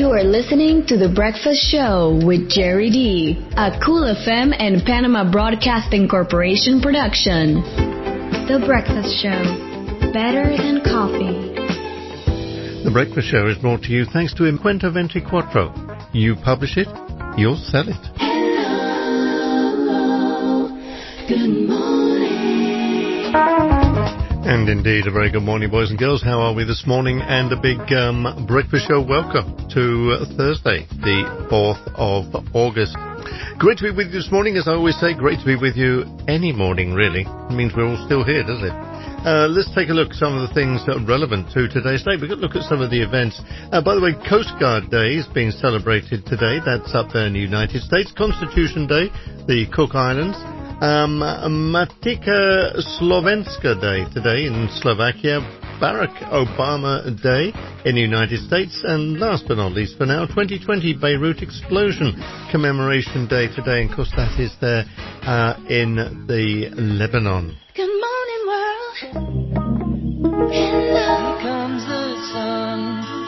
You are listening to The Breakfast Show with Jerry D, a Cool FM and Panama Broadcasting Corporation production. The Breakfast Show, better than coffee. The Breakfast Show is brought to you thanks to Imquenta Ventiquattro. You publish it, you'll sell it. Hello, good morning. And indeed, a very good morning, boys and girls. How are we this morning? And a big Breakfast Show welcome to Thursday, the 4th of August. Great to be with you this morning. As I always say, great to be with you any morning, really. It means we're all still here, does it? Let's take a look at some of the things that are relevant to today's day. We're going to look at some of the events. By the way, Coast Guard Day is being celebrated today. That's up there in the United States. Constitution Day, the Cook Islands. Matica Slovenska Day today in Slovakia. Barack Obama Day in the United States. And last but not least for now, 2020 Beirut Explosion Commemoration Day today. And of course that is there in the Lebanon. Good morning, world. Hello. Here comes the sun.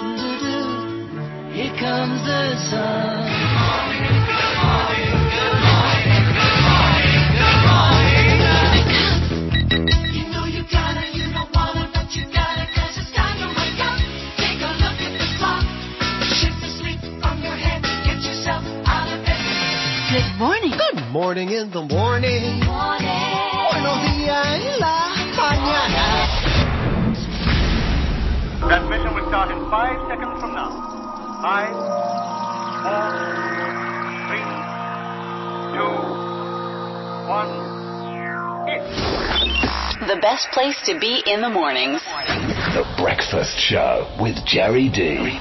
Here comes the sun. Good morning, good morning, good morning, good morning, good morning. Wake up. You know you gotta, you don't wanna, but you gotta, 'cause it's time to wake up. Take a look at the clock. Shift the sleep from your head. Get yourself out of bed. Good morning. Good morning in the morning. Morning. Buenos días en la mañana. Transmission will start in 5 seconds from now. 5, 4, 3, 2, 1, hit. The best place to be in the mornings. The Breakfast Show with Jerry D.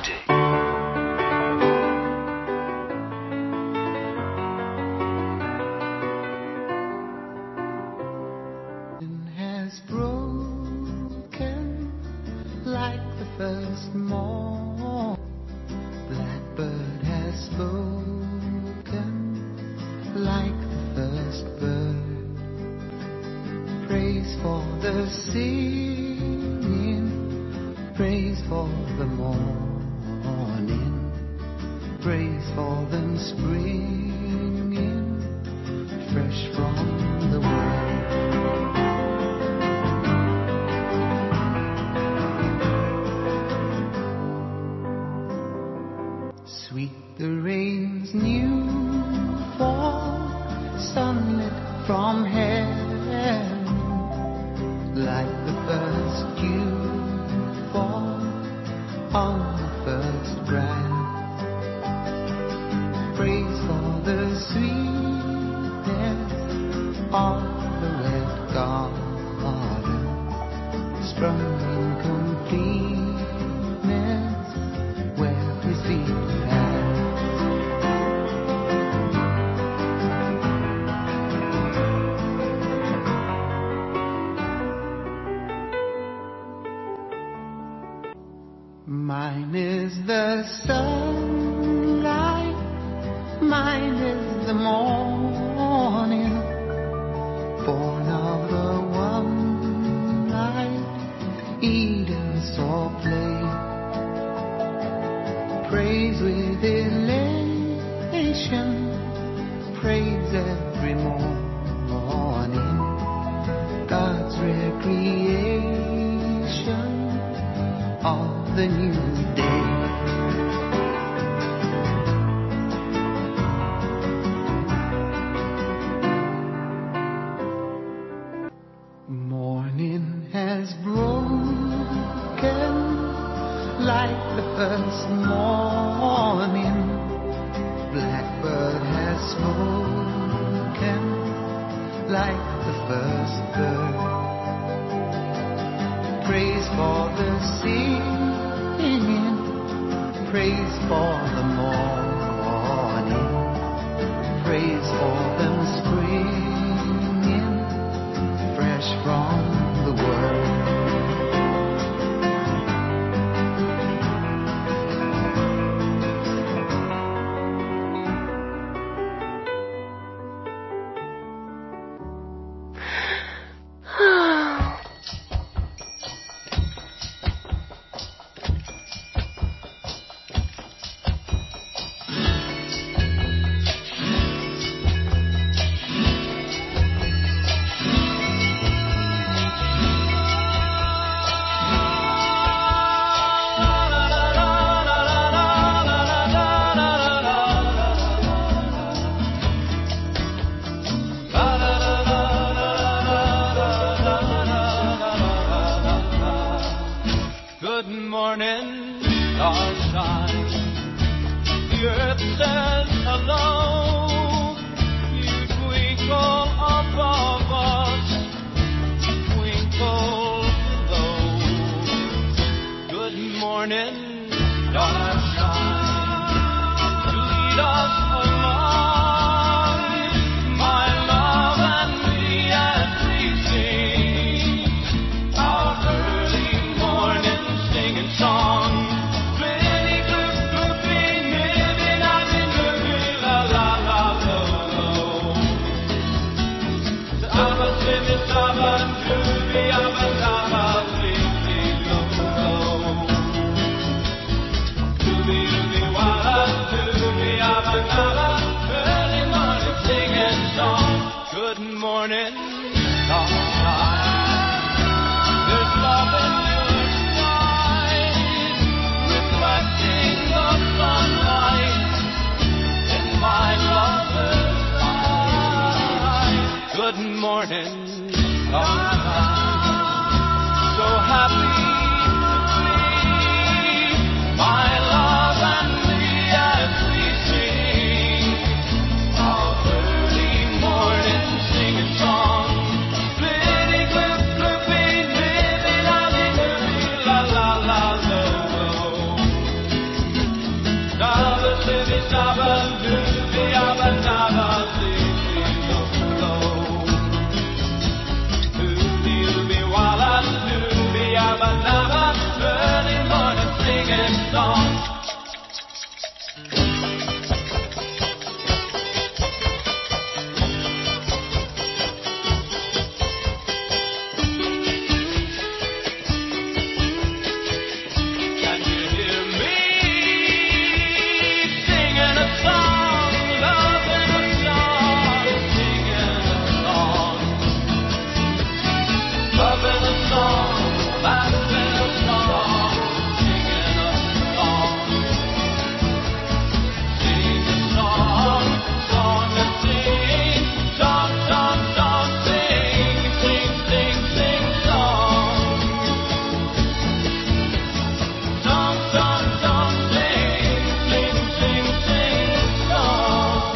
Has broken like the first morn. Blackbird has spoken like the first bird. Praise for the singing, praise for the morning, praise for them springing fresh from the world. Sweet the rain's new fall, sunlit from heaven, like the first dew fall on the first breath. Praise for the sweetness of the red garden, sprung in completeness where his feet had. Mine is the sunlight, mine is the morning, born of the one night Eden saw play. Praise with elation, praise every morning, God's recreation of the new day. Morning has broken like the first morning. Blackbird has spoken like the first bird. Praise for the singing, praise for the morning, praise for them springing fresh from the world. stars shine. The earth says hello. You twinkle above us, twinkle below. Good morning, stars shine. To lead us along, my love and me as we sing our early morning singing song. Flitty, gloop, gloopy, nibby, nabby, noobby, la, la, la, lo, lo. Abba, sibby, sabba, doobie, abba, dabba, flitty, lo, lo. Doobie, doobie, walla, doobie, abba, dabba, early morning singing song. Good morning, sunshine. There's love in your eyes, reflecting the sunlight in my lover's eyes. Good morning, sunshine. So happy to be my love and me as we sing our early morning singing song. Flitty, gloop, gloopy, nibby, nabby, noobie, la, la, la, lo, lo. Dabba, sibby, sabba, doobie, abba, dabba, flitty, lo, lo. Doobie, doobie, walla, doobie, abba, dabba, early morning singing song. Can you hear me singing a song, loving a song, singing a song, loving a song, laughing a song, singing a song, sing a song, song and sing, song, song, song, sing, sing, sing, sing, song. Song, song, song, sing, sing, sing, sing, song.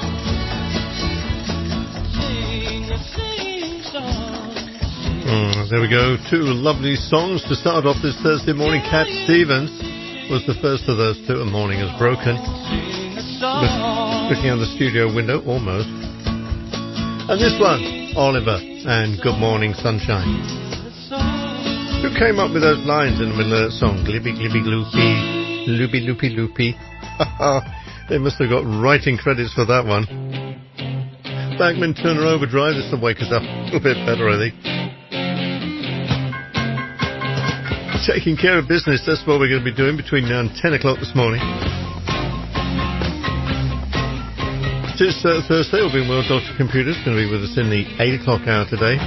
Sing, sing, song. There we go. Two lovely songs to start off this Thursday morning. Cat Stevens was the first of those two. A Morning Is Broken. Sing a song. Looking out the studio window, almost. And this one, Oliver and Good Morning Sunshine. Who came up with those lines in the middle of that song? Glibby, glibby, gloopy, loopy, loopy, loopy. They must have got writing credits for that one. Bachman Turner Overdrive. This will wake us up a little bit better, I think. Taking care of business, that's what we're going to be doing between now and 10 o'clock this morning. It's Thursday. We'll be in World Doctor Computers, going to be with us in the 8 o'clock hour today.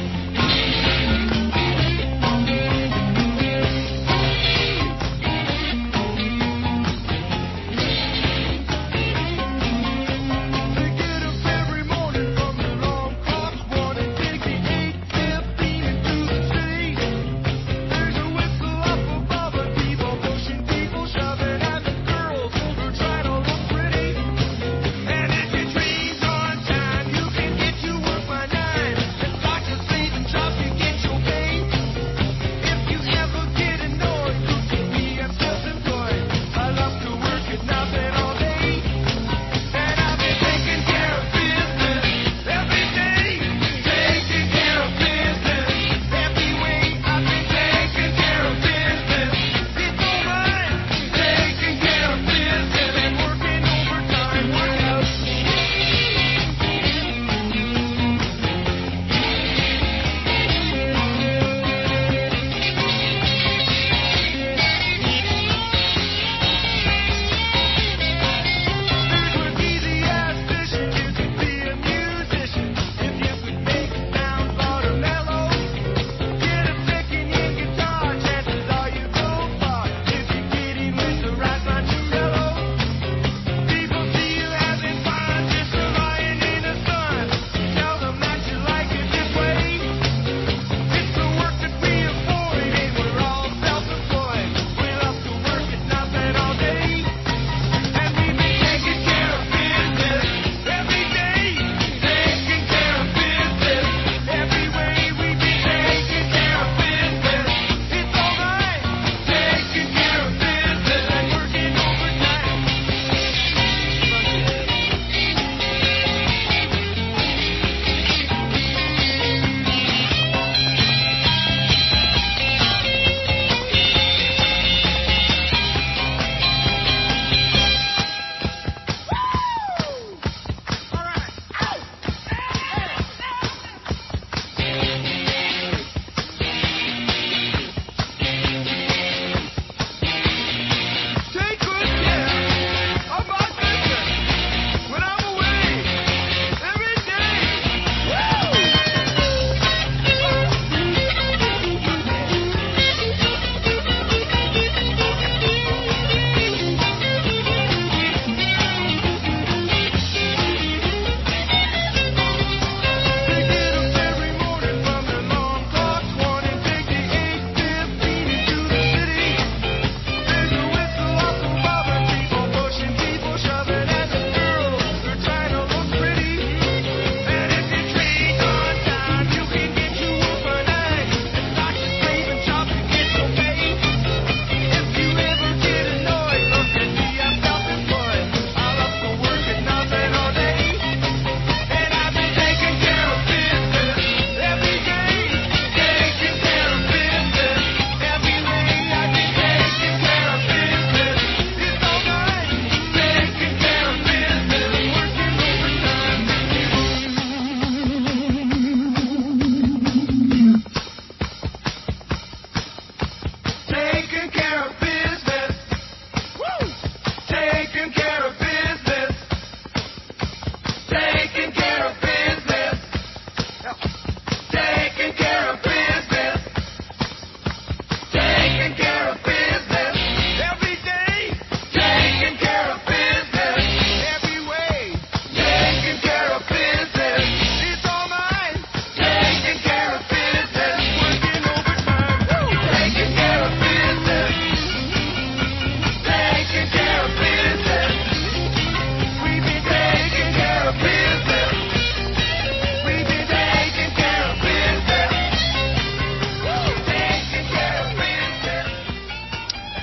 And if your dreams aren't time, you can get to work by 9 and start your sleeping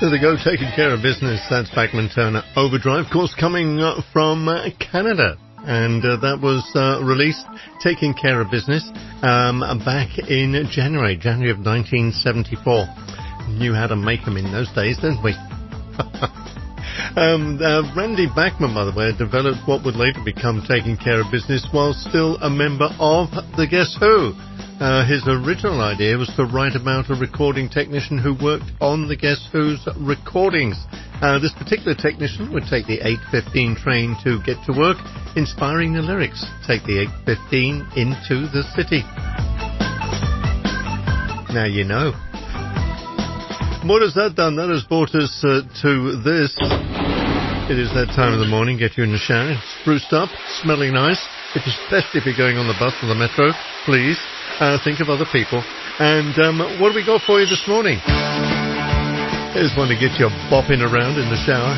There they go, taking care of business. That's Bachman Turner Overdrive, of course, coming from Canada. And that was released, Taking Care of Business, back in January of 1974. Knew how to make them in those days, didn't we? Randy Bachman, by the way, developed what would later become Taking Care of Business while still a member of the Guess Who. His original idea was to write about a recording technician who worked on the Guess Who's recordings. This particular technician would take the 8:15 train to get to work, inspiring the lyrics, take the 8:15 into the city. Now you know. What has that done? That has brought us to this. It is that time of the morning, get you in the shower, spruced up, smelling nice, especially if you're going on the bus or the metro, please. Think of other people. And what do we got for you this morning? Here's one to get you bopping around in the shower.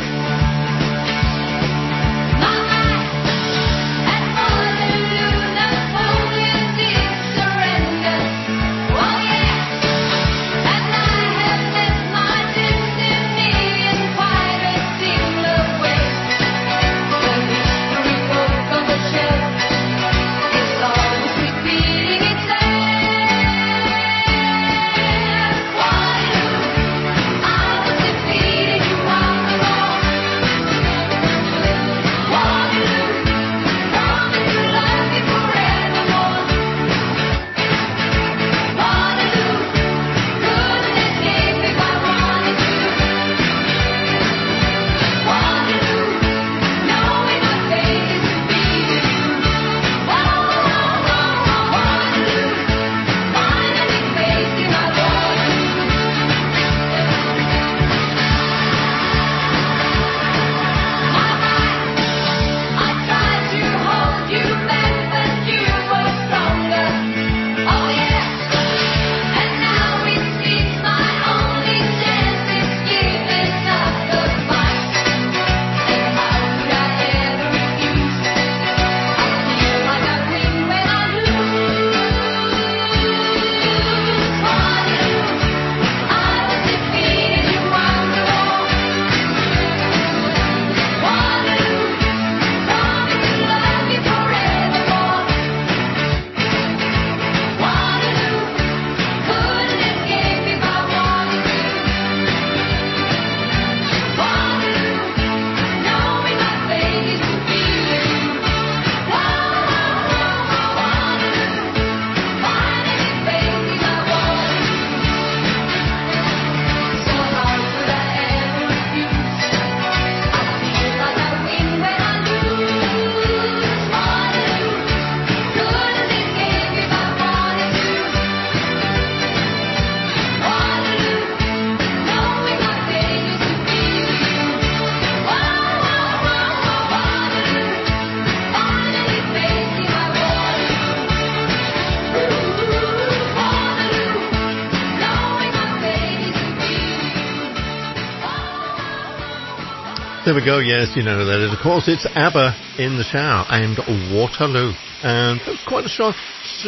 There we go, yes, you know who that is. Of course, it's ABBA in the shower and Waterloo. And that was quite a short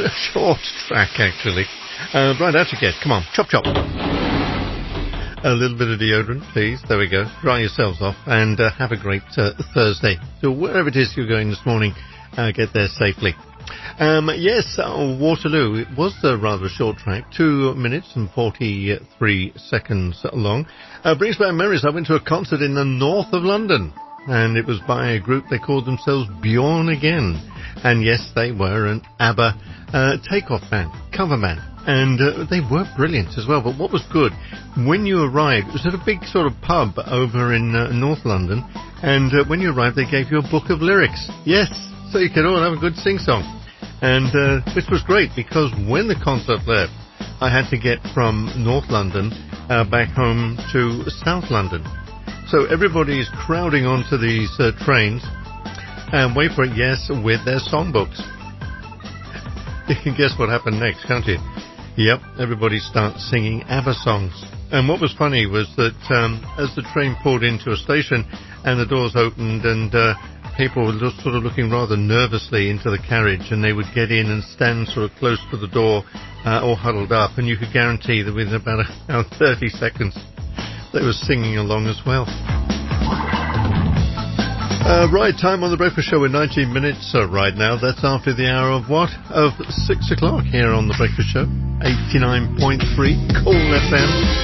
track, actually. Right out you get. Come on, chop, chop. A little bit of deodorant, please. There we go. Dry yourselves off and have a great Thursday. So wherever it is you're going this morning, get there safely. Yes, Waterloo. It was rather a short track, 2 minutes and 43 seconds long. Brings back memories. I went to a concert in the north of London, and it was by a group. They called themselves Bjorn Again. And yes, they were an ABBA takeoff band, cover band. And they were brilliant as well. But what was good, when you arrived, it was at a big sort of pub over in North London, and when you arrived, they gave you a book of lyrics. Yes, so you could all have a good sing-song. And which was great, because when the concert left, I had to get from North London back home to South London. So everybody's crowding onto these trains, and wait for it, yes, with their songbooks. You can guess what happened next, can't you? Yep, everybody starts singing ABBA songs. And what was funny was that as the train pulled into a station and the doors opened and people were just sort of looking rather nervously into the carriage, and they would get in and stand sort of close to the door or huddled up, and you could guarantee that within about 30 seconds they were singing along as well. Right, time on the Breakfast Show in 19 minutes right now. That's after the hour of what? Of 6 o'clock here on the Breakfast Show. 89.3 Cool FM.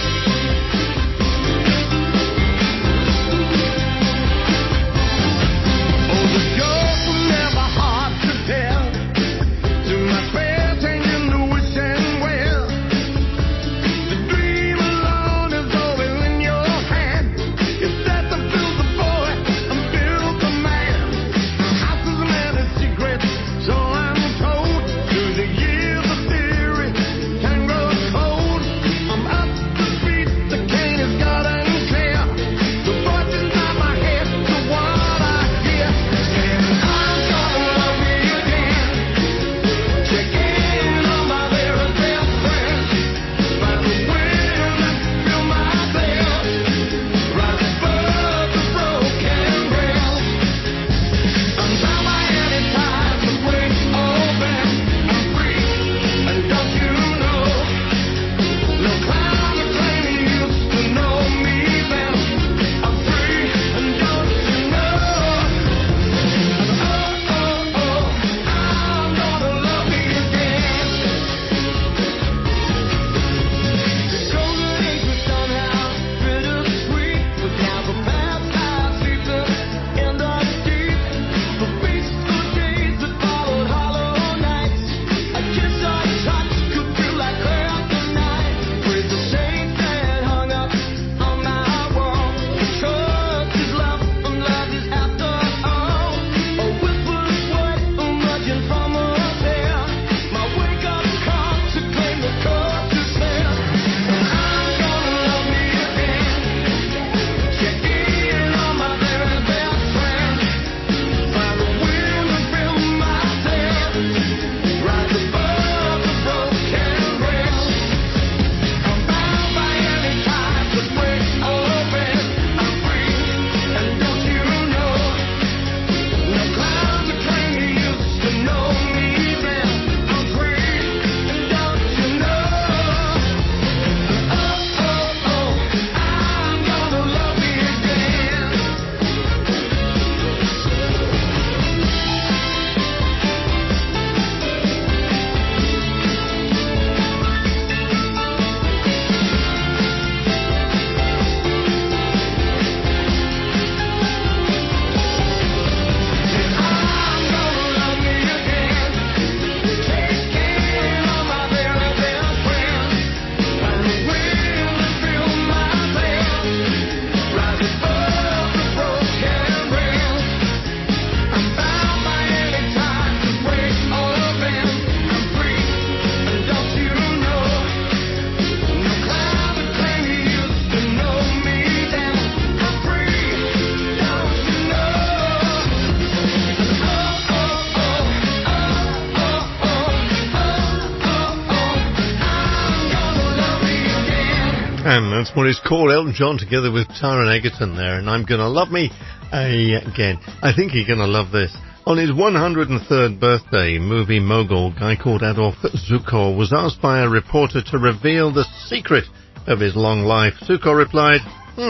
And that's what it's called, Elton John together with Taron Egerton there, and I'm Gonna Love Me again. I think you're gonna love this. On his 103rd birthday, movie mogul, guy called Adolf Zukor, was asked by a reporter to reveal the secret of his long life. Zukor replied,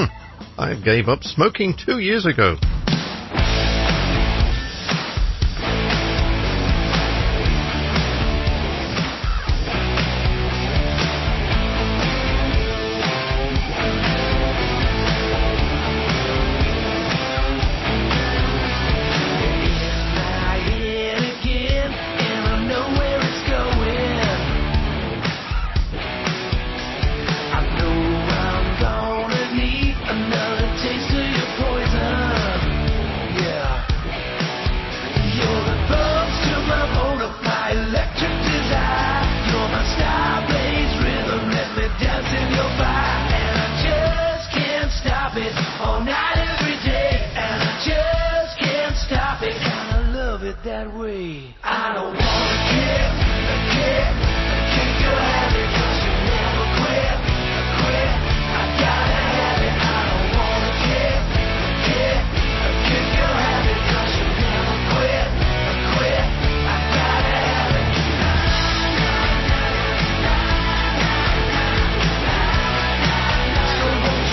I gave up smoking 2 years ago. So won't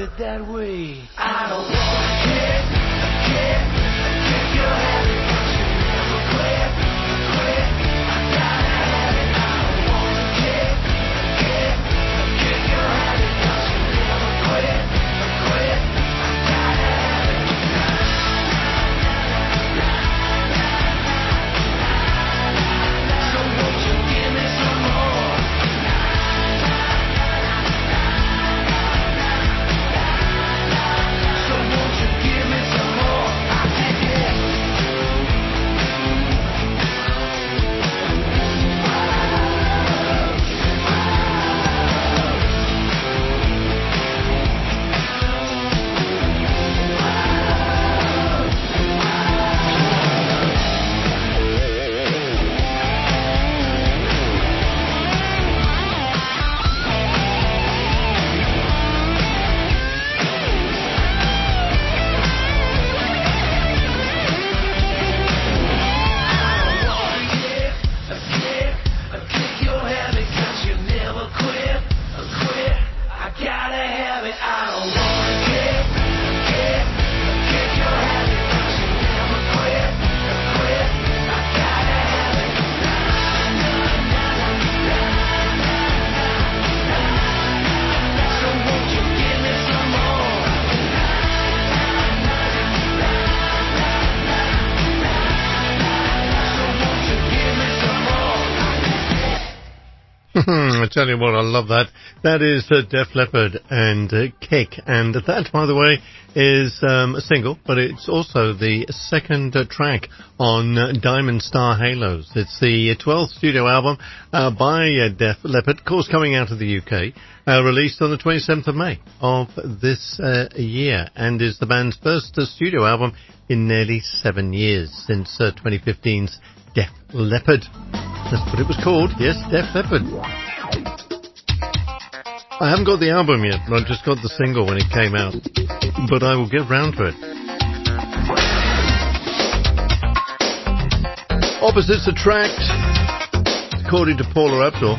it that way. I don't wanna kick your habit, 'cause you never quit. I gotta have it. I don't wanna kick your habit, 'cause you never quit. I gotta have it. So won't you give me some more? So won't you give me some more? I take it. Kick your habit, 'cause you never quit. I gotta have it. I don't wanna kick your habit, 'cause you never quit. I gotta have it. So won't you give me some more? So won't you give me some more? I tell you what, I love that. That is Def Leppard and Kick. And that, by the way, is a single, but it's also the second track on Diamond Star Halos. It's the 12th studio album by Def Leppard, of course coming out of the UK, released on the 27th of May of this year, and is the band's first studio album in nearly 7 years, since 2015's Def Leppard. That's what it was called, yes, Def Leppard. I haven't got the album yet, I just got the single when it came out, but I will get round to it. Opposites attract, according to Paula Abdul.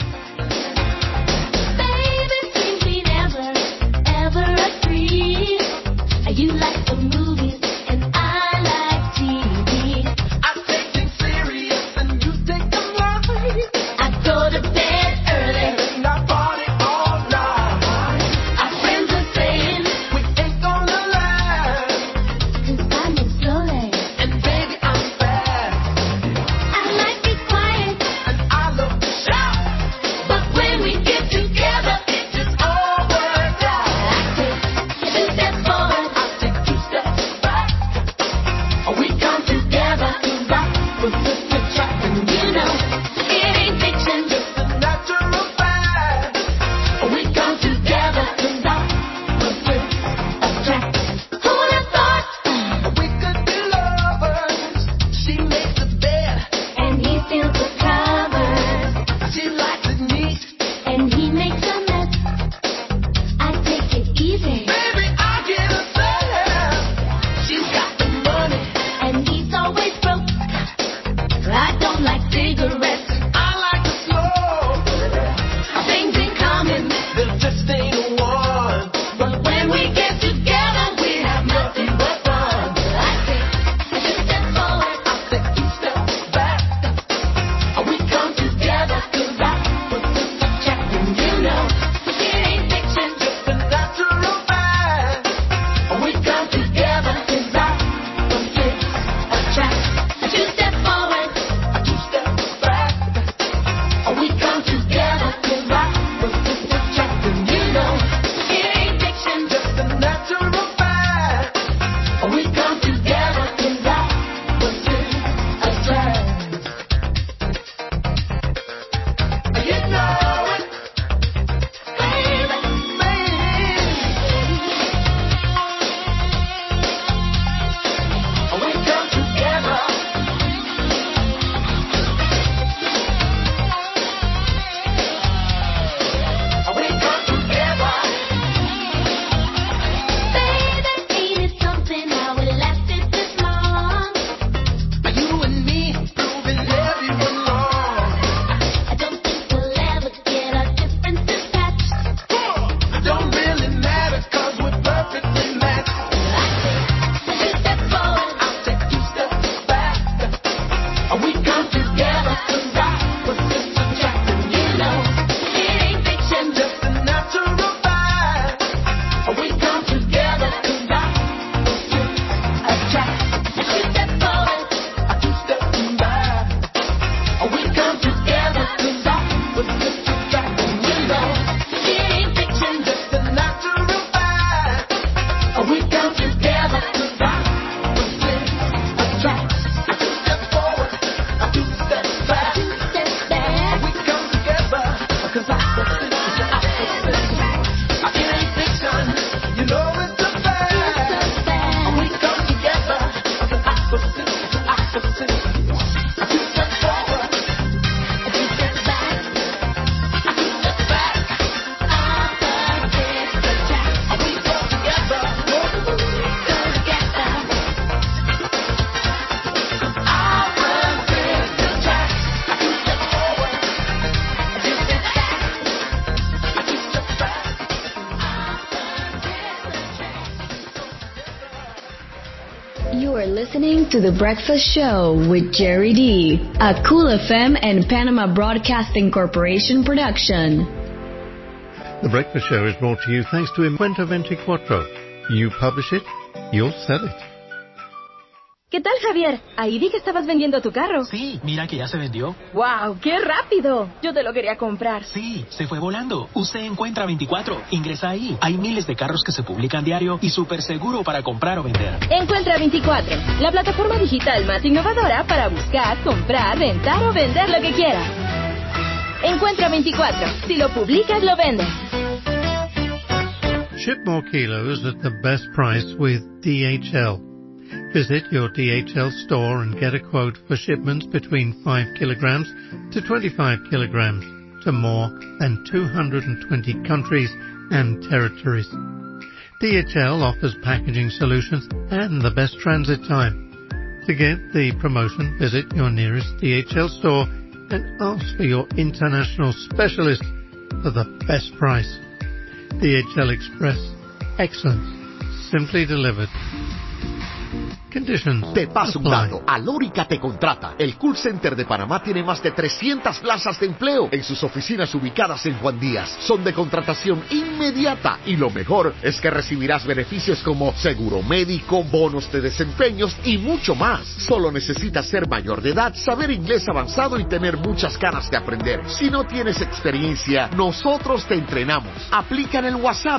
Baby, think we never, ever agree. You like the movies and I like TV. I take things serious and you take them light. I go to bed early. And I party all night. Our friends are saying, We ain't gonna lie. 'cause I move slowly. And baby, I'm fast. I like it quiet. And I love to shout. You are listening to The Breakfast Show with Jerry D, a Cool FM and Panama Broadcasting Corporation production. The Breakfast Show is brought to you thanks to Encuentro 24. You publish it, you'll sell it. ¿Qué tal, Javier? Ahí vi que estabas vendiendo tu carro. Sí, mira que ya se vendió. ¡Wow! ¡Qué rápido! Yo te lo quería comprar. Sí, se fue volando. Usted Encuentra 24. Ingresa ahí. Hay miles de carros que se publican diario y súper seguro para comprar o vender. Encuentra 24, la plataforma digital más innovadora para buscar, comprar, rentar o vender lo que quieras. Encuentra 24. Si lo publicas, lo vendes. Ship more kilos at the best price with DHL. Visit your DHL store and get a quote for shipments between 5 kilograms to 25 kilograms to more than 220 countries and territories. DHL offers packaging solutions and the best transit time. To get the promotion, visit your nearest DHL store and ask for your international specialist for the best price. DHL Express. Excellence. Simply delivered. Te paso un dato. Alórica te contrata. El Call Center de Panamá tiene más de 300 plazas de empleo en sus oficinas ubicadas en Juan Díaz. Son de contratación inmediata y lo mejor es que recibirás beneficios como seguro médico, bonos de desempeños y mucho más. Solo necesitas ser mayor de edad, saber inglés avanzado y tener muchas ganas de aprender. Si no tienes experiencia, nosotros te entrenamos. Aplica en el WhatsApp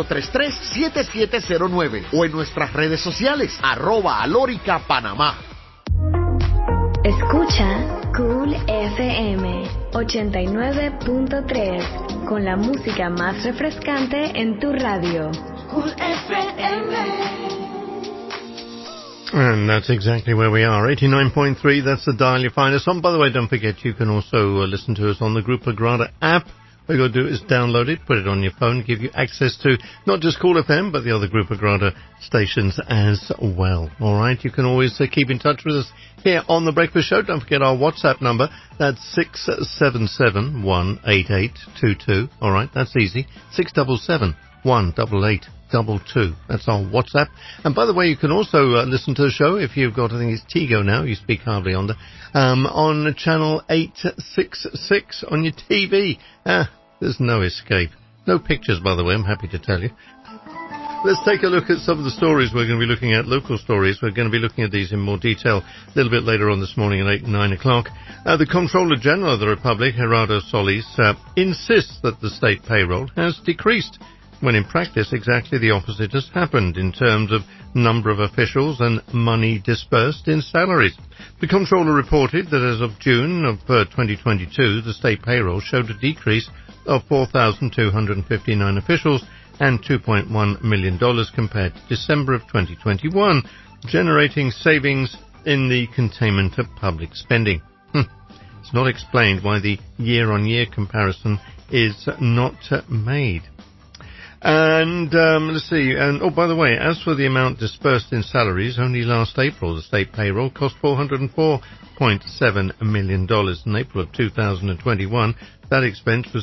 833-7709 o en nuestras redes sociales @Alórica Panamá. Escucha Cool FM 89.3 con la música más refrescante en tu radio. Cool FM. And that's exactly where we are. 89.3, that's the dial you find us on. By the way, don't forget you can also listen to us on the Grupo Grada app. All you got to do is download it, put it on your phone, give you access to not just Cool FM, but the other Grupo Grada stations as well. All right, you can always keep in touch with us here on The Breakfast Show. Don't forget our WhatsApp number. That's 677-18822. All right, that's easy. 677-18822. That's our WhatsApp. And by the way, you can also listen to the show if you've got, I think it's Tigo now, you speak hardly on on channel 866 on your TV. There's no escape. No pictures, by the way, I'm happy to tell you. Let's take a look at some of the stories we're going to be looking at, local stories. We're going to be looking at these in more detail a little bit later on this morning at 8 and 9 o'clock. The Comptroller General of the Republic, Gerardo Solis, insists that the state payroll has decreased, when in practice exactly the opposite has happened in terms of number of officials and money dispersed in salaries. The Comptroller reported that as of June of 2022, the state payroll showed a decrease of 4,259 officials and $2.1 million compared to December of 2021, generating savings in the containment of public spending. It's not explained why the year-on-year comparison is not made. And let's see. And by the way, as for the amount dispersed in salaries, only last April the state payroll cost $404.7 million. In April of 2021, that expense was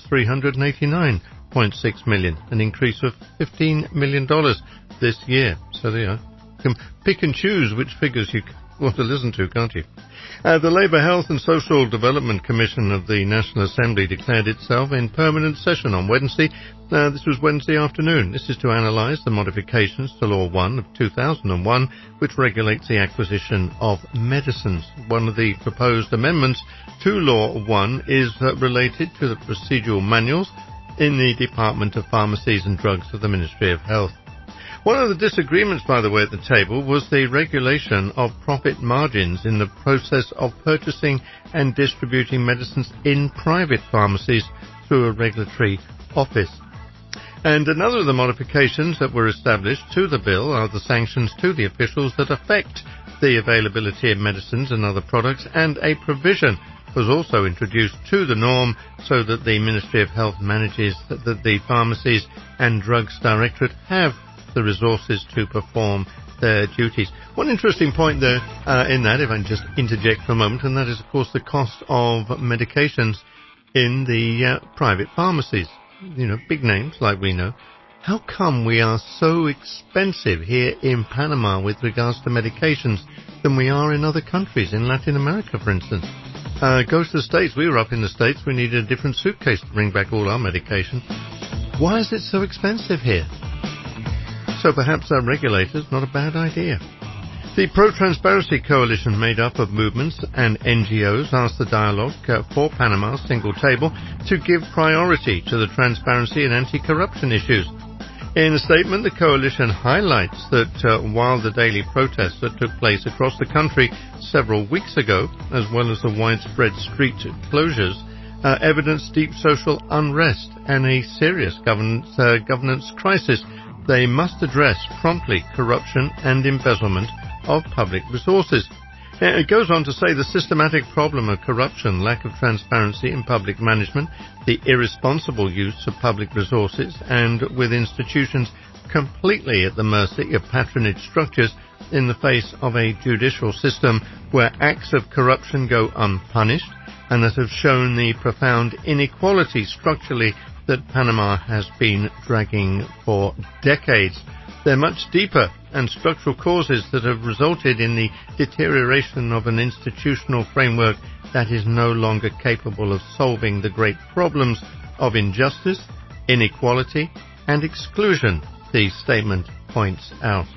$389.6 million, an increase of $15 million this year. So there you are. You can pick and choose which figures you want to listen to, can't you? The Labour Health and Social Development Commission of the National Assembly declared itself in permanent session on Wednesday. This was Wednesday afternoon. This is to analyse the modifications to Law 1 of 2001, which regulates the acquisition of medicines. One of the proposed amendments to Law 1 is related to the procedural manuals in the Department of Pharmacies and Drugs of the Ministry of Health. One of the disagreements, by the way, at the table was the regulation of profit margins in the process of purchasing and distributing medicines in private pharmacies through a regulatory office. And another of the modifications that were established to the bill are the sanctions to the officials that affect the availability of medicines and other products, and a provision was also introduced to the norm so that the Ministry of Health manages that the Pharmacies and Drugs Directorate have the resources to perform their duties. One interesting point there in that, if I can just interject for a moment, and that is, of course, the cost of medications in the private pharmacies. You know, big names like we know how come we are so expensive here in Panama with regards to medications than we are in other countries, in Latin America, for instance? Go to the States. We were up in the States. We needed a different suitcase to bring back all our medication. Why is it so expensive here? So perhaps our regulators, not a bad idea. The Pro-Transparency Coalition, made up of movements and NGOs, asked the Dialogue for Panama's Single Table to give priority to the transparency and anti-corruption issues. In a statement, the coalition highlights that while the daily protests that took place across the country several weeks ago, as well as the widespread street closures, evidence deep social unrest and a serious governance crisis, they must address promptly corruption and embezzlement of public resources. It goes on to say the systematic problem of corruption, lack of transparency in public management, the irresponsible use of public resources, and with institutions completely at the mercy of patronage structures in the face of a judicial system where acts of corruption go unpunished and that have shown the profound inequality structurally that Panama has been dragging for decades. They're much deeper and structural causes that have resulted in the deterioration of an institutional framework that is no longer capable of solving the great problems of injustice, inequality, and exclusion, the statement points out.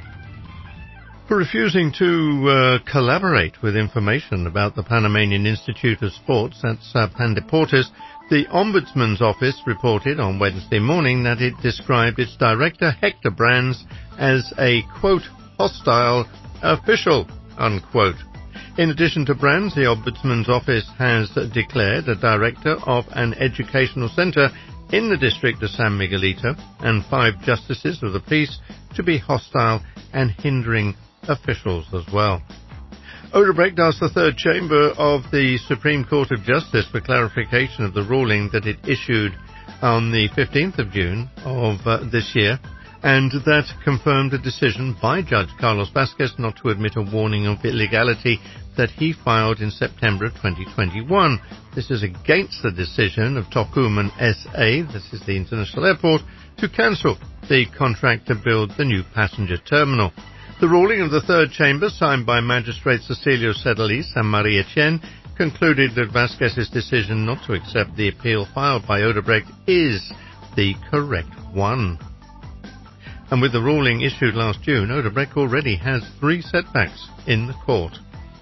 For refusing to collaborate with information about the Panamanian Institute of Sports, that's Pandeportes, the Ombudsman's Office reported on Wednesday morning that it described its director, Hector Brands, as a, quote, hostile official, unquote. In addition to Brands, the Ombudsman's Office has declared a director of an educational centre in the district of San Miguelito and 5 justices of the peace to be hostile and hindering officials as well. Odebrecht asked the Third Chamber of the Supreme Court of Justice for clarification of the ruling that it issued on the 15th of June of this year, and that confirmed a decision by Judge Carlos Vasquez not to admit a warning of illegality that he filed in September of 2021. This is against the decision of Tocumen S.A., this is the international airport, to cancel the contract to build the new passenger terminal. The ruling of the Third Chamber, signed by Magistrates Cecilio Sedalis and Maria Chen, concluded that Vasquez's decision not to accept the appeal filed by Odebrecht is the correct one. And with the ruling issued last June, Odebrecht already has 3 setbacks in the court.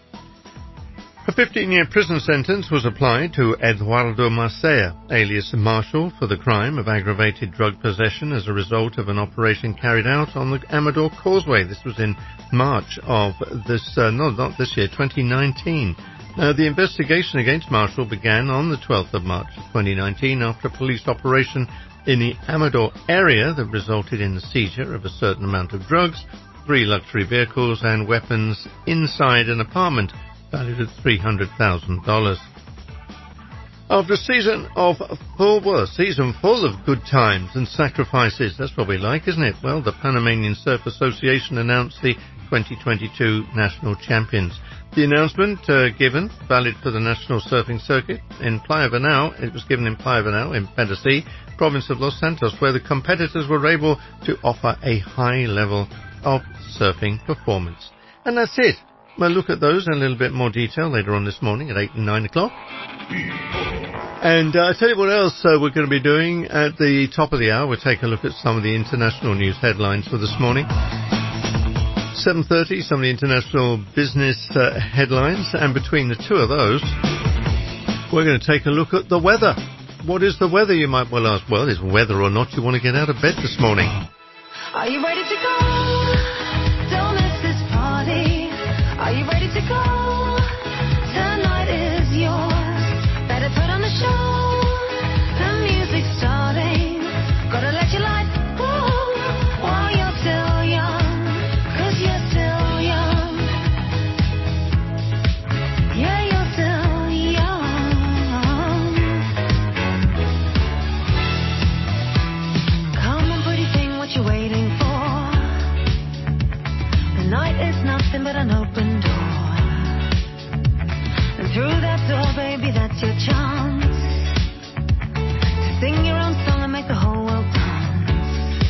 A 15-year prison sentence was applied to Eduardo Marcea, alias Marshall, for the crime of aggravated drug possession as a result of an operation carried out on the Amador Causeway. This was in March of this, not this year, 2019. The investigation against Marshall began on the 12th of March 2019 after a police operation in the Amador area that resulted in the seizure of a certain amount of drugs, 3 luxury vehicles and weapons inside an apartment valued at $300,000. After a season full of good times and sacrifices, that's what we like, isn't it? Well, the Panamanian Surf Association announced the 2022 national champions. The announcement given, valid for the national surfing circuit in Playa Bernal. It was given in Playa Bernal in Pedasí, province of Los Santos, where the competitors were able to offer a high level of surfing performance. And that's it. We'll look at those in a little bit more detail later on this morning at 8 and 9 o'clock. And I'll tell you what else we're going to be doing at the top of the hour. We'll take a look at some of the international news headlines for this morning. 7:30, some of the international business headlines. And between the two of those, we're going to take a look at the weather. What is the weather, you might well ask? Well, it's whether or not you want to get out of bed this morning. Are you ready to go? Don't miss this party. Are you ready to go? Tonight is yours. Better put on the show. The music's starting. Gotta let your light go while you're still young. 'Cause you're still young. Yeah, you're still young. Come on, pretty thing, what you waiting for? The night is nothing but an open door. And through that door, baby, that's your chance to sing your own song and make the whole world dance.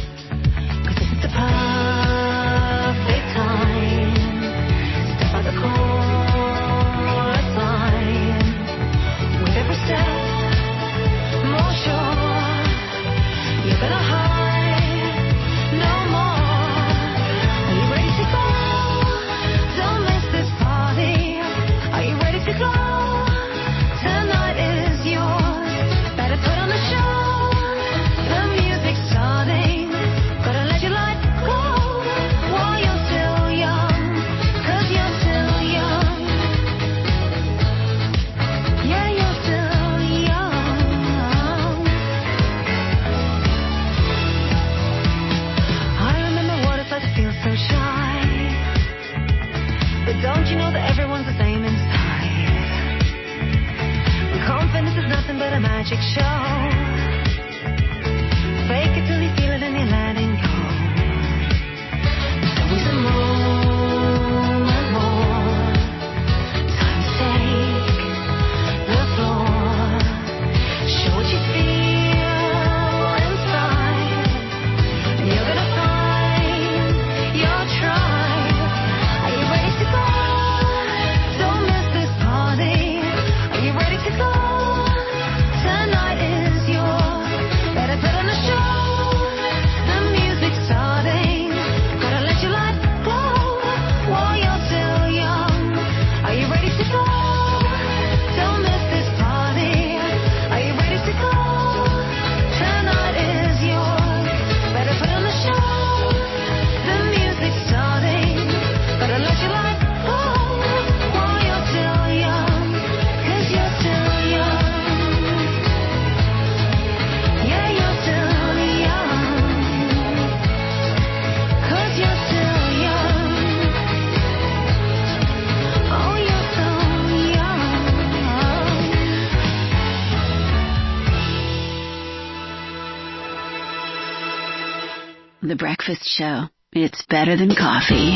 The Breakfast Show. It's better than coffee.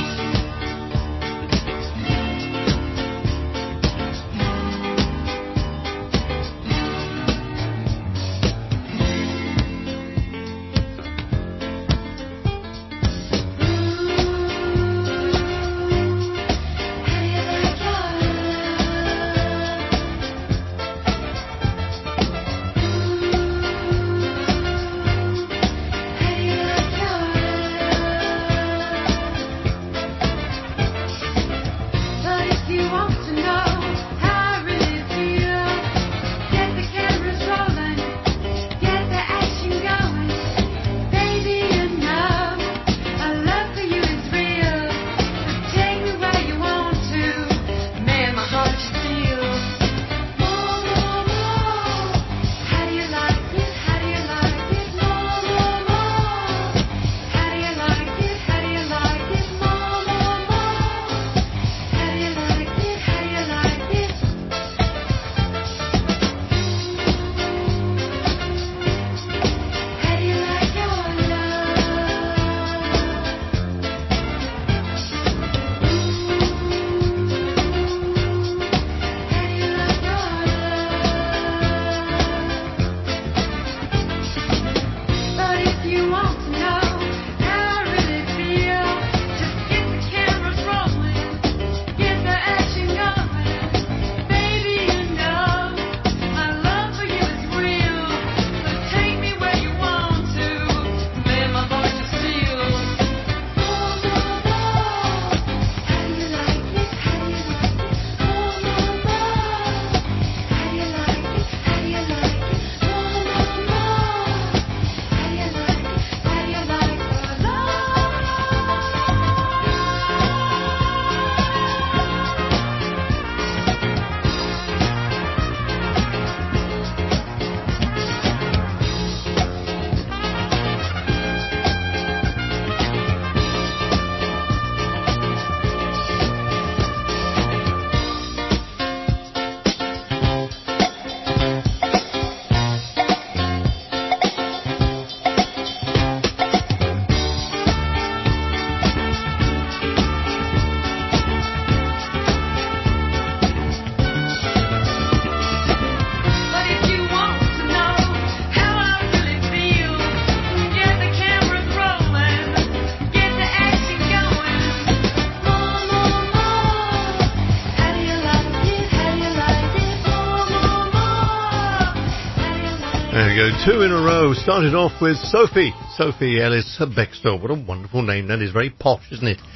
There we go, two in a row. Started off with Sophie Ellis Bextor. What a wonderful name. That is very posh, isn't it?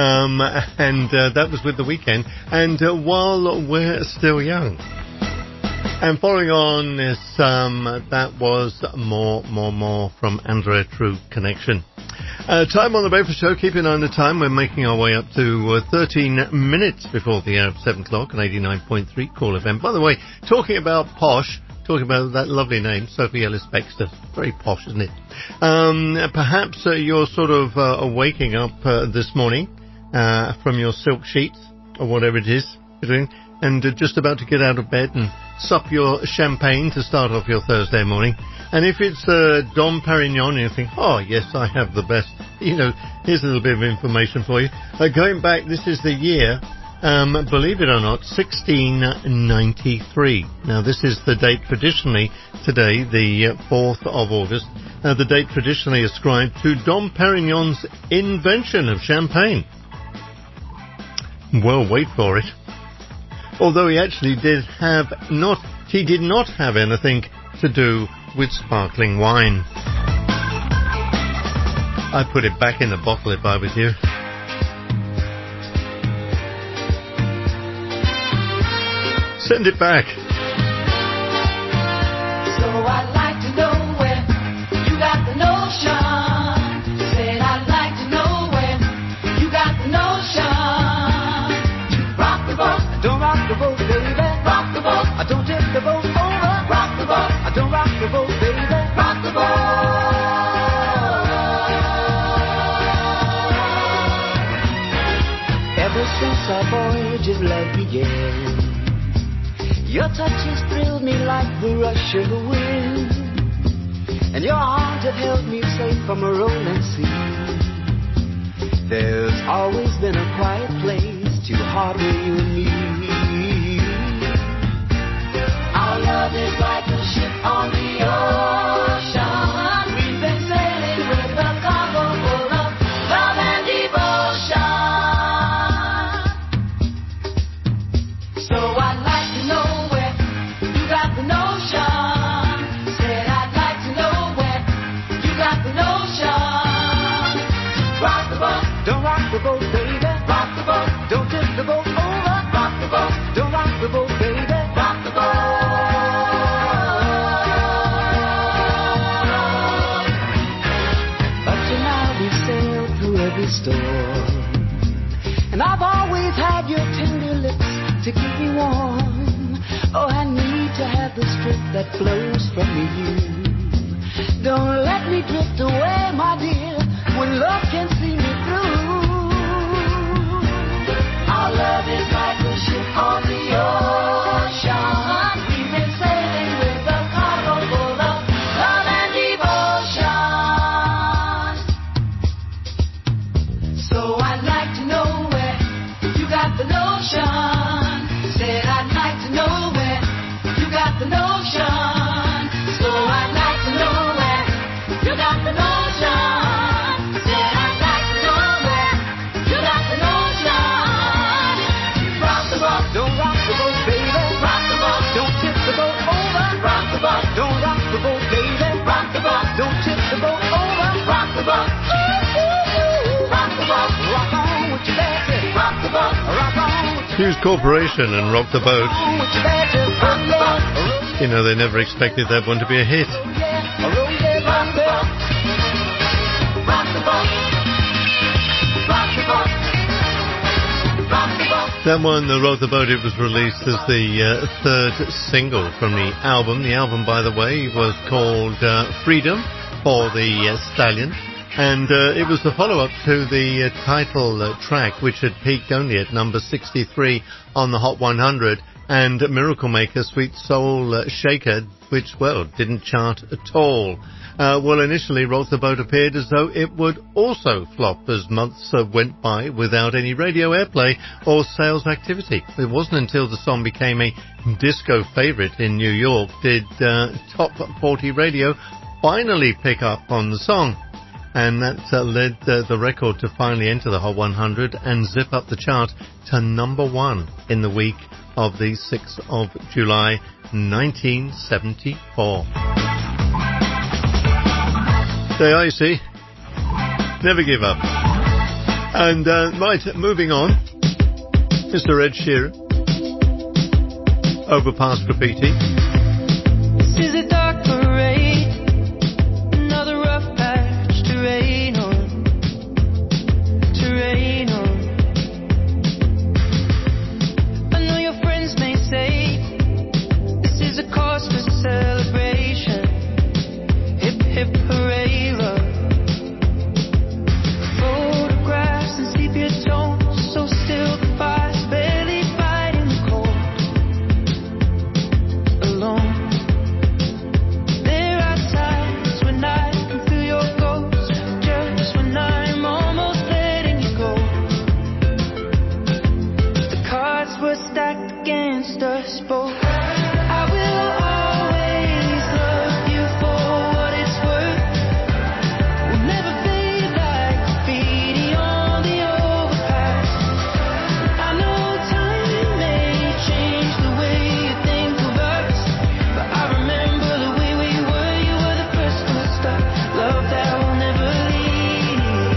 That was with The Weeknd. And While We're Still Young. And following on is, that was more from Andrea True Connection. Time on the Breakfast Show. Keep an eye on the time. We're making our way up to 13 minutes before the hour of 7 o'clock on 89.3 Call FM. By the way, talking about posh, talking about that lovely name, Sophie Ellis Bextor. Very posh, isn't it? Perhaps you're sort of waking up this morning from your silk sheets or whatever it is you're doing, and just about to get out of bed and sup your champagne to start off your Thursday morning. And if it's Dom Perignon, you think, oh yes, I have the best. You know, here's a little bit of information for you. Going back, this is the year, believe it or not, 1693. Now this is the date traditionally, today, the 4th of August, the date traditionally ascribed to Dom Perignon's invention of champagne. Well, wait for it. Although he actually did not have anything to do with sparkling wine. I'd put it back in the bottle if I was you. Send it back. So I'd like to know where you got the notion. Said I'd like to know where you got the notion. Rock the boat, don't rock the boat, baby. Rock the boat, I don't tip the boat over. Rock the boat, I don't rock the boat, baby. Rock the boat. Ever since our voyage of love began, your touch has thrilled me like the rush of the wind. and your arms have held me safe from a rolling sea. There's always been a quiet place to harbor you and me. Our love is like a ship on the ocean. We've been sailing with a cargo full of love and devotion. So I'd like to know where you got the notion. Said I'd like to know where you got the notion. Rock the boat, don't rock the boat, baby. Rock the boat, don't tip the boat over. Rock the boat, don't rock the boat, baby. Rock the boat. But you now we sailed through every storm, and I've always had your tender lips to keep me warm. Oh, I need to have the strength that flows from you. Don't let me drift away, my dear, when love can see me through. Our love is like a ship on the ocean. We've been sailing with a cargo full of love and devotion. So I'd like to know where you got the notion. Said I'd like to know where you got the notion. So I'd like to know where you got the notion. Said I'd like to know where you got the notion. Rock the boat, don't rock the boat, baby. Rock the boat, don't tip the boat over. Rock the boat, don't rock the boat, baby. Rock the boat, don't tip the boat over. Rock the boat, rock the boat, rock on with your baby. Rock the boat, rock on. News Corporation and Rock the Boat. You know, they never expected that one to be a hit. That one, the Rock the Boat, it was released as the third single from the album. The album, by the way, was called Freedom for the Stallion. And it was the follow-up to the title track, which had peaked only at number 63 on the Hot 100, and Miracle Maker, Sweet Soul Shaker, which, well, didn't chart at all. Well, initially, Rock the Boat appeared as though it would also flop as months went by without any radio airplay or sales activity. It wasn't until the song became a disco favorite in New York did Top 40 Radio finally pick up on the song. And that led the record to finally enter the Hot 100 and zip up the chart to number 1 in the week of the 6th of July, 1974. There you see. Never give up. And, right, moving on. Mr. Ed Sheeran. Overpass Graffiti. This is a dark parade. Another rough patch to rain on. To rain on. I know your friends may say this is a cause for celebration. Hip hip hooray love. Photographs and sepia tones, so still the fire's barely fighting the cold. Alone. There are times when I can feel your ghost, just when I'm almost letting you go. The cards were stacked against us both. I will always love you for what it's worth. We'll never fade like graffiti on the overpass. I know time may change the way you think of us, but I remember the way we were. You were the first one to start. Love that will never leave.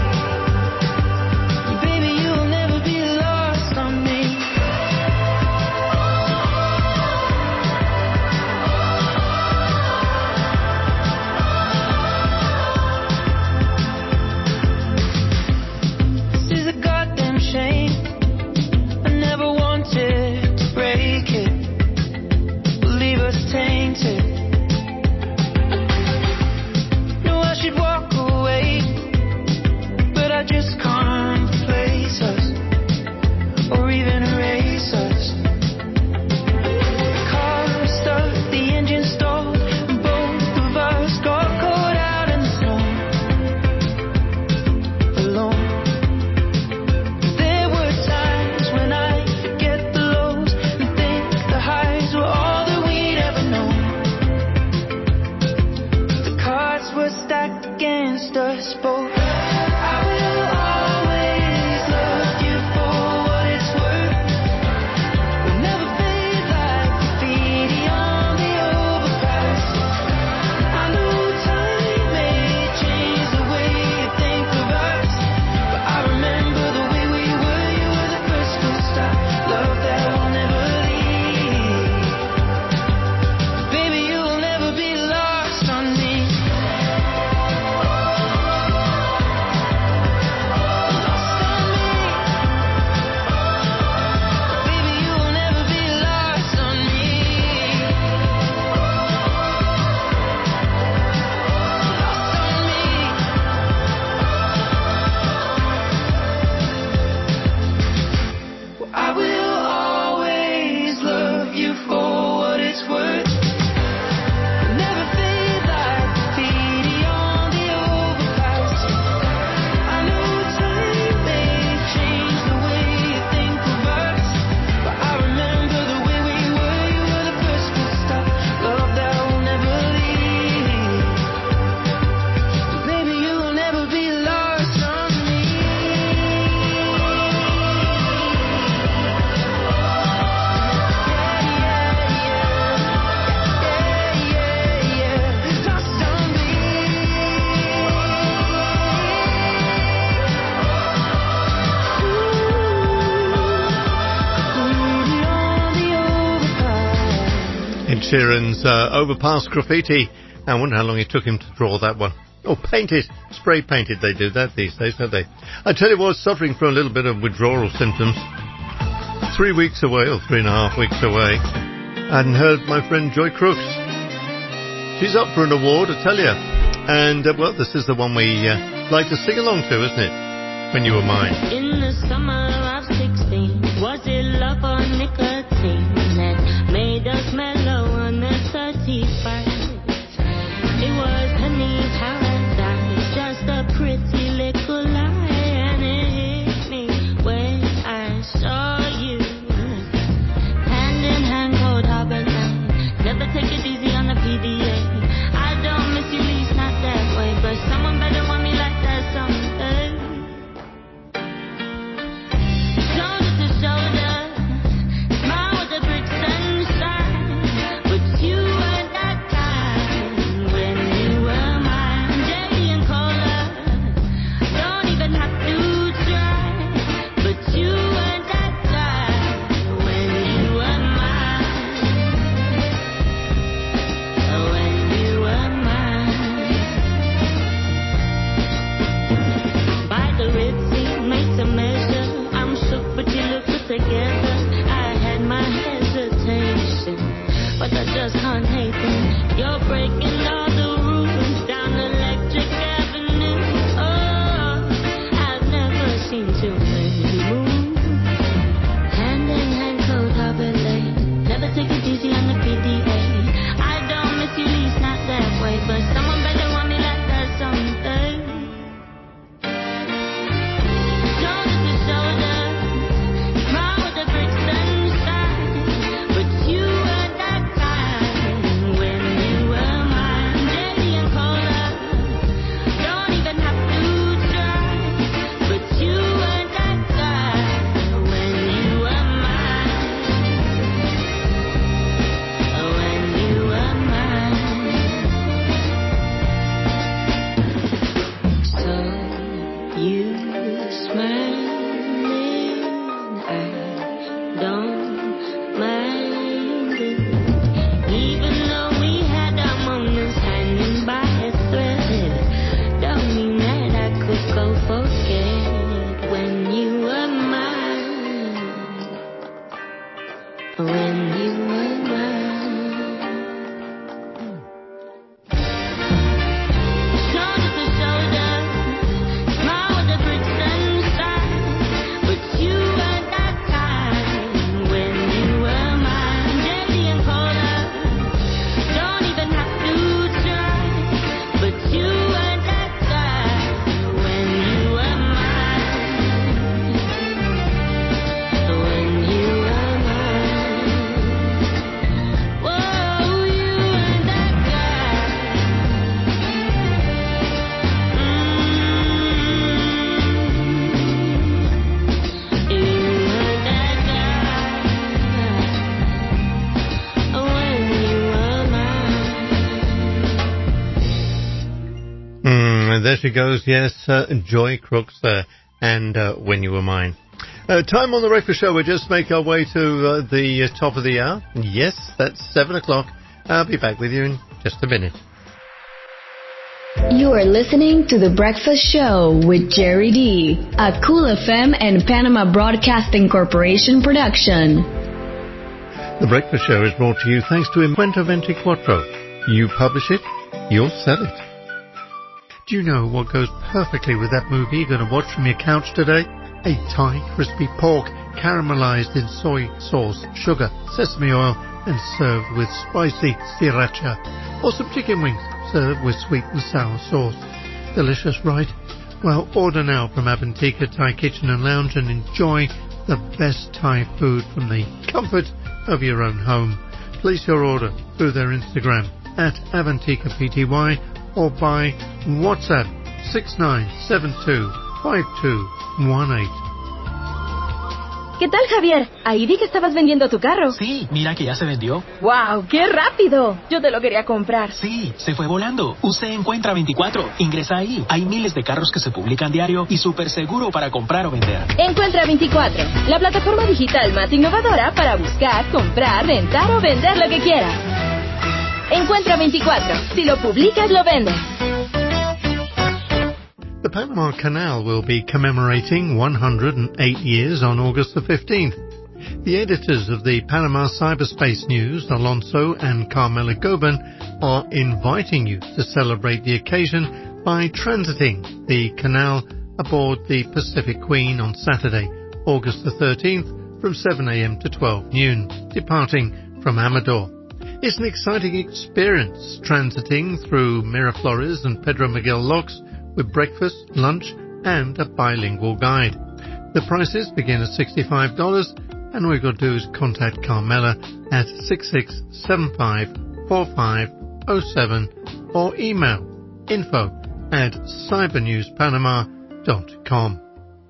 Baby, you'll never be lost on me. This is a goddamn shame. I never wanted to break it, leave us tainted. No, I should walk away, but I just can't replace us, or even erase us. The car was stuck, the engine stalled, and both of us got caught Sheeran's Overpass Graffiti. I wonder how long it took him to draw that one. Oh, painted, spray painted. They do that these days, don't they? I tell you what, suffering from a little bit of withdrawal symptoms. 3 weeks away, or 3.5 weeks away. I hadn't heard my friend Joy Crooks. She's up for an award, I tell you. And, well, this is the one we like to sing along to, isn't it? When You Were Mine. In the summer of 16, was it love or nicotine that made us mellow on the 31st? It was honey paradise, just a pretty little lie, and it hit me when I saw you. Hand in hand, cold harbor line, never take it easy on the PDA. I don't miss you, least not that way, but someone better want me like that someday. Shoulder to shoulder, smile with the brick sunshine, but you were that time when you were mine. Day and colder, don't even have to try, but you were that time when you were mine. When you were mine. By the Ritzy, made to measure. I'm shook, but you look good together. I had my hesitation, but I just can't hate them. You're breaking all the rules down Electric Avenue. Oh, I've never seen too many move. Hand in hand, cold harbor lane. Never take it easy on the PDA. I don't miss you, least not that way, but someone better want me like that someday. Shoulder to shoulder, smile with the brick sunshine, but you were that time when you were mine. Day and colder, don't even have to try, but you were that time when you were mine. When you were mine. So you smiling, I don't mind it. Even though we had our moments hanging by a thread, don't mean that I could go forget when you were mine. When you were mine. Shoulder to shoulder, smile with the brick sunshine, but you were that time when you were mine. Day and colder, don't even have to try, but you were that time when you were mine. When you were mine. Whoa, you were that And there she goes, yes, Joy Crooks there, and When You Were Mine. Time on the Breakfast Show, we just make our way to the top of the hour. Yes, that's 7 o'clock. I'll be back with you in just a minute. You are listening to The Breakfast Show with Jerry D, a Cool FM and Panama Broadcasting Corporation production. The Breakfast Show is brought to you thanks to Encuentro 24. You publish it, you'll sell it. Do you know what goes perfectly with that movie you're going to watch from your couch today? A Thai crispy pork caramelized in soy sauce, sugar, sesame oil, and served with spicy sriracha. Or some chicken wings served with sweet and sour sauce. Delicious, right? Well, order now from Avantika Thai Kitchen and Lounge and enjoy the best Thai food from the comfort of your own home. Place your order through their Instagram at Avantika Pty or by WhatsApp 69725218. ¿Qué tal, Javier? Ahí vi que estabas vendiendo tu carro. Sí, mira que ya se vendió. ¡Wow! ¡Qué rápido! Yo te lo quería comprar. Sí, se fue volando. Usted Encuentra 24. Ingresa ahí. Hay miles de carros que se publican diario y súper seguro para comprar o vender. Encuentra 24, la plataforma digital más innovadora para buscar, comprar, rentar o vender lo que quieras. Encuentra 24. Si lo publicas, lo vendes. The Panama Canal will be commemorating 108 years on August the 15th. The editors of the Panama Cyberspace News, Alonso and Carmela Goban, are inviting you to celebrate the occasion by transiting the canal aboard the Pacific Queen on Saturday, August the 13th, from 7 a.m. to 12 noon, departing from Amador. It's an exciting experience transiting through Miraflores and Pedro Miguel locks with breakfast, lunch, and a bilingual guide. The prices begin at $65, and all you've got to do is contact Carmela at 66754507 or email info@cybernewspanama.com.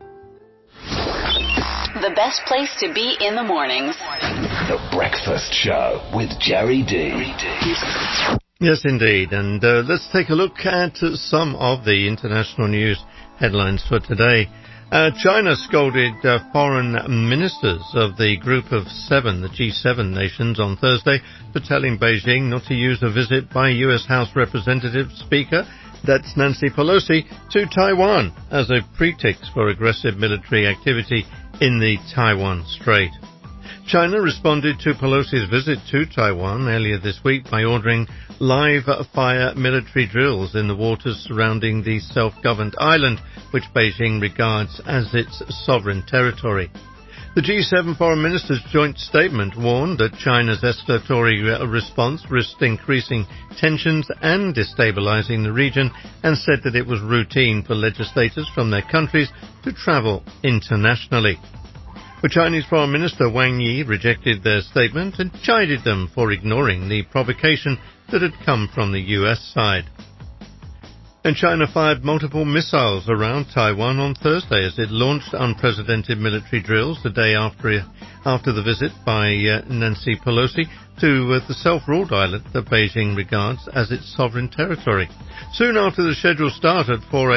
The best place to be in the mornings. The Breakfast Show with Jerry D. Yes, indeed. And let's take a look at some of the international news headlines for today. China scolded foreign ministers of the Group of Seven, the G7 nations, on Thursday for telling Beijing not to use a visit by U.S. House Representative Speaker, that's Nancy Pelosi, to Taiwan as a pretext for aggressive military activity in the Taiwan Strait. China responded to Pelosi's visit to Taiwan earlier this week by ordering live-fire military drills in the waters surrounding the self-governed island, which Beijing regards as its sovereign territory. The G7 foreign ministers' joint statement warned that China's escalatory response risked increasing tensions and destabilizing the region, and said that it was routine for legislators from their countries to travel internationally. The Chinese Foreign Minister Wang Yi rejected their statement and chided them for ignoring the provocation that had come from the US side. And China fired multiple missiles around Taiwan on Thursday as it launched unprecedented military drills the day after the visit by Nancy Pelosi to the self-ruled island that Beijing regards as its sovereign territory. Soon after the scheduled start at 4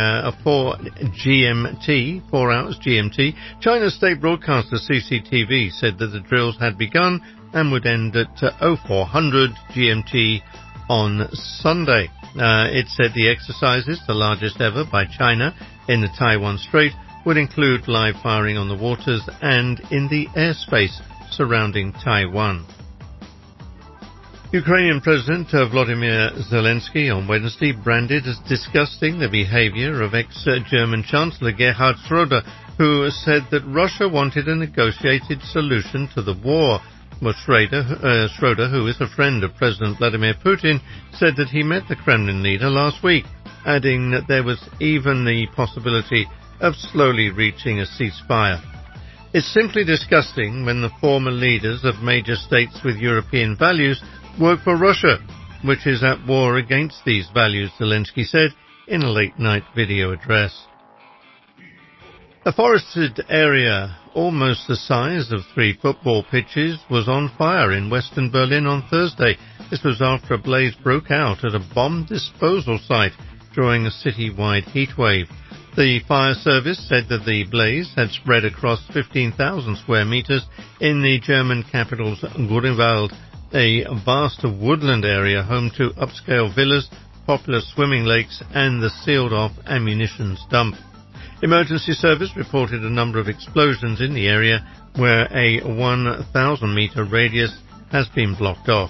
hours GMT, China's state broadcaster CCTV said that the drills had begun and would end at 0400 GMT on Sunday. It said the exercises, the largest ever by China in the Taiwan Strait, would include live firing on the waters and in the airspace surrounding Taiwan. Ukrainian President Volodymyr Zelensky on Wednesday branded as disgusting the behavior of ex-German Chancellor Gerhard Schröder, who said that Russia wanted a negotiated solution to the war. Well, Schröder, who is a friend of President Vladimir Putin, said that he met the Kremlin leader last week, adding that there was even the possibility of slowly reaching a ceasefire. It's simply disgusting when the former leaders of major states with European values work for Russia, which is at war against these values, Zelensky said in a late-night video address. A forested area almost the size of 3 football pitches was on fire in western Berlin on Thursday. This was after a blaze broke out at a bomb disposal site during a city-wide heatwave. The fire service said that the blaze had spread across 15,000 square meters in the German capital's Grunewald, a vast woodland area home to upscale villas, popular swimming lakes, and the sealed-off ammunitions dump. Emergency service reported a number of explosions in the area where a 1,000-meter radius has been blocked off.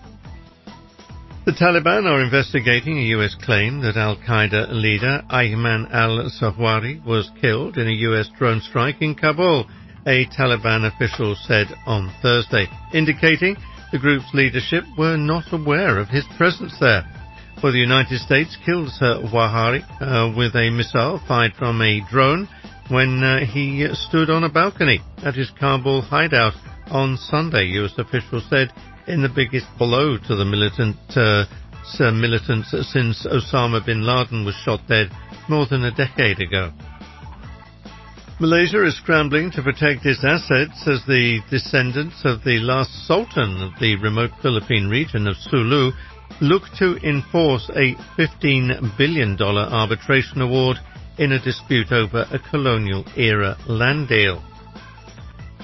The Taliban are investigating a U.S. claim that al-Qaeda leader Ayman al-Zawahiri was killed in a U.S. drone strike in Kabul, a Taliban official said on Thursday, indicating the group's leadership were not aware of his presence there. Well, the United States killed Zawahiri with a missile fired from a drone when he stood on a balcony at his Kabul hideout on Sunday, U.S. officials said, in the biggest blow to the militants since Osama bin Laden was shot dead more than a decade ago. Malaysia is scrambling to protect its assets as the descendants of the last sultan of the remote Philippine region of Sulu look to enforce a $15 billion arbitration award in a dispute over a colonial-era land deal.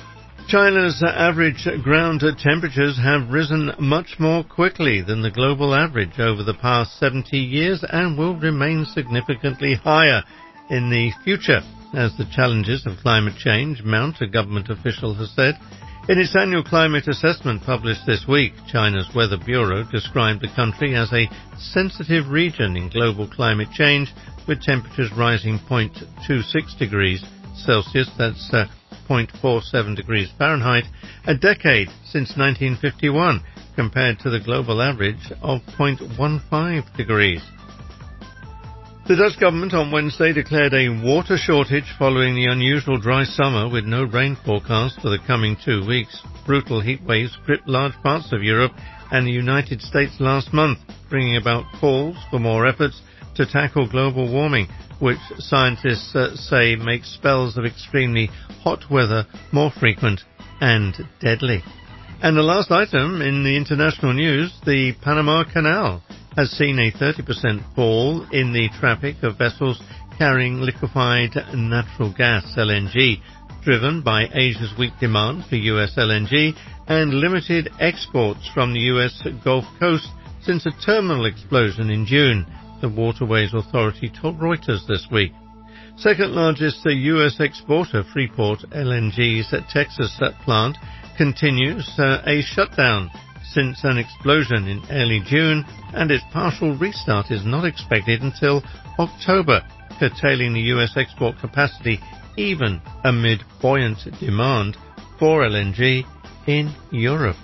China's average ground temperatures have risen much more quickly than the global average over the past 70 years and will remain significantly higher in the future as the challenges of climate change mount, a government official has said. In its annual climate assessment published this week, China's Weather Bureau described the country as a sensitive region in global climate change, with temperatures rising 0.26 degrees Celsius, that's 0.47 degrees Fahrenheit, a decade since 1951, compared to the global average of 0.15 degrees. The Dutch government on Wednesday declared a water shortage following the unusual dry summer with no rain forecast for the coming 2 weeks. Brutal heat waves gripped large parts of Europe and the United States last month, bringing about calls for more efforts to tackle global warming, which scientists say makes spells of extremely hot weather more frequent and deadly. And the last item in the international news, the Panama Canal has seen a 30% fall in the traffic of vessels carrying liquefied natural gas, LNG, driven by Asia's weak demand for US LNG and limited exports from the US Gulf Coast since a terminal explosion in June, the Waterways Authority told Reuters this week. Second largest US exporter, Freeport LNG's Texas plant, continues a shutdown since an explosion in early June, and its partial restart is not expected until October, curtailing the US export capacity even amid buoyant demand for LNG in Europe.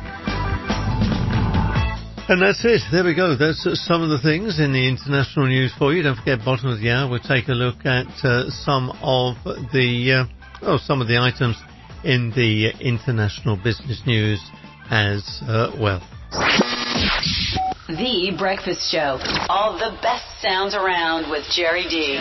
And that's it. There we go. That's some of the things in the international news for you. Don't forget, bottom of the hour, we'll take a look at some of the items in the international business news as well. The Breakfast Show. All the best sounds around with Jerry D.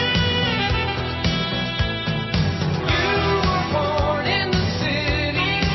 Born in the city.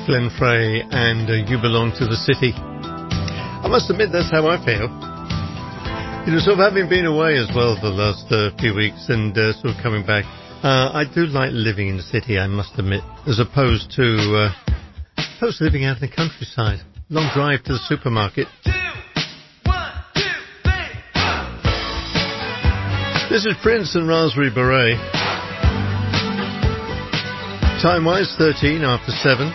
Glenn Frey and You Belong to the City. I must admit that's how I feel. You know, sort of having been away as well the last few weeks and sort of coming back, I do like living in the city, I must admit, as opposed to living out in the countryside. Long drive to the supermarket. This is Prince and Raspberry Beret. Time-wise, 13 after 7.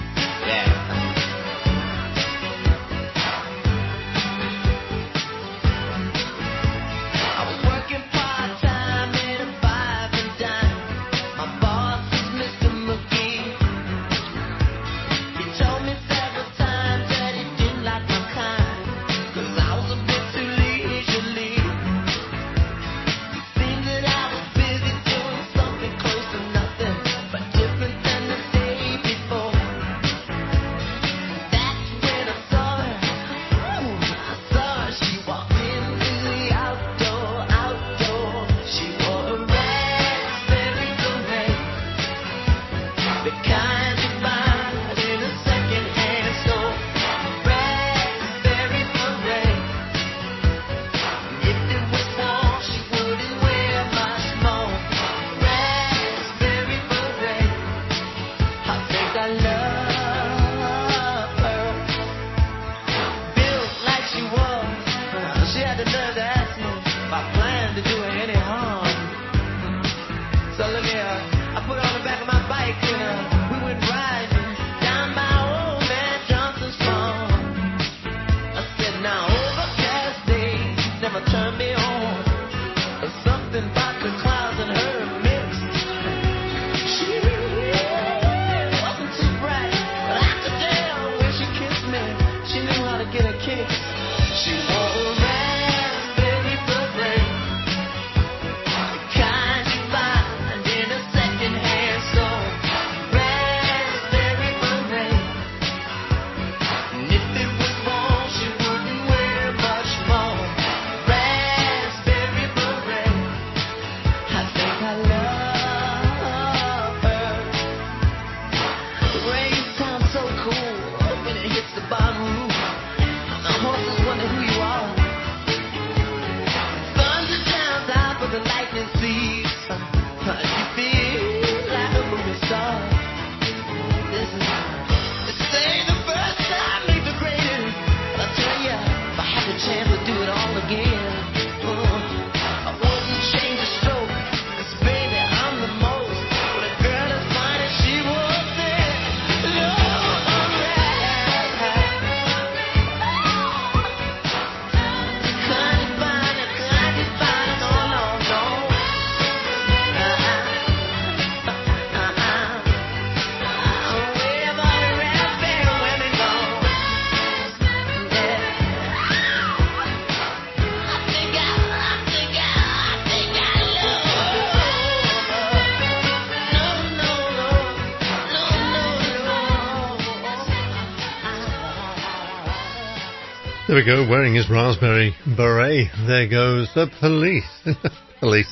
There we go, wearing his raspberry beret. There goes the police. Police.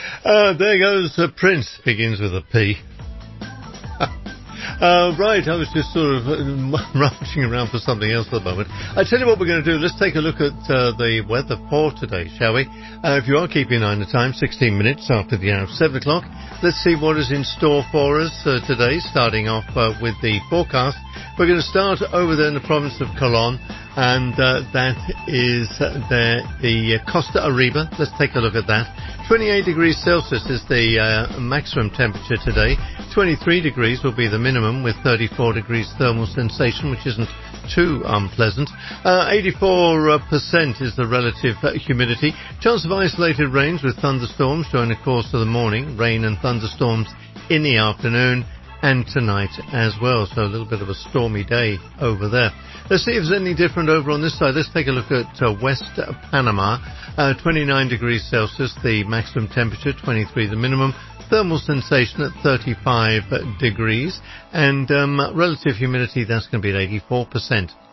There goes Prince. Begins with a P. Right, I was just sort of rummaging around for something else at the moment. I tell you what we're going to do. Let's take a look at the weather for today, shall we? If you are keeping an eye on the time, 16 minutes after the hour of 7 o'clock. Let's see what is in store for us today, starting off with the forecast. We're going to start over there in the province of Colón, and that is the Costa Arriba. Let's take a look at that. 28 degrees Celsius is the maximum temperature today. 23 degrees will be the minimum, with 34 degrees thermal sensation, which isn't too unpleasant. 84% is the relative humidity. Chance of isolated rains with thunderstorms during the course of the morning. Rain and thunderstorms in the afternoon and tonight as well. So a little bit of a stormy day over there. Let's see if there's anything different over on this side. Let's take a look at West Panama. 29 degrees Celsius, the maximum temperature, 23 the minimum. Thermal sensation at 35 degrees. And relative humidity, that's going to be at 84%.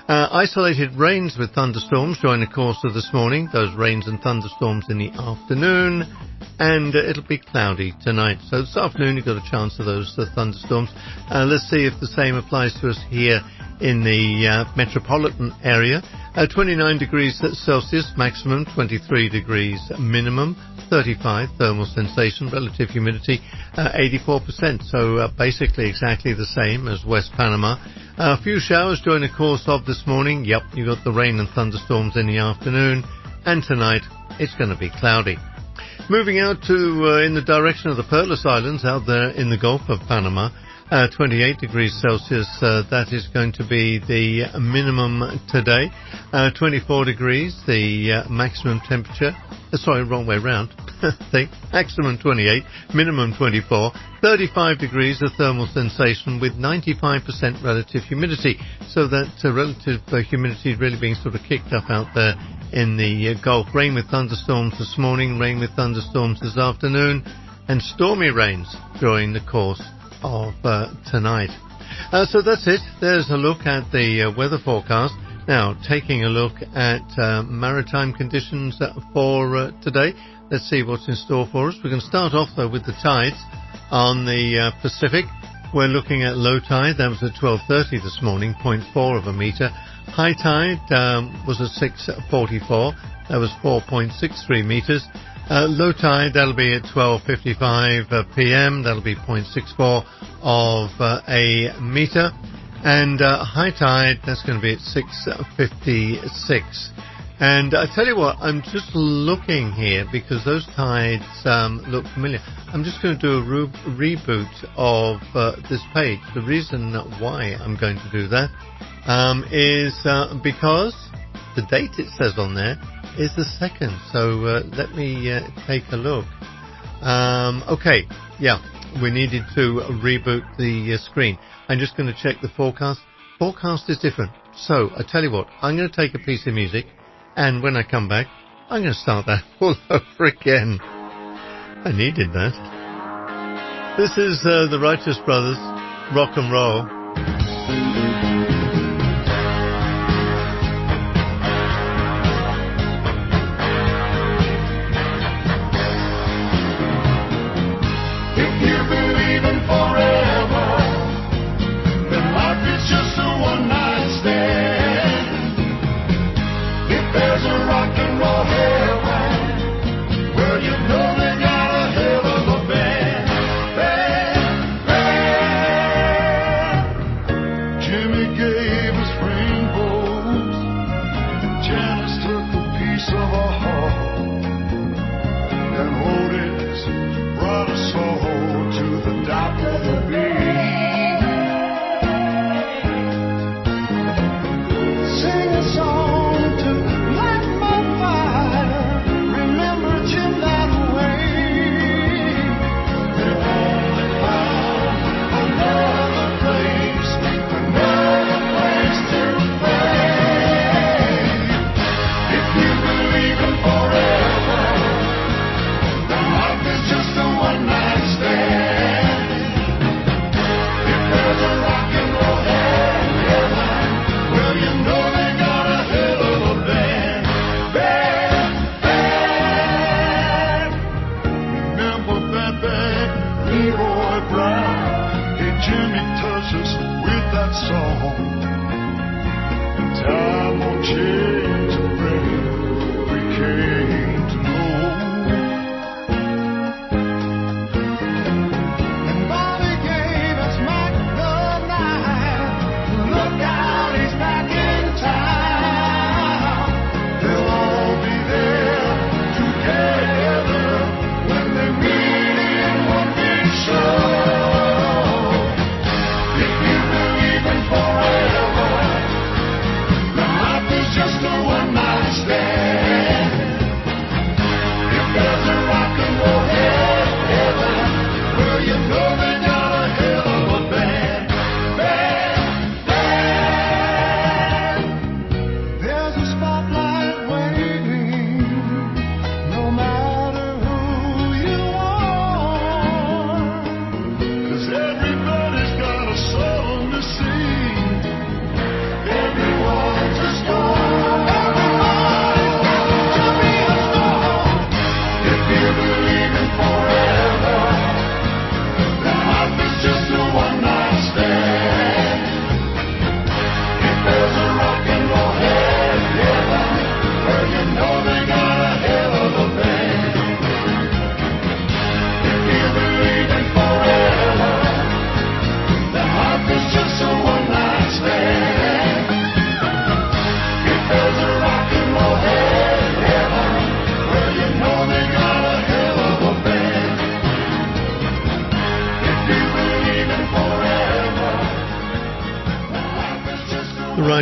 Isolated rains with thunderstorms join the course of this morning. Those rains and thunderstorms in the afternoon. And it'll be cloudy tonight. So this afternoon you've got a chance of those thunderstorms. Let's see if the same applies to us here in the metropolitan area. 29 degrees Celsius maximum, 23 degrees minimum, 35 thermal sensation, relative humidity 84%. So basically exactly the same as West Panama. A few showers during the course of this morning. Yep, you got the rain and thunderstorms in the afternoon. And tonight it's going to be cloudy. Moving out to in the direction of the Perlas Islands out there in the Gulf of Panama. 28 degrees Celsius, that is going to be the minimum today. 24 degrees, the maximum temperature. Sorry, wrong way round. The maximum 28, minimum 24. 35 degrees, the thermal sensation with 95% relative humidity. So that relative humidity is really being sort of kicked up out there in the Gulf. Rain with thunderstorms this morning, rain with thunderstorms this afternoon, and stormy rains during the course of tonight. So that's it. There's a look at the weather forecast. Now, taking a look at maritime conditions for today. Let's see what's in store for us. We're going to start off, though, with the tides on the Pacific. We're looking at low tide. That was at 12:30 this morning, 0.4 of a metre. High tide was at 6:44. That was 4.63 metres. Low tide, that'll be at 12:55 p.m. That'll be 0.64 of a metre. And high tide, that's going to be at 6:56. And I tell you what, I'm just looking here because those tides look familiar. I'm just going to do a reboot of this page. The reason why I'm going to do that is because the date it says on there is the 2nd. So let me take a look. Okay, yeah, we needed to reboot the screen. I'm just going to check the forecast. Forecast is different. So I tell you what, I'm going to take a piece of music, and when I come back, I'm going to start that all over again. I needed that. This is the Righteous Brothers, Rock and Roll.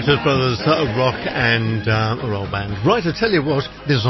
Righteous Brothers, rock and roll band. Right, I tell you what,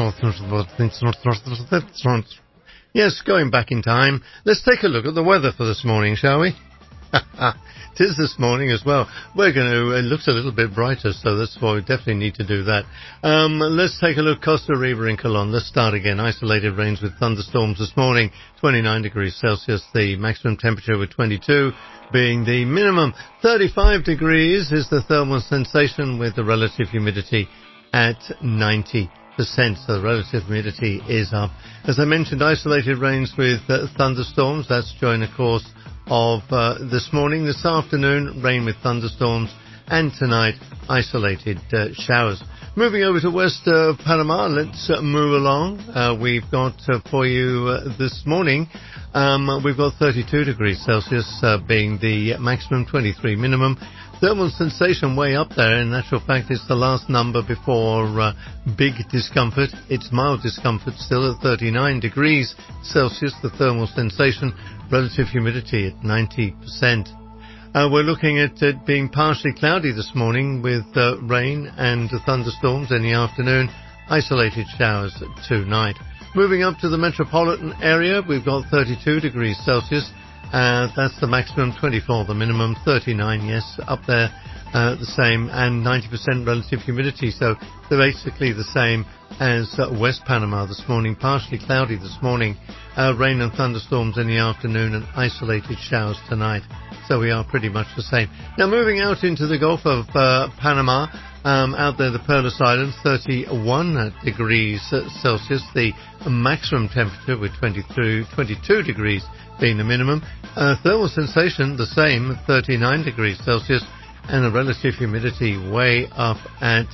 yes, going back in time, let's take a look at the weather for this morning, shall we? It is this morning as well. We're going to, it looks a little bit brighter, so that's why we definitely need to do that. Let's take a look, Costa Rica in Colon. Let's start again. Isolated rains with thunderstorms this morning, 29 degrees Celsius, the maximum temperature with 22 being the minimum. 35 degrees is the thermal sensation with the relative humidity at 90%. So the relative humidity is up. As I mentioned, isolated rains with thunderstorms. That's during the course of this morning. This afternoon, rain with thunderstorms, and tonight, isolated showers. Moving over to West Panama, let's move along. We've got for you this morning, we've got 32 degrees Celsius being the maximum, 23 minimum. Thermal sensation way up there. In actual fact, it's the last number before big discomfort. It's mild discomfort still at 39 degrees Celsius, the thermal sensation. Relative humidity at 90%. We're looking at it being partially cloudy this morning with rain and thunderstorms in the afternoon. Isolated showers tonight. Moving up to the metropolitan area, we've got 32 degrees Celsius. That's the maximum, 24 the minimum, 39, yes, up there, the same, and 90% relative humidity. So they're basically the same as West Panama this morning. Partially cloudy this morning, rain and thunderstorms in the afternoon, and isolated showers tonight. So we are pretty much the same. Now moving out into the Gulf of Panama, out there the Perlas Islands, 31 degrees Celsius, the maximum temperature with 22 degrees being the minimum. Thermal sensation the same, 39 degrees Celsius, and the relative humidity way up at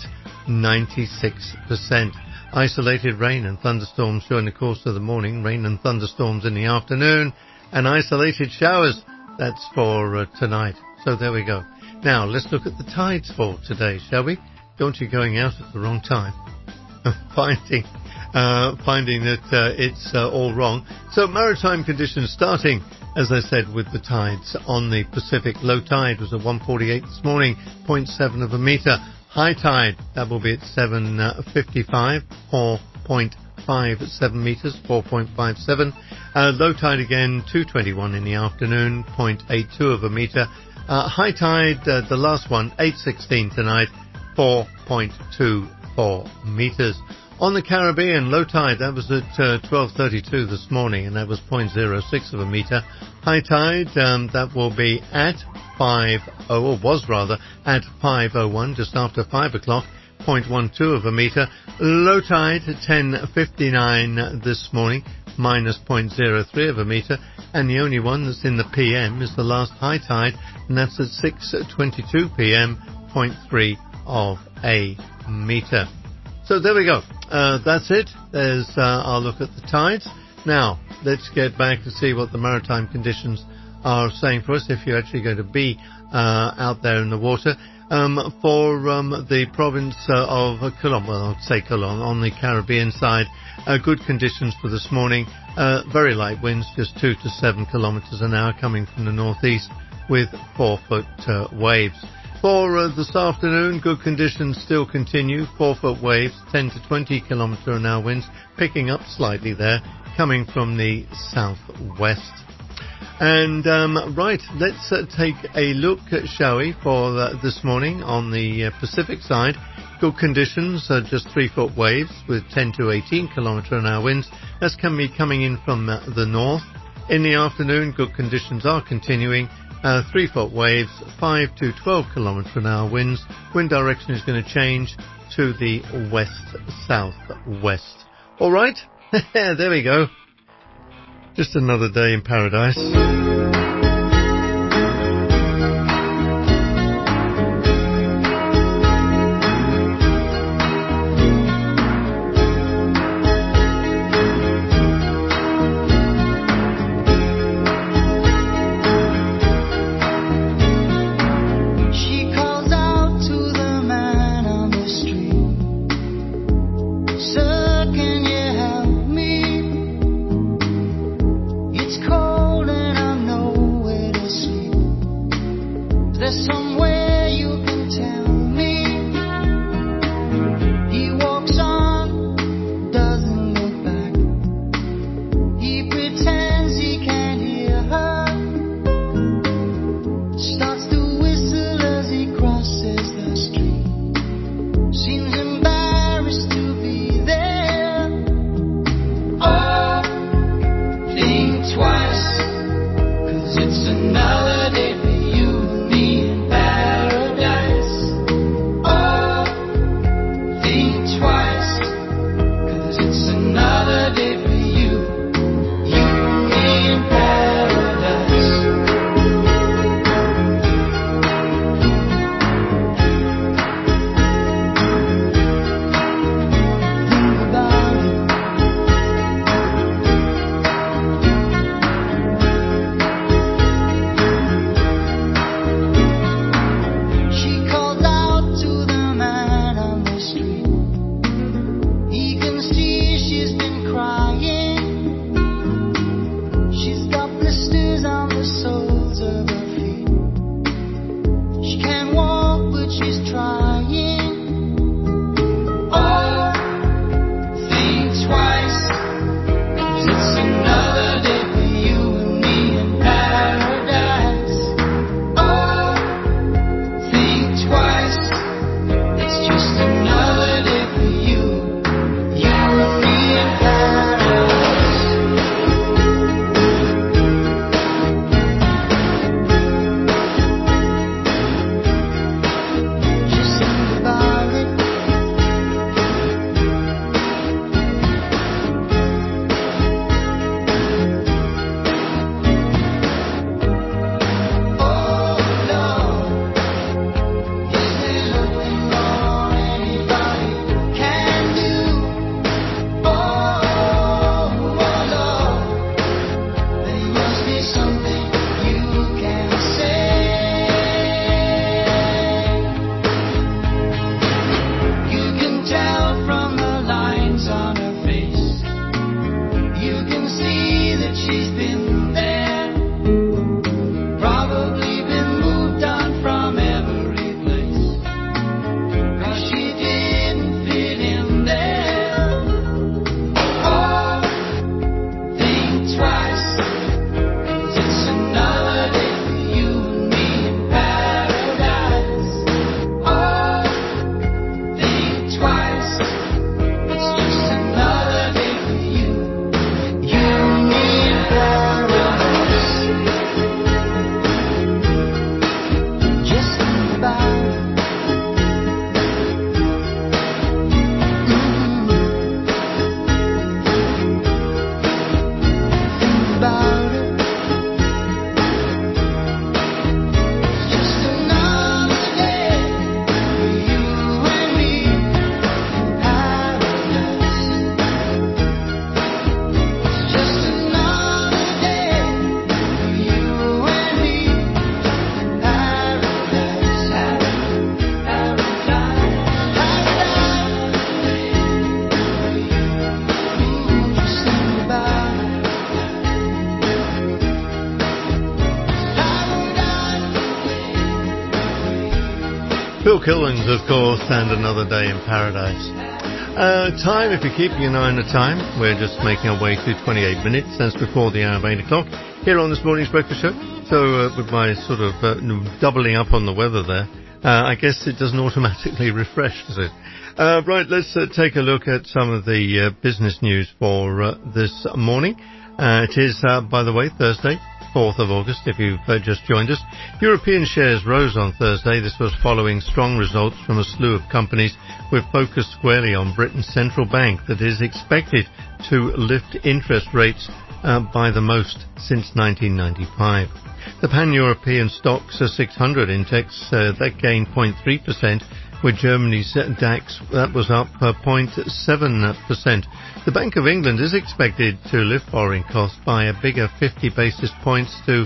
96%. Isolated rain and thunderstorms during the course of the morning, rain and thunderstorms in the afternoon, and isolated showers. That's for tonight. So there we go. Now, let's look at the tides for today, shall we? Don't you going out at the wrong time. Finding that it's all wrong. So maritime conditions starting, as I said, with the tides on the Pacific. Low tide was at 1:48 this morning, 0.7 of a metre. High tide, that will be at 7:55, 4.57 metres, 4.57. Low tide again, 2:21 in the afternoon, 0.82 of a metre. High tide, the last one, 8:16 tonight, 4.24 metres. On the Caribbean, low tide, that was at 12:32 this morning, and that was 0.06 of a metre. High tide, that will be at 5:01, just after 5 o'clock, 0.12 of a metre. Low tide, 10:59 this morning, minus 0.03 of a metre. And the only one that's in the PM is the last high tide, and that's at 6:22 PM, 0.3 of a metre. So there we go. That's it. There's our look at the tides. Now, let's get back to see what the maritime conditions are saying for us if you're actually going to be out there in the water. For the province of Colon, well, I'd say Colon, on the Caribbean side, good conditions for this morning. Very light winds, just 2 to 7 kilometres an hour coming from the northeast with 4-foot waves. For this afternoon, good conditions still continue. 4-foot waves, 10 to 20 kilometre an hour winds, picking up slightly there, coming from the southwest. And right, let's take a look, shall we, for this morning on the Pacific side. Good conditions, just 3-foot waves with 10 to 18 kilometre an hour winds. That's coming in from the north. In the afternoon, good conditions are continuing. 3-foot waves, 5 to 12 kilometre an hour winds. Wind direction is going to change to the west-southwest. All right, there we go. Just another day in paradise. Somewhere you can tell me Phil Collins, of course, and Another Day in Paradise. Time, if you're keeping an eye on the time, we're just making our way through 28 minutes. That's before the hour of 8 o'clock here on this morning's breakfast show. So with my sort of doubling up on the weather there, I guess it doesn't automatically refresh, does it? Right, let's take a look at some of the business news for this morning. It is, by the way, Thursday, 4th of August, if you've just joined us. European shares rose on Thursday. This was following strong results from a slew of companies with focus squarely on Britain's central bank that is expected to lift interest rates by the most since 1995. The Pan-European Stocks 600 index, that gained 0.3%, with Germany's DAX, that was up 0.7%. The Bank of England is expected to lift borrowing costs by a bigger 50 basis points to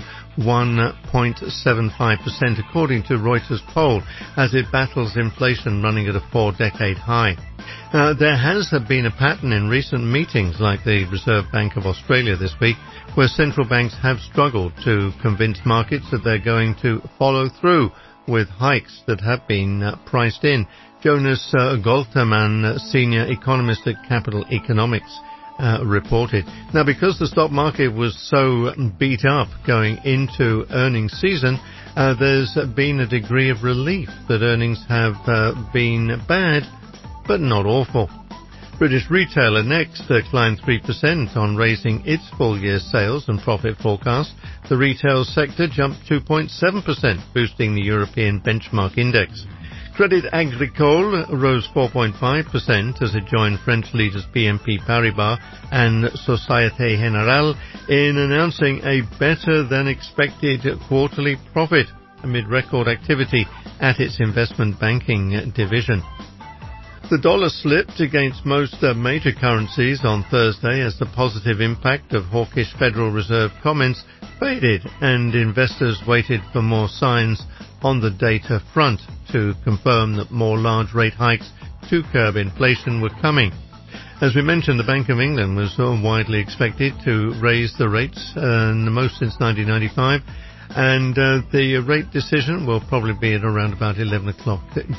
1.75%, according to Reuters poll, as it battles inflation running at a 4-decade high. There has been a pattern in recent meetings, like the Reserve Bank of Australia this week, where central banks have struggled to convince markets that they're going to follow through with hikes that have been priced in. Jonas Golterman, senior economist at Capital Economics, reported. Now, because the stock market was so beat up going into earnings season, there's been a degree of relief that earnings have been bad, but not awful. British retailer Next climbed 3% on raising its full-year sales and profit forecast. The retail sector jumped 2.7%, boosting the European benchmark index. Crédit Agricole rose 4.5% as it joined French leaders BNP Paribas and Société Générale in announcing a better-than-expected quarterly profit amid record activity at its investment banking division. The dollar slipped against most major currencies on Thursday as the positive impact of hawkish Federal Reserve comments faded and investors waited for more signs on the data front to confirm that more large rate hikes to curb inflation were coming. As we mentioned, the Bank of England was widely expected to raise the rates the most since 1995. And the rate decision will probably be at around about 11 o'clock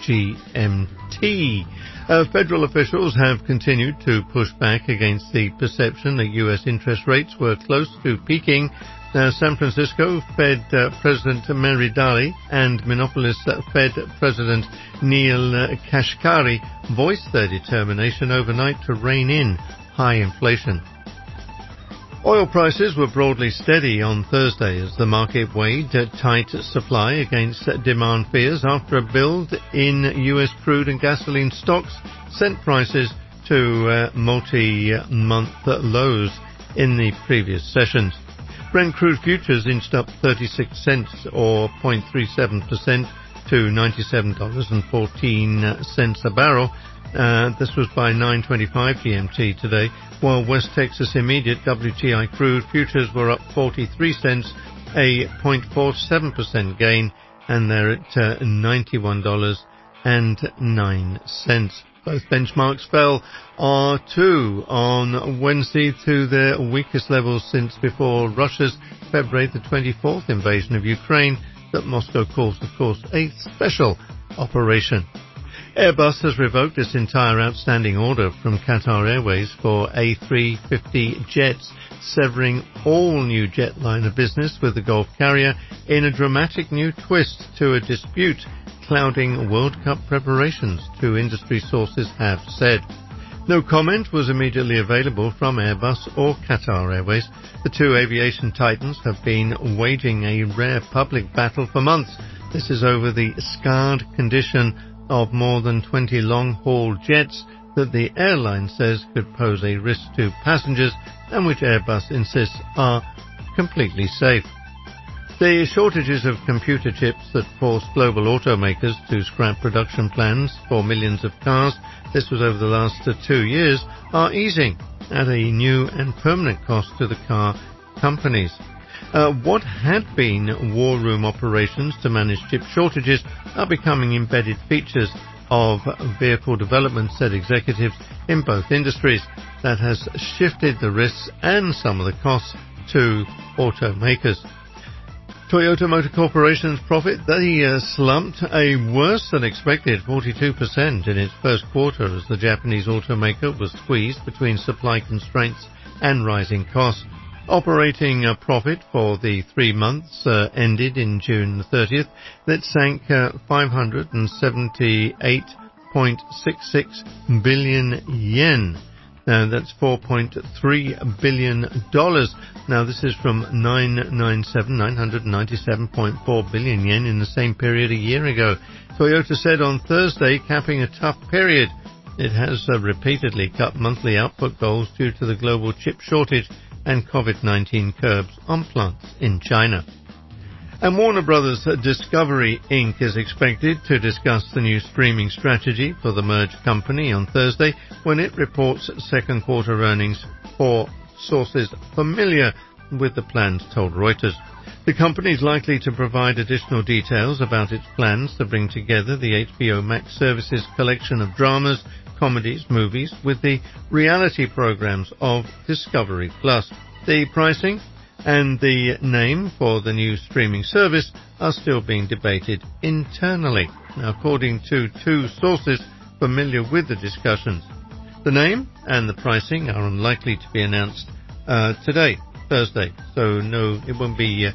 GMT. Federal officials have continued to push back against the perception that U.S. interest rates were close to peaking. San Francisco Fed President Mary Daly and Minneapolis Fed President Neil Kashkari voiced their determination overnight to rein in high inflation. Oil prices were broadly steady on Thursday as the market weighed tight supply against demand fears after a build in U.S. crude and gasoline stocks sent prices to multi-month lows in the previous sessions. Brent crude futures inched up 36 cents or 0.37% to $97.14 a barrel. This was by 9:25 GMT today, while West Texas Intermediate WTI crude futures were up 43 cents, a 0.47% gain, and they're at $91.09. Both benchmarks fell too on Wednesday to their weakest levels since before Russia's February the 24th invasion of Ukraine that Moscow calls, of course, a special operation. Airbus has revoked its entire outstanding order from Qatar Airways for A350 jets, severing all new jetliner business with the Gulf carrier in a dramatic new twist to a dispute clouding World Cup preparations, two industry sources have said. No comment was immediately available from Airbus or Qatar Airways. The two aviation titans have been waging a rare public battle for months. This is over the scarred condition of more than 20 long-haul jets that the airline says could pose a risk to passengers and which Airbus insists are completely safe. The shortages of computer chips that forced global automakers to scrap production plans for millions of cars, this was over the last 2 years, are easing at a new and permanent cost to the car companies. What had been war room operations to manage chip shortages are becoming embedded features of vehicle development, said executives in both industries. That has shifted the risks and some of the costs to automakers. Toyota Motor Corporation's profit, they slumped a worse than expected 42% in its first quarter as the Japanese automaker was squeezed between supply constraints and rising costs. Operating profit for the 3 months ended in June 30th, that sank 578.66 billion yen. That's $4.3 billion. Now, this is from 997.4 billion yen in the same period a year ago. Toyota said on Thursday, capping a tough period. It has repeatedly cut monthly output goals due to the global chip shortage and COVID-19 curbs on plants in China. And Warner Brothers Discovery Inc. is expected to discuss the new streaming strategy for the merged company on Thursday when it reports second quarter earnings for sources familiar with the plans, told Reuters. The company is likely to provide additional details about its plans to bring together the HBO Max services collection of dramas, comedies, movies with the reality programs of Discovery Plus. The pricing and the name for the new streaming service are still being debated internally, according to two sources familiar with the discussions. The name and the pricing are unlikely to be announced today, Thursday, so no, it won't be,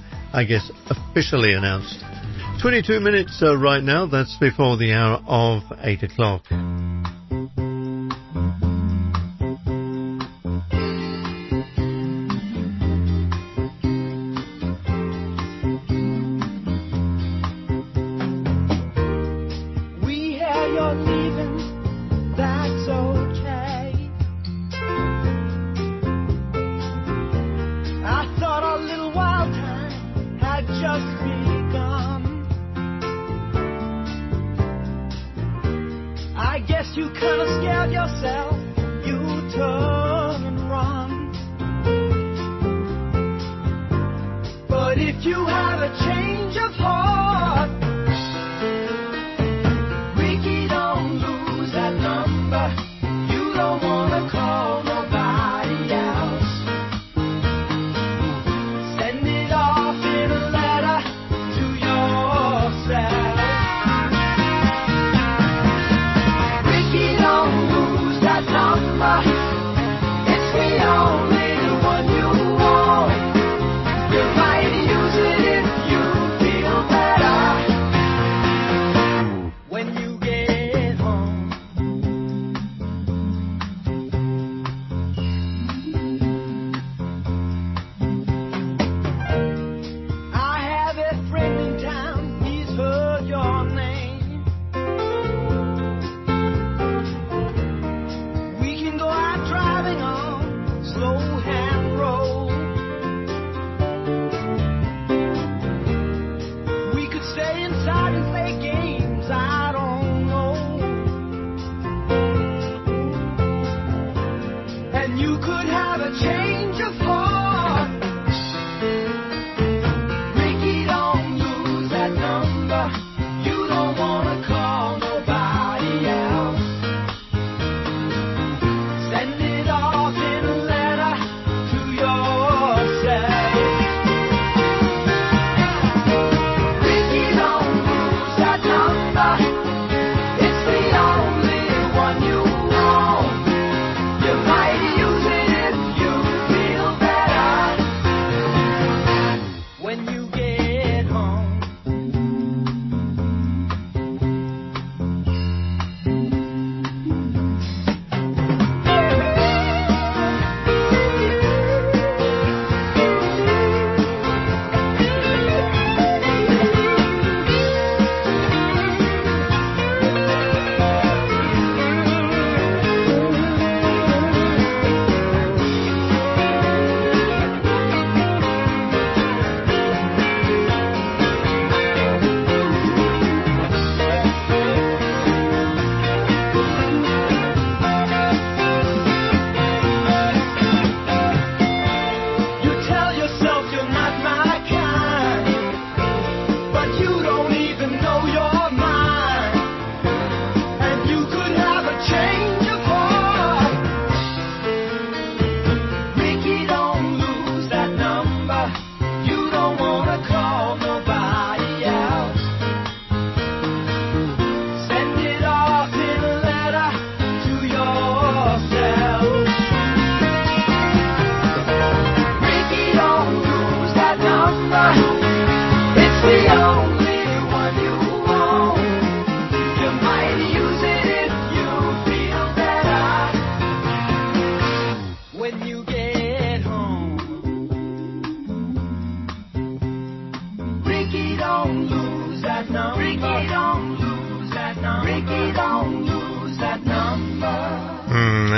officially announced. 22 minutes right now, that's before the hour of 8 o'clock. You might use it if you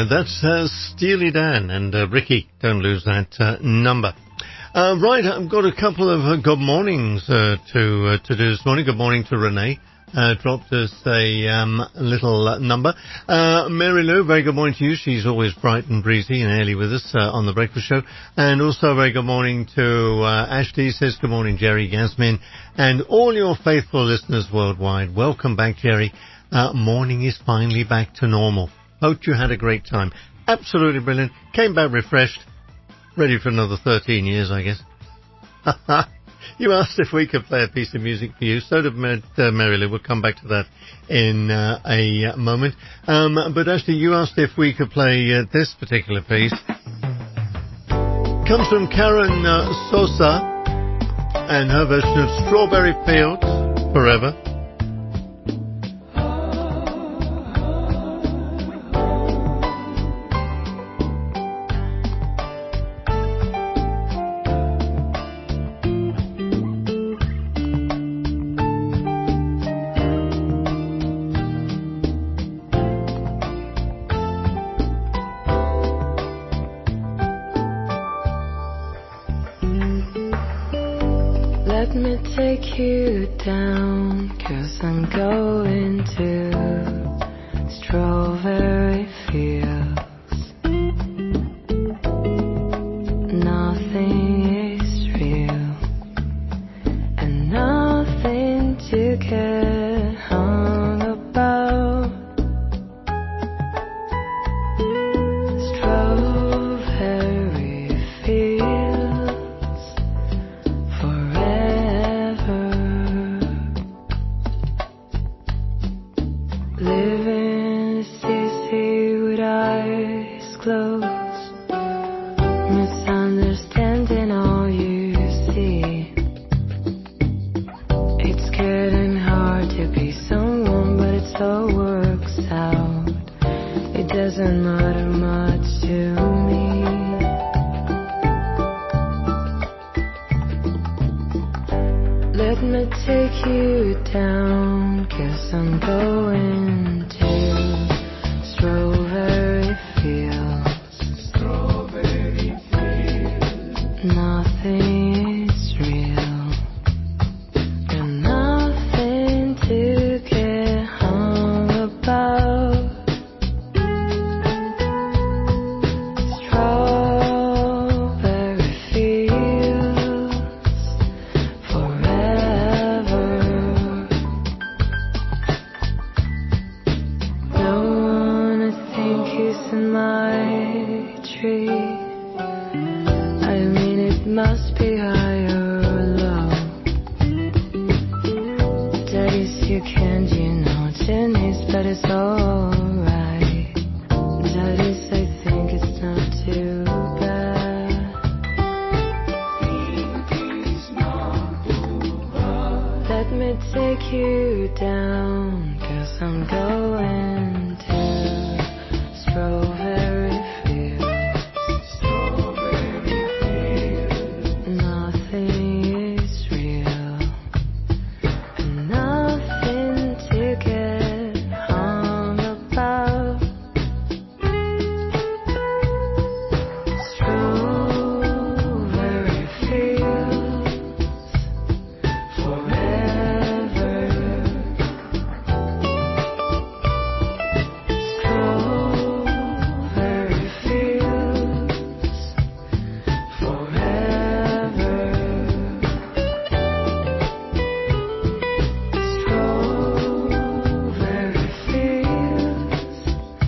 That's Steely Dan and Ricky. Don't lose that number. Right, I've got a couple of good mornings to do this morning. Good morning to Renee. Dropped us a little number. Mary Lou, very good morning to you. She's always bright and breezy and early with us on the breakfast show. And also a very good morning to Ashley. Says good morning, Jerry, Yasmin, and all your faithful listeners worldwide. Welcome back, Jerry. Morning is finally back to normal. Hope you had a great time. Absolutely brilliant. Came back refreshed. Ready for another 13 years, I guess. You asked if we could play a piece of music for you. So did Mary Lou. We'll come back to that in a moment. But actually, you asked if we could play this particular piece. Comes from Karen Sosa and her version of Strawberry Fields Forever. Let me take you down, 'cause I'm going to strawberry fields. Nothing is real, and nothing to get hung about. Strawberry fields forever. Living is easy with eyes closed, misunderstanding all you see. It's getting hard to be someone, but it all works out. It doesn't matter much to me. Let me take you down, 'cause I'm going to strawberry fields. Strawberry fields. Nothing is real, and nothing to get hung about. Strawberry fields forever. No one I think is in my tree. I mean, it must be high or low. Daddy's you can't, you know, tennis, but it's alright. Daddy's, I think it's not too bad. Let me take you down, 'cause I'm going to strawberry fields. Strawberry fields. Nothing is real, and nothing to get hung about. Strawberry fields forever. Strawberry fields forever. Strawberry fields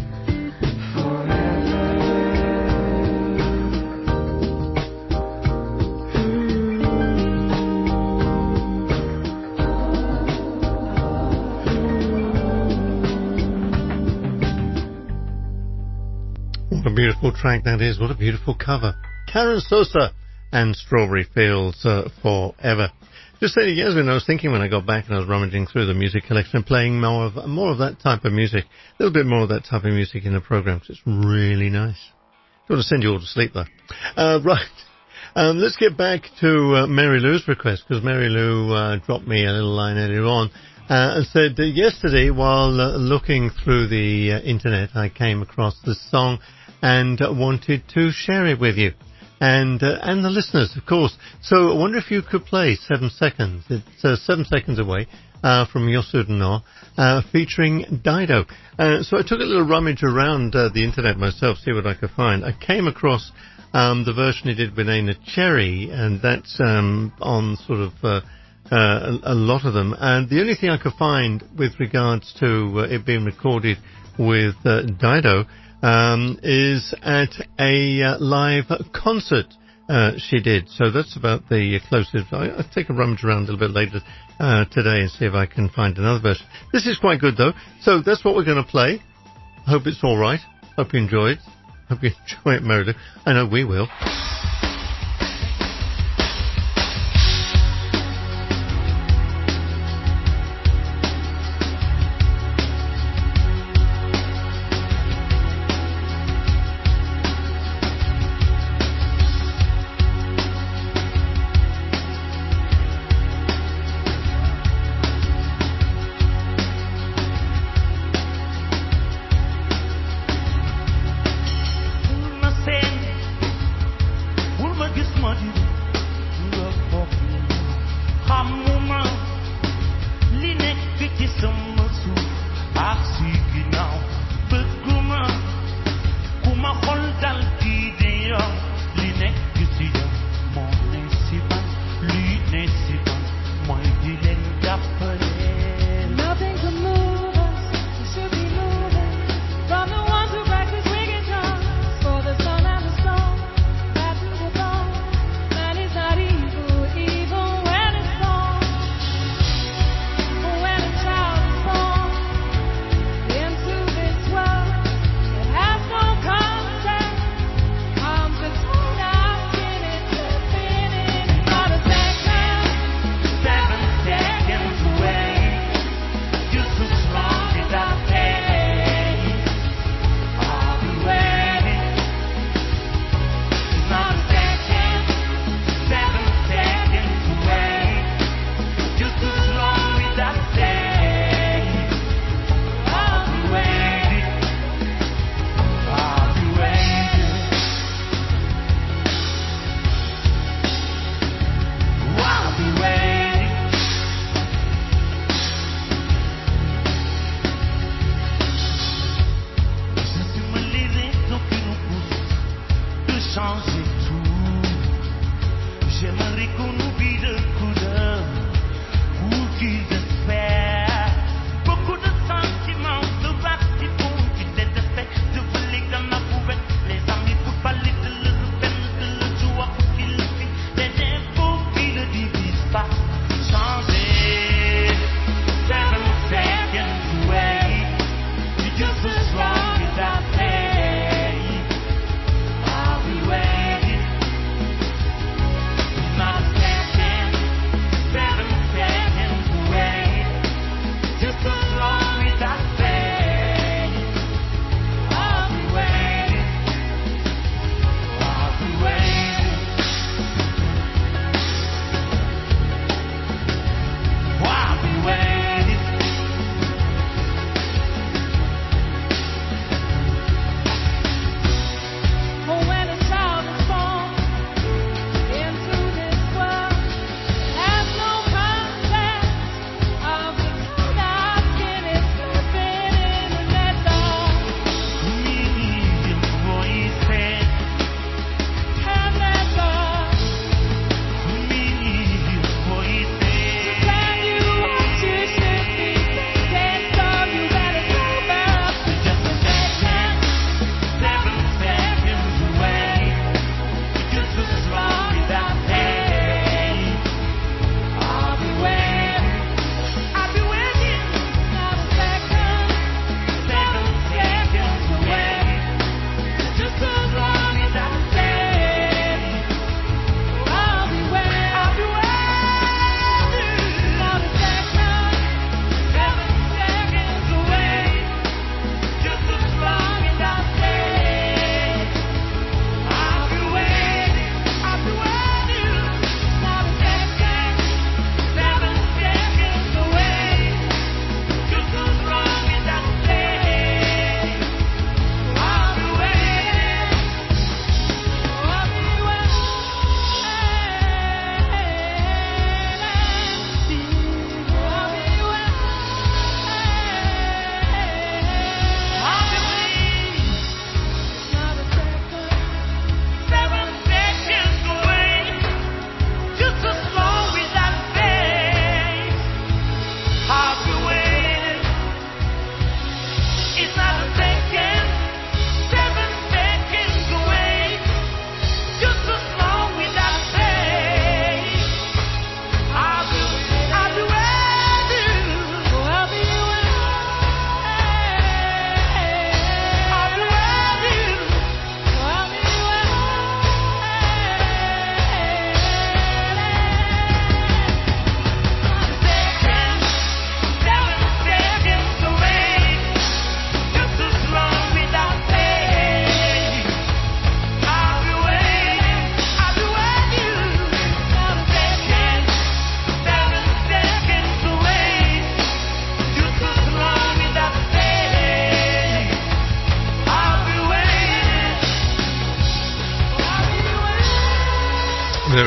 What a beautiful track that is. What a beautiful cover. Karen Sosa and Strawberry Fields Forever. Just saying, Yasmin, I was thinking when I got back and I was rummaging through the music collection, playing more of that type of music, a little bit more of that type of music in the program, 'cause it's really nice. Don't want to send you all to sleep, though. Right. Let's get back to Mary Lou's request, because Mary Lou dropped me a little line earlier on said yesterday while looking through the internet, I came across this song and wanted to share it with you. And the listeners, of course. So I wonder if you could play 7 seconds. It's 7 seconds away from Yosuno, featuring Dido. So I took a little rummage around the internet myself, see what I could find. I came across the version he did with Neneh Cherry, and that's on sort of a lot of them. And the only thing I could find with regards to it being recorded with Dido is at a live concert she did. So that's about the closest. I'll take a rummage around a little bit later today and see if I can find another version. This is quite good though. So that's what we're going to play. Hope it's all right. Hope you enjoy it. Hope you enjoy it, Meredith. I know we will. Just as long as I stay, I'll be waiting.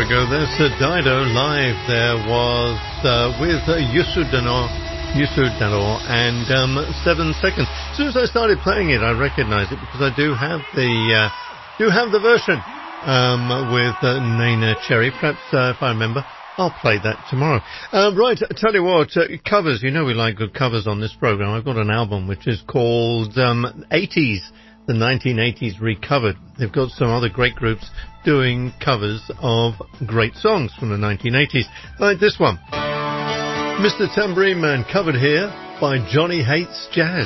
ago. There's Dido live. There was with Youssou N'Dour and 7 seconds. As soon as I started playing it, I recognised it because I do have the version with Nena Cherry. Perhaps if I remember, I'll play that tomorrow. Right, tell you what, covers. You know we like good covers on this program. I've got an album which is called 80s. The 1980s recovered. They've got some other great groups doing covers of great songs from the 1980s, like this one. Mr. Tambourine Man, covered here by Johnny Hates Jazz.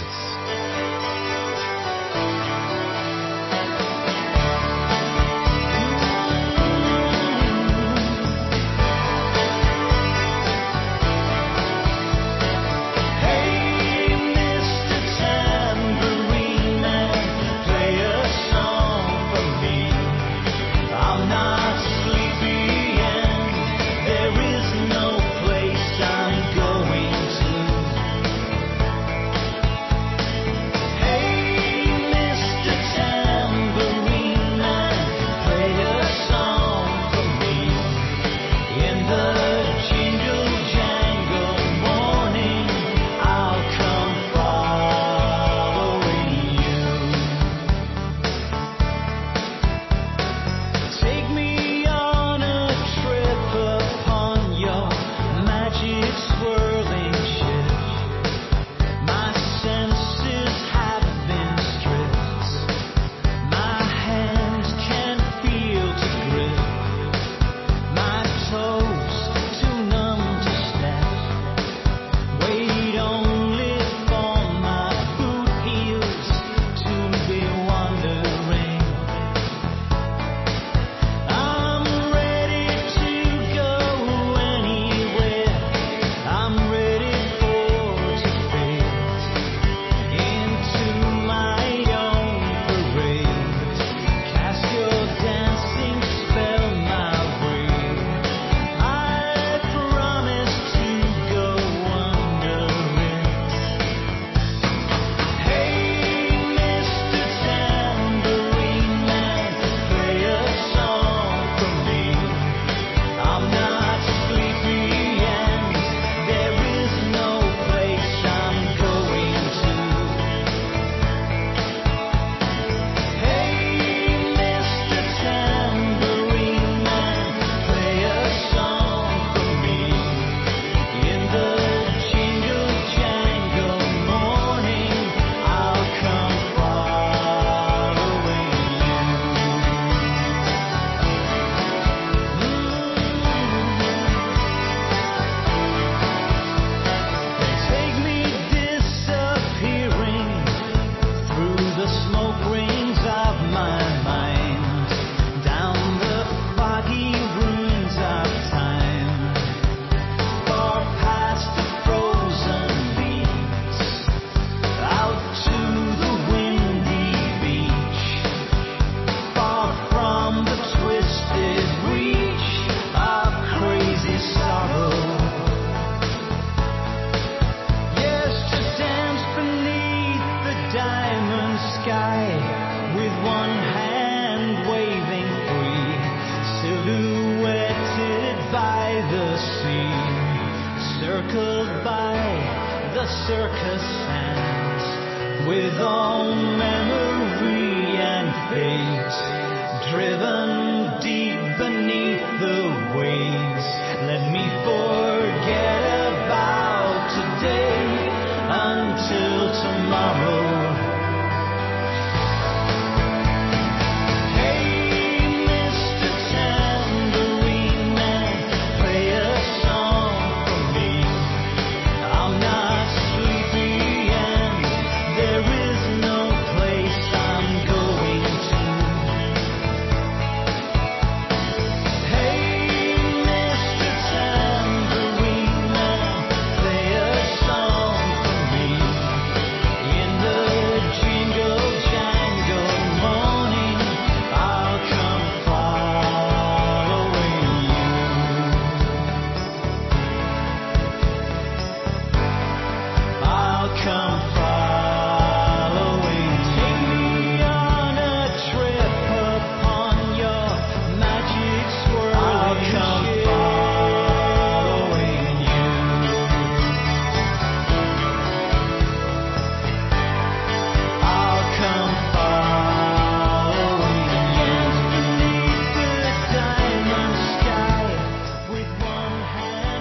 There is no place I'm going to.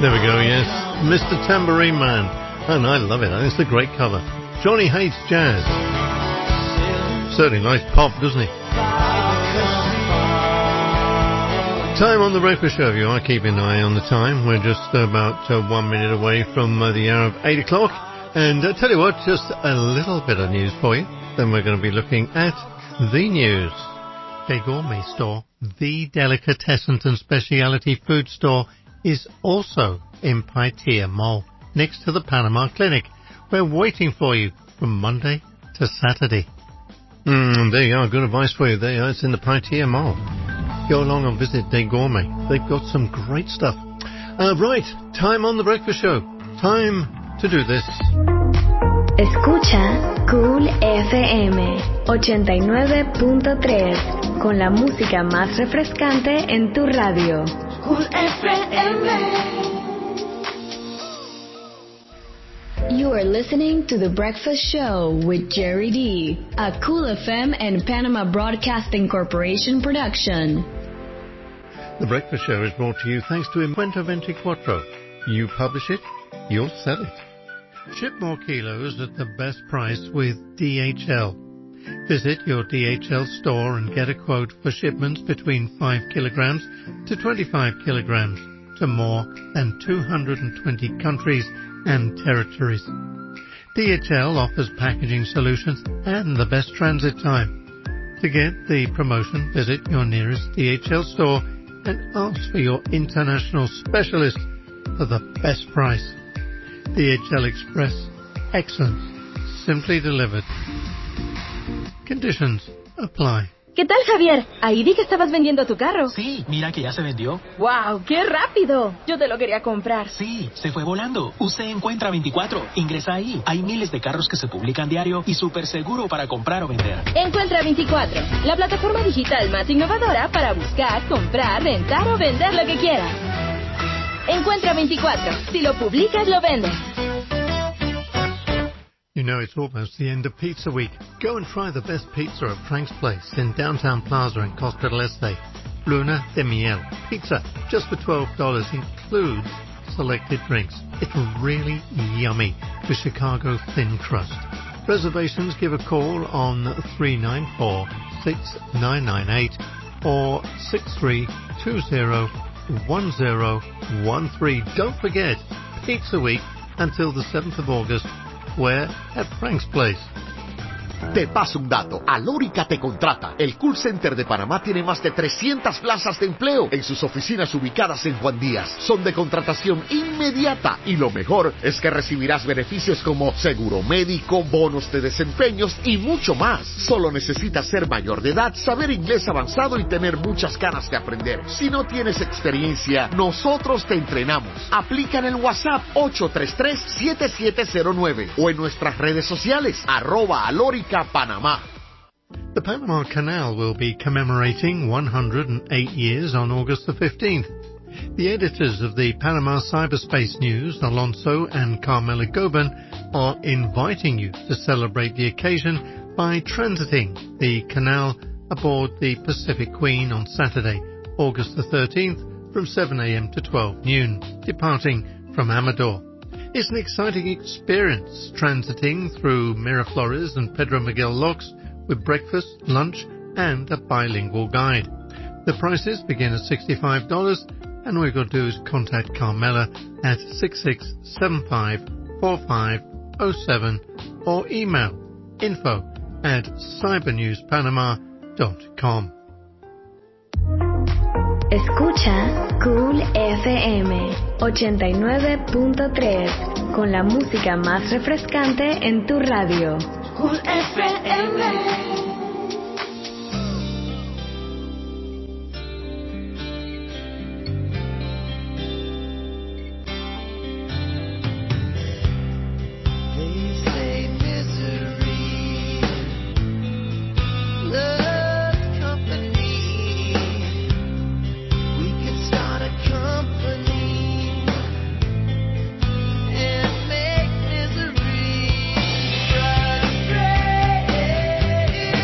There we go, yes. Mr. Tambourine Man. And I love it. I think it's a great cover. Johnny Hates Jazz. Certainly nice pop, doesn't he? Time on the Breakfast Show. You are keeping an eye on the time. We're just about 1 minute away from the hour of 8 o'clock. And tell you what, just a little bit of news for you. Then we're going to be looking at the news. A gourmet store, the delicatessen and specialty food store, is also in Paitilla Mall, next to the Panama Clinic. We're waiting for you from Monday to Saturday. There you are, good advice for you. There you are, it's in the Paitilla Mall. Go along and visit Des Gourmet. They've got some great stuff. Right, time on the Breakfast Show. Time to do this. Escucha Cool FM 89.3 con la música más refrescante en tu radio. Cool FM. You are listening to The Breakfast Show with Jerry D, a Cool FM and Panama Broadcasting Corporation production. The Breakfast Show is brought to you thanks to Encuentro 24. You publish it, you'll sell it. Ship more kilos at the best price with DHL. Visit your DHL store and get a quote for shipments between 5 kilograms to 25 kilograms to more than 220 countries and territories. DHL offers packaging solutions and the best transit time. To get the promotion, visit your nearest DHL store and ask for your international specialist for the best price. DHL Express. Excellence. Simply delivered. Conditions apply. ¿Qué tal, Javier? Ahí vi que estabas vendiendo tu carro. Sí, mira que ya se vendió. ¡Wow! ¡Qué rápido! Yo te lo quería comprar. Sí, se fue volando. Usted encuentra 24. Ingresa ahí. Hay miles de carros que se publican diario y súper seguro para comprar o vender. Encuentra 24, la plataforma digital más innovadora para buscar, comprar, rentar o vender lo que quieras. Encuentra 24. Si lo publicas, lo vendes. You know it's almost the end of Pizza Week. Go and try the best pizza at Frank's Place in Downtown Plaza in Costa del Este. Luna de Miel. Pizza, just for $12, includes selected drinks. It's really yummy with Chicago thin crust. Reservations, give a call on 394-6998 or 6320-1013. Don't forget, Pizza Week until the 7th of August. Where? At Frank's Place. Te paso un dato. Alórica te contrata. El Call Center de Panamá tiene más de 300 plazas de empleo en sus oficinas ubicadas en Juan Díaz. Son de contratación inmediata y lo mejor es que recibirás beneficios como seguro médico, bonos de desempeños y mucho más. Solo necesitas ser mayor de edad, saber inglés avanzado y tener muchas ganas de aprender. Si no tienes experiencia, nosotros te entrenamos. Aplica en el WhatsApp 833-7709 o en nuestras redes sociales @Alórica Panamá. The Panama Canal will be commemorating 108 years on August the 15th. The editors of the Panama Cyberspace News, Alonso and Carmela Goban, are inviting you to celebrate the occasion by transiting the canal aboard the Pacific Queen on Saturday, August the 13th, from 7 a.m. to 12 noon, departing from Amador. It's an exciting experience transiting through Miraflores and Pedro Miguel locks with breakfast, lunch and a bilingual guide. The prices begin at $65 and all you've got to do is contact Carmela at 66754507 or email info@cybernewspanama.com. Escucha Cool FM 89.3 con la música más refrescante en tu radio. Cool FM. And make misery run free.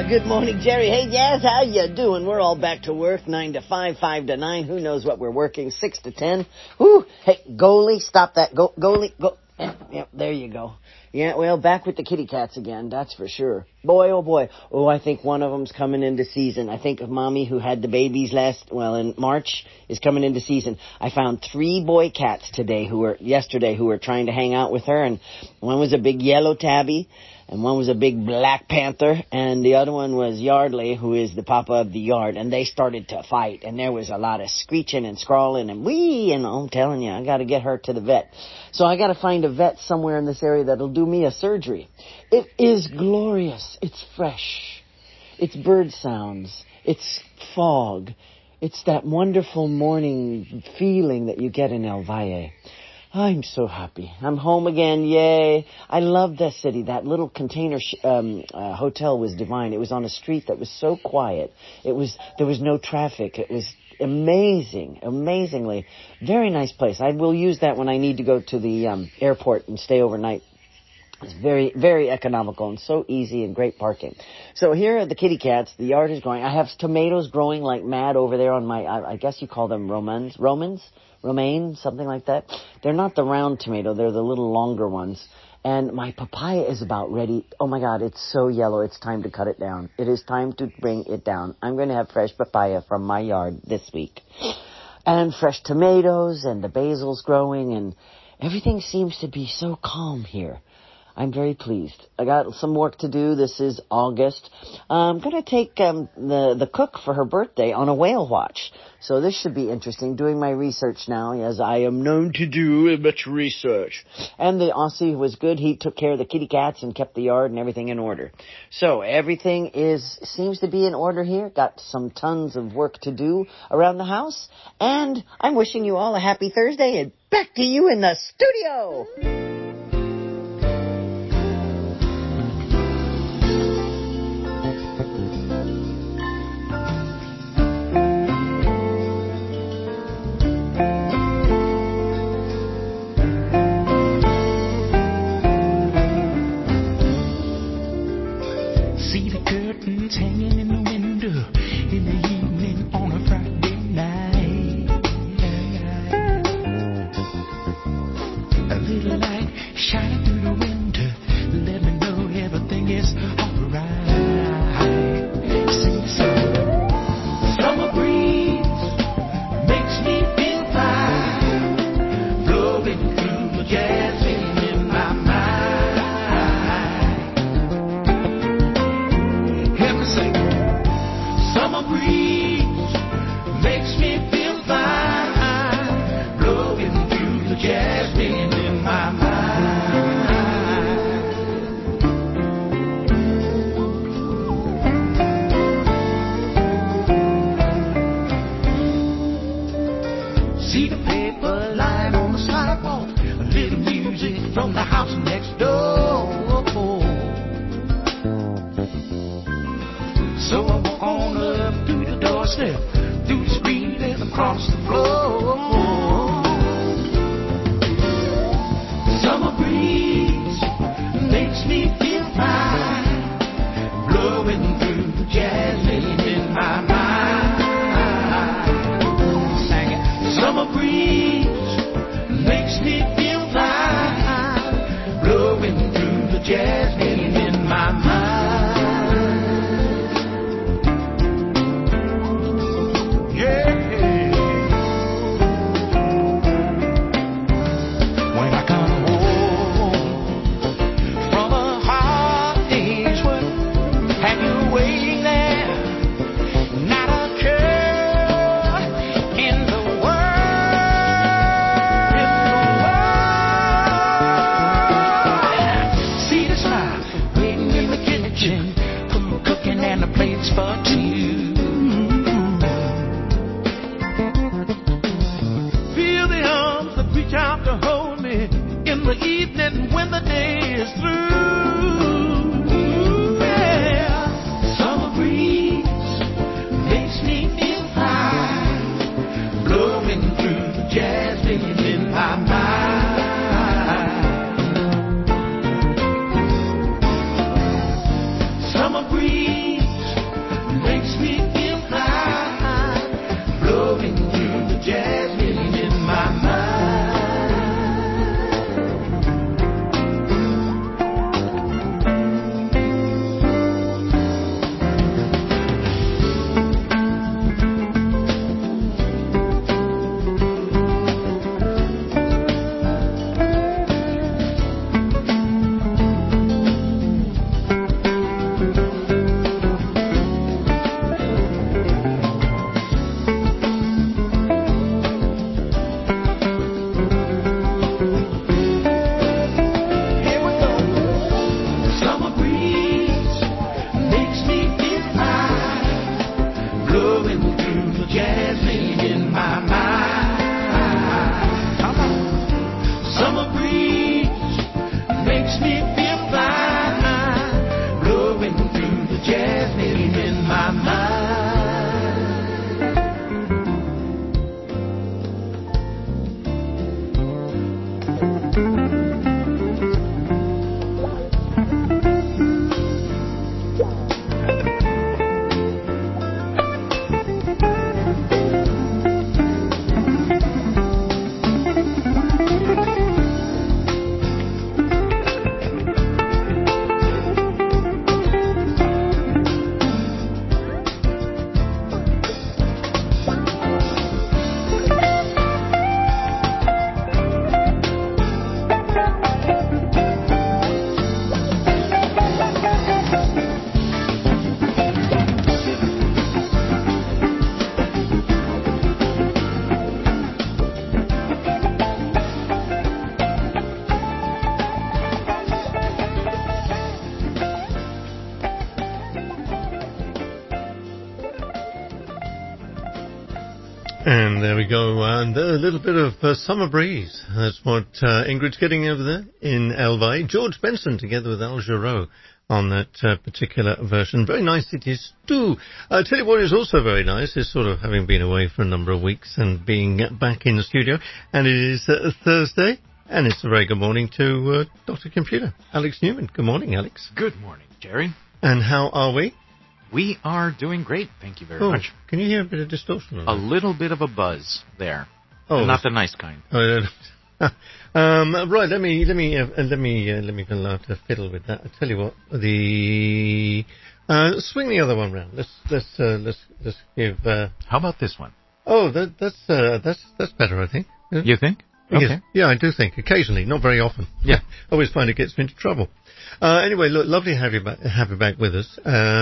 Good morning, Jerry. Hey, Jazz, how you doing? We're all back to work, 9 to 5, 5 to 9. Who knows what we're working, 6 to 10. Whew. Hey, goalie, stop that. Goalie, go. Yep, there you go. Yeah, well, back with the kitty cats again, that's for sure. Boy, oh boy. Oh, I think one of them's coming into season. I think of Mommy, who had the babies in March, is coming into season. I found 3 boy cats yesterday who were trying to hang out with her, and one was a big yellow tabby, and one was a big black panther, and the other one was Yardley, who is the papa of the yard, and they started to fight, and there was a lot of screeching and scrawling, and I'm telling you, I gotta get her to the vet. So I gotta find a vet somewhere in this area that'll do me a surgery. It is glorious. It's fresh. It's bird sounds. It's fog. It's that wonderful morning feeling that you get in El Valle. I'm so happy. I'm home again. Yay. I love that city. That little container hotel was divine. It was on a street that was so quiet. There was no traffic. It was amazingly very nice place. I will use that when I need to go to the airport and stay overnight. It's very, very economical and so easy and great parking. So here are the kitty cats. The yard is growing. I have tomatoes growing like mad over there on my, I guess you call them romaine, something like that. They're not the round tomato. They're the little longer ones. And my papaya is about ready. Oh, my God, it's so yellow. It's time to cut it down. It is time to bring it down. I'm going to have fresh papaya from my yard this week. And fresh tomatoes, and the basil's growing, and everything seems to be so calm here. I'm very pleased. I got some work to do. This is August. I'm going to take the cook for her birthday on a whale watch. So this should be interesting, doing my research now, as I am known to do much research. And the Aussie was good. He took care of the kitty cats and kept the yard and everything in order. So everything seems to be in order here. Got some tons of work to do around the house. And I'm wishing you all a happy Thursday. And back to you in the studio. Hanging in the window in the evening on a Friday night. A little light shining through the window, let me know everything is alright. Sing the song. Summer breeze makes me feel fine, blowing through the jazz in my mind. Summer breeze makes me feel fine, blowing through the jasmine in my mind. See the paper lying on the sidewalk, a little music from the house next door. So I walk on up through the doorstep, through the street and across the floor. Summer breeze makes me feel fine, blowing through the jasmine in my mind. Sing it. Summer breeze makes me feel fine, blowing through the jasmine in my mind. blowing through the jasmine in my mind. Come on. Summer breeze makes me feel fine, blowing through the jasmine in my mind. And there we go, and a little bit of summer breeze. That's what Ingrid's getting over there in Elvay. George Benson together with Al Jarreau on that particular version. Very nice it is too. I'll tell you what is also very nice is sort of having been away for a number of weeks and being back in the studio. And it is Thursday, and it's a very good morning to Dr. Computer, Alex Newman. Good morning, Alex. Good morning, Jerry. And how are we? We are doing great, thank you very Oh, much. Can you hear a bit of distortion? A little bit of a buzz there. Oh, Not the nice kind. Right, let me go out to fiddle with that. I tell you what, swing the other one round. Let's give. How about this one? Oh, that's better, I think. You think? Because, Okay. yeah, I do think occasionally, not very often. Yeah. I always find it gets me into trouble. Anyway, look, lovely to have you back with us.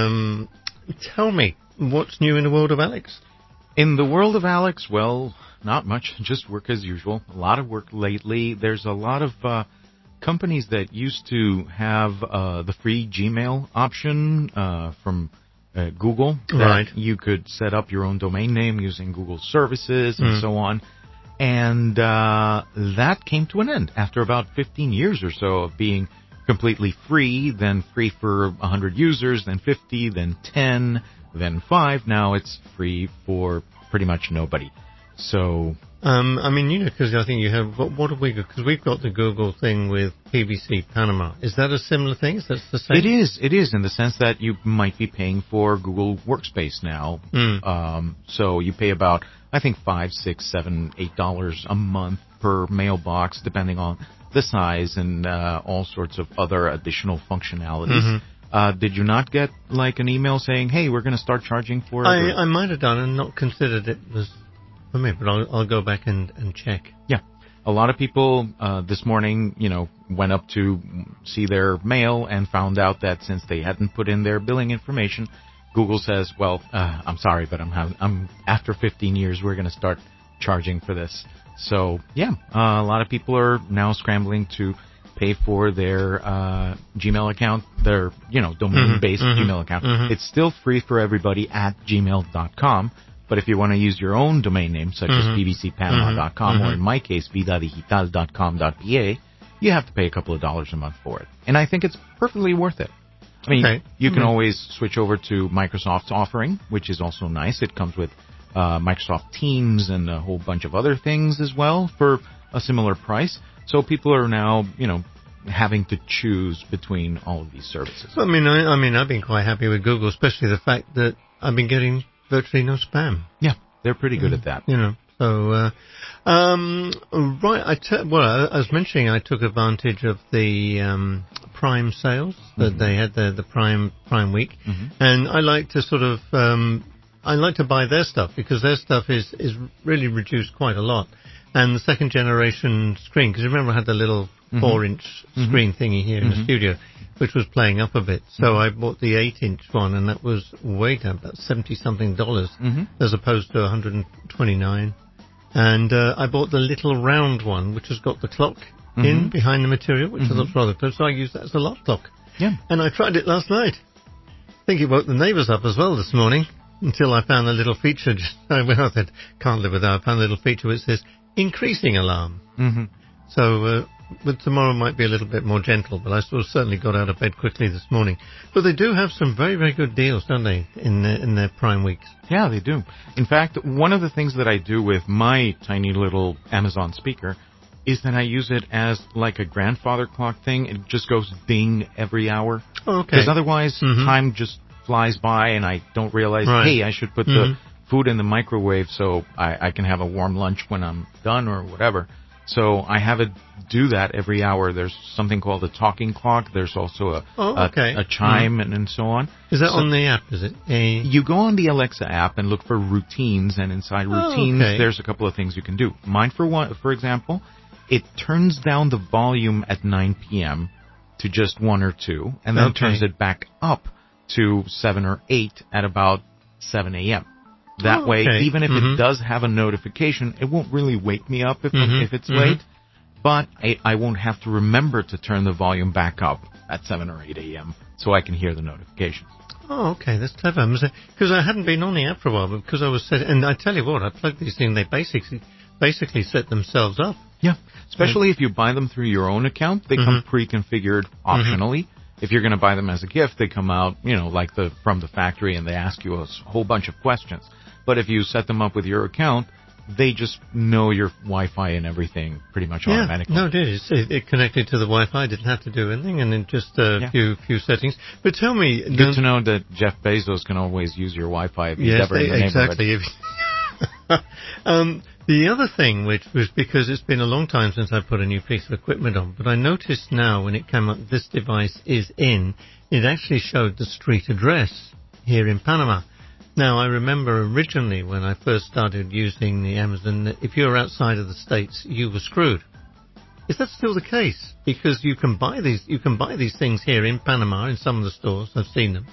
Tell me, what's new in the world of Alex? In the world of Alex, well, not much, just work as usual. A lot of work lately. There's a lot of companies that used to have the free Gmail option from Google. Right. You could set up your own domain name using Google services and so on. And that came to an end after about 15 years or so of being completely free, then free for 100 users, then 50, then 10, then 5. Now it's free for pretty much nobody. So, I mean, you know, because I think you have, what have we got? Because we've got the Google thing with PVC Panama. Is that a similar thing? Is that the same? It is in the sense that you might be paying for Google Workspace now. So you pay about, I think, $5, $6, $7, $8 a month per mailbox, depending on the size and all sorts of other additional functionalities. Did you not get like an email saying, "Hey, we're going to start charging for it"? I might have done and not considered it was for me, but I'll go back and check. Yeah. A lot of people this morning, went up to see their mail and found out that since they hadn't put in their billing information, Google says, "Well, I'm sorry, but I'm after 15 years, we're going to start charging for this." So, yeah, a lot of people are now scrambling to pay for their Gmail account, their, domain-based Gmail account. It's still free for everybody at gmail.com. But if you want to use your own domain name, such as bbcpanama.com, or in my case, vidadigital.com.pa, you have to pay a couple of dollars a month for it. And I think it's perfectly worth it. I mean, you can always switch over to Microsoft's offering, which is also nice. It comes with Microsoft Teams and a whole bunch of other things as well for a similar price. So people are now, having to choose between all of these services. I mean, I've been quite happy with Google, especially the fact that I've been getting virtually no spam. Yeah, they're pretty good at that. So, right, I was mentioning I took advantage of the Prime sales that they had, the Prime week, and I like to sort of, I like to buy their stuff because their stuff is really reduced quite a lot. And the second generation screen, because remember I had the little 4-inch screen thingy here in the studio, which was playing up a bit. So I bought the 8-inch one, and that was way down, about $70-something, as opposed to $129. And I bought the little round one, which has got the clock in behind the material, which I thought was rather close. So I used that as a loft clock. Yeah. And I tried it last night. I think it woke the neighbours up as well this morning. until I found a little feature. When I said can't live without, I found a little feature which says increasing alarm. Mm-hmm. So, but tomorrow might be a little bit more gentle, but I certainly got out of bed quickly this morning. But they do have some very, very good deals, don't they, in their Prime weeks? Yeah, they do. In fact, one of the things that I do with my tiny little Amazon speaker is that I use it as like a grandfather clock thing. It just goes ding every hour. Oh, okay. Because otherwise, time just flies by and I don't realize, hey, I should put the food in the microwave so I can have a warm lunch when I'm done or whatever. So I have it do that every hour. There's something called a talking clock. There's also a chime and so on. Is that on the app, is it? You go on the Alexa app and look for routines, and inside routines, there's a couple of things you can do. Mine, for example, it turns down the volume at 9 p.m. to just 1 or 2, and then turns it back up to 7 or 8 at about 7 a.m. That way, even if it does have a notification, it won't really wake me up if it's late, but I won't have to remember to turn the volume back up at 7 or 8 a.m. so I can hear the notifications. Oh, okay, that's clever. Because I hadn't been on the app for a while, but because I was set, and I tell you what, I plugged these in, they basically set themselves up. Yeah, especially if you buy them through your own account, they come pre-configured optionally. If you're going to buy them as a gift, they come out, like from the factory, and they ask you a whole bunch of questions. But if you set them up with your account, they just know your Wi-Fi and everything pretty much automatically. No, it is. It connected to the Wi-Fi, didn't have to do anything, and then just a few settings. But tell me... Good to know that Jeff Bezos can always use your Wi-Fi if he's ever in the neighborhood. Exactly. The other thing, which was because it's been a long time since I put a new piece of equipment on, but I noticed now when it came up, this device is in, it actually showed the street address here in Panama. Now, I remember originally when I first started using the Amazon, that if you're outside of the States, you were screwed. Is that still the case? Because you can buy these things here in Panama in some of the stores. I've seen them.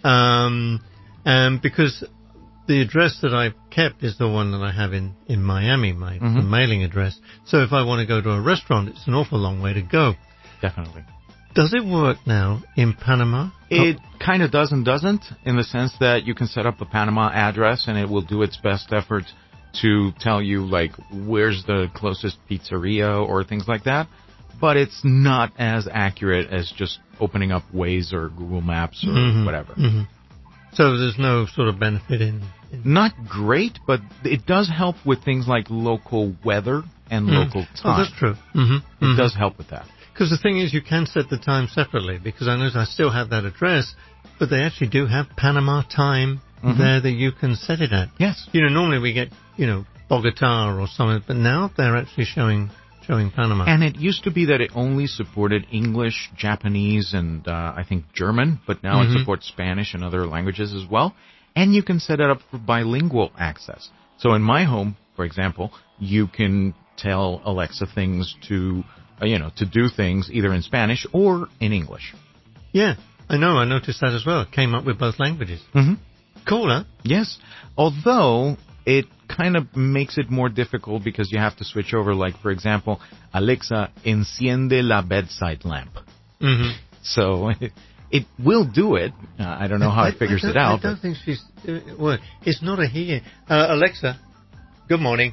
And because the address that I've kept is the one that I have in Miami, my mailing address. So if I want to go to a restaurant, it's an awful long way to go. Definitely. Does it work now in Panama? It kind of does and doesn't, in the sense that you can set up a Panama address and it will do its best effort to tell you, like, where's the closest pizzeria or things like that. But it's not as accurate as just opening up Waze or Google Maps or whatever. So there's no sort of benefit in... Not great, but it does help with things like local weather and local time. Oh, that's true. It does help with that. Because the thing is, you can set the time separately, because I know I still have that address, but they actually do have Panama time there that you can set it at. Yes. Normally we get, Bogota or something, but now they're actually showing Panama. And it used to be that it only supported English, Japanese, and I think German, but now it supports Spanish and other languages as well. And you can set it up for bilingual access. So in my home, for example, you can tell Alexa things to do things either in Spanish or in English. Yeah, I know. I noticed that as well. It came up with both languages. Cool, huh? Yes. Although it kind of makes it more difficult because you have to switch over. Like, for example, Alexa, enciende la bedside lamp. So it will do it. I don't know how it figures it out. I don't think she's... well, it's not a he. Alexa, good morning.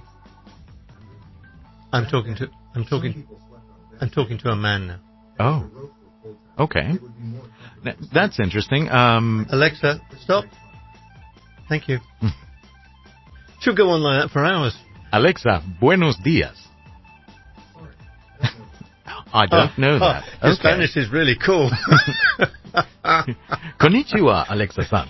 I'm talking to a man now. Oh. Okay. That's interesting. Alexa, stop. Thank you. She'll go on like that for hours. Alexa, buenos días. I don't know that. His Spanish is really cool. Konnichiwa, Alexa-san.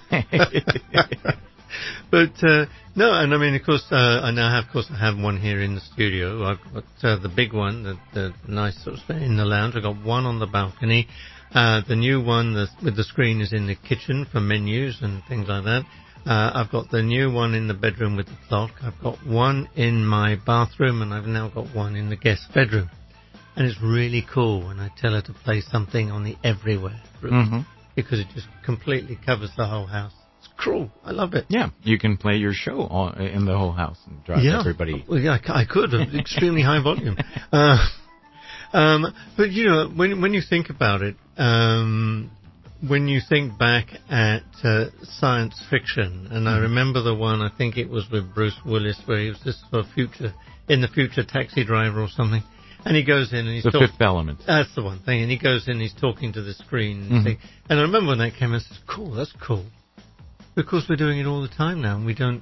But, no, and I mean, of course, I now have one here in the studio. I've got the big one, the nice sort of in the lounge. I've got one on the balcony. The new one with the screen is in the kitchen for menus and things like that. I've got the new one in the bedroom with the clock. I've got one in my bathroom, and I've now got one in the guest bedroom. And it's really cool when I tell her to play something on the everywhere room, because it just completely covers the whole house. It's cool. I love it. Yeah, you can play your show in the whole house and drive everybody. Well, yeah, I could. Extremely high volume. But, when you think about it, when you think back at science fiction, and I remember the one, I think it was with Bruce Willis, where he was this sort of in the future taxi driver or something, and he goes in and he's The Fifth Element. That's the one thing, and he goes in and he's talking to the screen, and I remember when that came out, I said, "Cool, that's cool," because we're doing it all the time now, and we don't,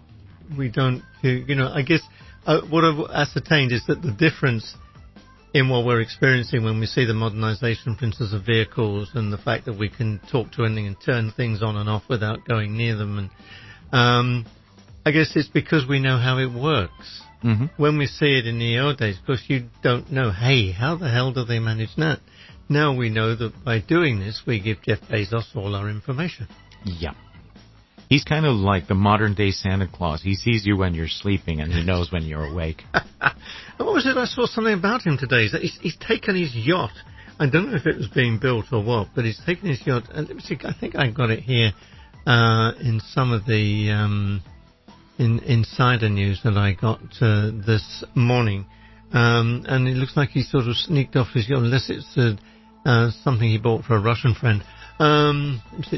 I guess what I've ascertained is that the difference in what we're experiencing when we see the modernization, for instance, of vehicles and the fact that we can talk to anything and turn things on and off without going near them. And I guess it's because we know how it works. Mm-hmm. When we see it in the old days, of course, you don't know, hey, how the hell do they manage that? Now we know that by doing this, we give Jeff Bezos all our information. Yeah. He's kind of like the modern-day Santa Claus. He sees you when you're sleeping, and he knows when you're awake. What was it? I saw something about him today. He's taken his yacht. I don't know if it was being built or what, but he's taken his yacht. And let me see, I think I got it here in some of the insider news that I got this morning. And it looks like he sort of sneaked off his yacht, unless it's something he bought for a Russian friend. And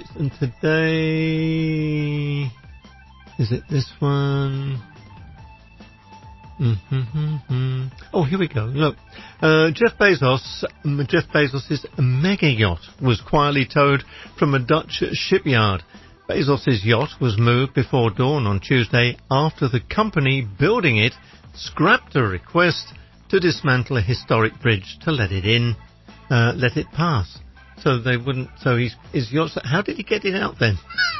today, is it this one? Oh, here we go. Look, Jeff Bezos's mega yacht was quietly towed from a Dutch shipyard. Bezos's yacht was moved before dawn on Tuesday after the company building it scrapped a request to dismantle a historic bridge to let it pass. So they wouldn't. So his yacht. How did he get it out then?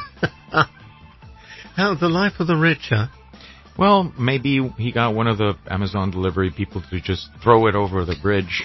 How the life of the rich, huh? Well, maybe he got one of the Amazon delivery people to just throw it over the bridge.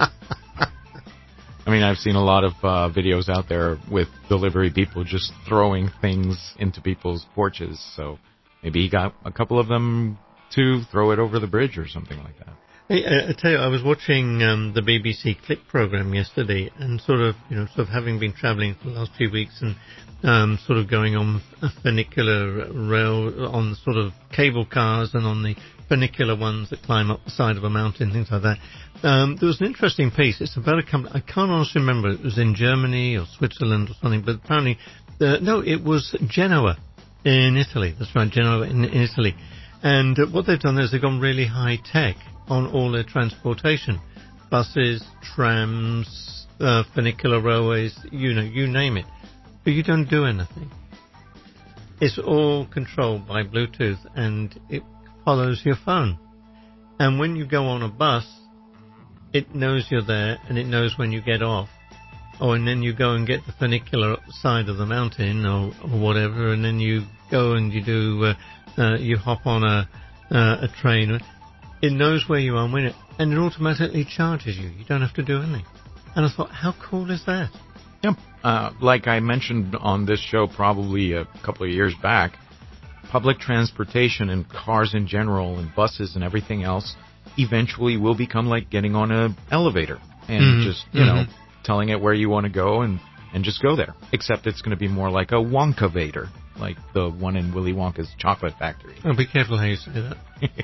I mean, I've seen a lot of videos out there with delivery people just throwing things into people's porches. So maybe he got a couple of them to throw it over the bridge or something like that. Hey, I tell you, I was watching the BBC Click program yesterday, and sort of having been travelling for the last few weeks and sort of going on a funicular rail, on sort of cable cars and on the funicular ones that climb up the side of a mountain, things like that. There was an interesting piece. It's about a company. I can't honestly remember. It was in Germany or Switzerland or something, but apparently, no, it was Genoa in Italy. That's right, Genoa in Italy. And what they've done is they've gone really high tech on all their transportation, buses, trams, funicular railways, you name it. But you don't do anything. It's all controlled by Bluetooth, and it follows your phone. And when you go on a bus, it knows you're there, and it knows when you get off. Oh, and then you go and get the funicular side of the mountain or whatever, and then you go and you do, you hop on a train. It knows where you are and it automatically charges you. You don't have to do anything. And I thought, how cool is that? Yep. Like I mentioned on this show probably a couple of years back, public transportation and cars in general and buses and everything else eventually will become like getting on an elevator and just, you know, telling it where you want to go and just go there. Except it's going to be more like a Wonkavator, like the one in Willy Wonka's chocolate factory. Oh, be careful how you say that.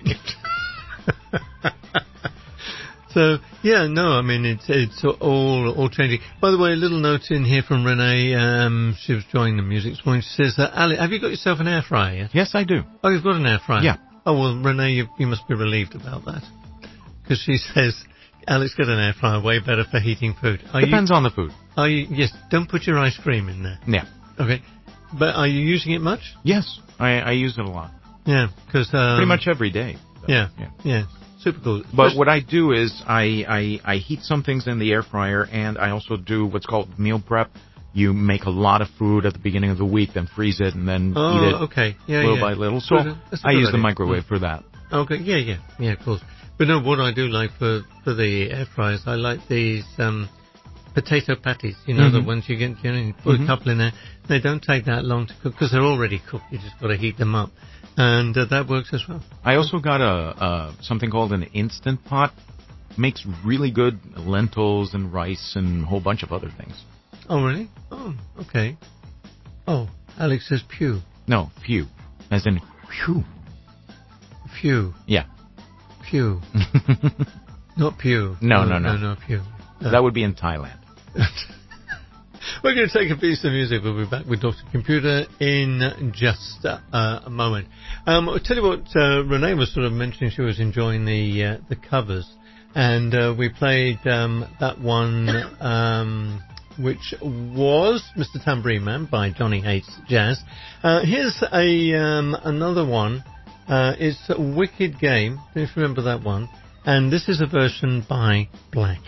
So, yeah, no, I mean, it's all changing. By the way, a little note in here from Renee. She was joining the music this morning. She says, Ali, have you got yourself an air fryer yet? Yes, I do. Oh, you've got an air fryer? Yeah. Oh, well, Renee, you must be relieved about that. Because she says, Alex, got an air fryer, way better for heating food. Depends on the food. Yes, don't put your ice cream in there. Yeah. Okay. But are you using it much? Yes, I use it a lot. Yeah, because... pretty much every day. So, yeah. Super cool. But what I do is I heat some things in the air fryer, and I also do what's called meal prep. You make a lot of food at the beginning of the week, then freeze it, and then eat it little by little. So I use the microwave for that. Okay, yeah, of course. But no, what I do like for the air fryers, I like these potato patties. You know, the ones you get, you put a couple in there. They don't take that long to cook because they're already cooked. You just got to heat them up. And that works as well. I also got something called an Instant Pot. Makes really good lentils and rice and a whole bunch of other things. Oh, really? Oh, okay. Oh, Alex says pew. No, few. As in phew. Few. Yeah. Pew. Not pew. No, No, pew. That would be in Thailand. We're going to take a piece of music. We'll be back with Dr. Computer in just a moment. I'll tell you what, Renee was sort of mentioning she was enjoying the covers. And we played that one, which was Mr. Tambourine Man by Johnny Hates Jazz. Here's another one. It's a Wicked Game, if you remember that one. And this is a version by Black.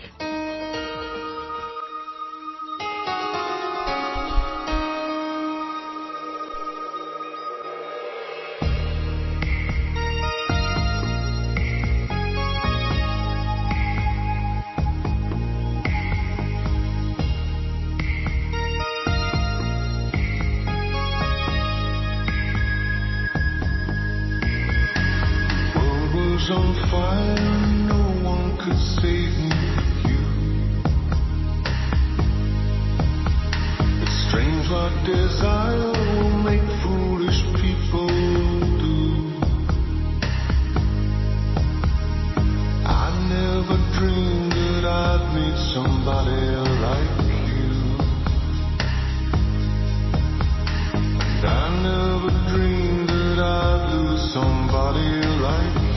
On fire, no one could save me but you. It's strange what desire will make foolish people do. I never dreamed that I'd meet somebody like you. And I never dreamed that I'd lose somebody like you.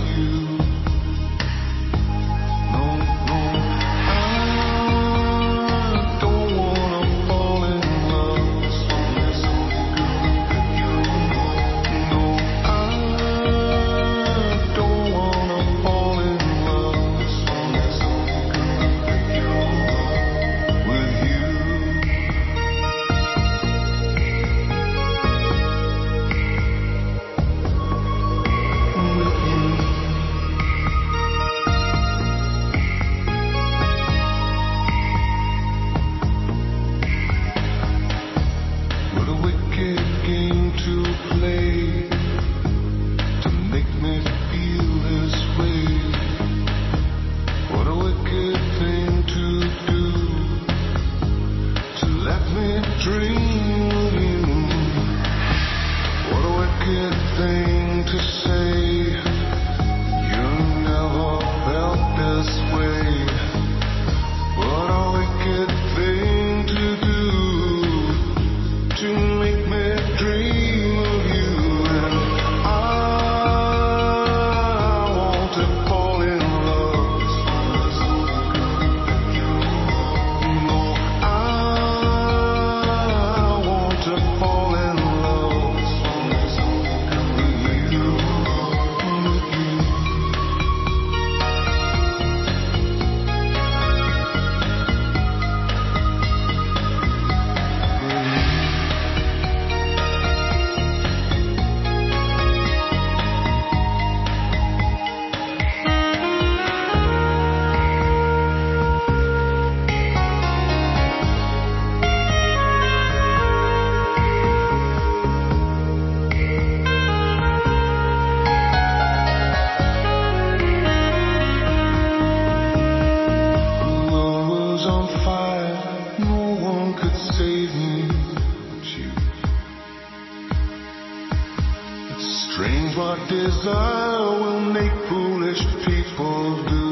Desire will make foolish people do.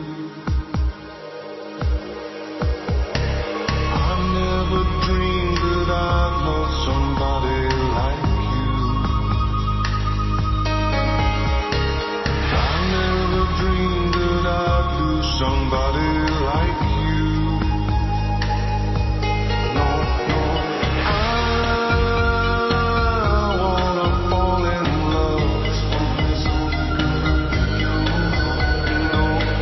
I never dreamed that I'd love somebody like you. I never dreamed that I'd lose somebody like you. No, no, I wanna fall in love. No,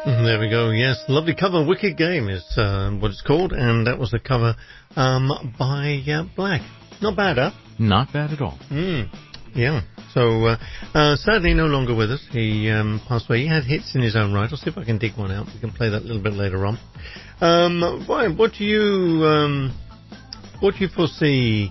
There we go. Yes, lovely cover. Wicked Game is what it's called, and that was a cover by Black. Not bad, huh? Not bad at all. Yeah. So sadly, no longer with us. He passed away. He had hits in his own right. I'll see if I can dig one out. We can play that a little bit later on. Brian, what do you foresee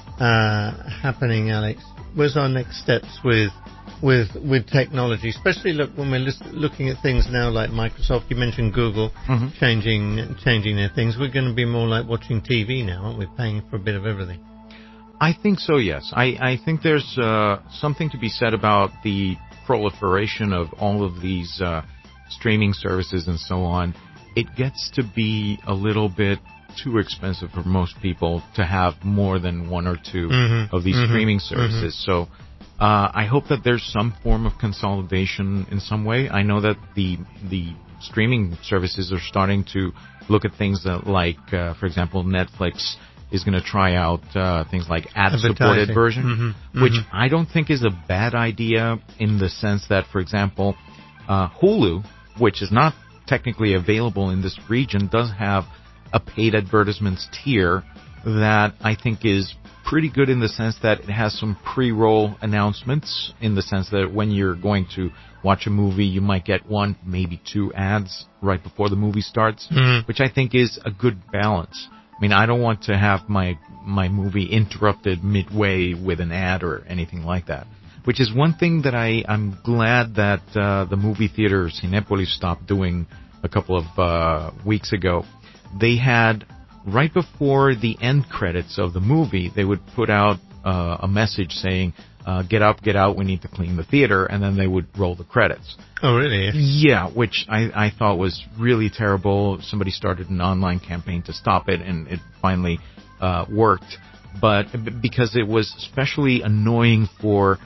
happening, Alex? Where's our next steps with technology, especially when we're looking at things now like Microsoft? You mentioned Google changing their things. We're going to be more like watching TV now, aren't we? Paying for a bit of everything. I think so, yes. I think there's something to be said about the proliferation of all of these streaming services and so on. It gets to be a little bit too expensive for most people to have more than one or two of these streaming services. So I hope that there's some form of consolidation in some way. I know that the streaming services are starting to look at things that like, for example, Netflix is going to try out things like ad-supported version, which I don't think is a bad idea in the sense that, for example, Hulu, which is not technically available in this region, does have a paid advertisements tier that I think is pretty good in the sense that it has some pre-roll announcements, in the sense that when you're going to watch a movie, you might get one, maybe two ads right before the movie starts, which I think is a good balance. I mean, I don't want to have my movie interrupted midway with an ad or anything like that, which is one thing that I'm glad that the movie theater Cinépolis stopped doing a couple of weeks ago. They had, right before the end credits of the movie, they would put out a message saying, get out, we need to clean the theater, and then they would roll the credits. Oh, really? Yeah, which I thought was really terrible. Somebody started an online campaign to stop it, and it finally worked. But because it was especially annoying for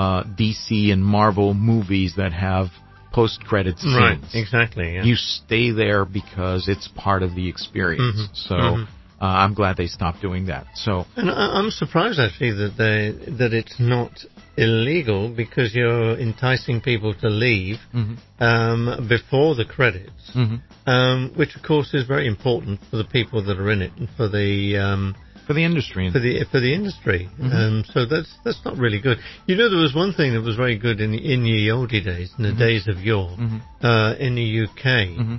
DC and Marvel movies that have post-credits scenes. Right, exactly. Yeah. You stay there because it's part of the experience. So I'm glad they stopped doing that. So, and I'm surprised actually that it's not illegal, because you're enticing people to leave before the credits, which of course is very important for the people that are in it and for the industry. For the industry. So that's not really good. You know, there was one thing that was very good in the oldie days, in the days of yore, in the UK,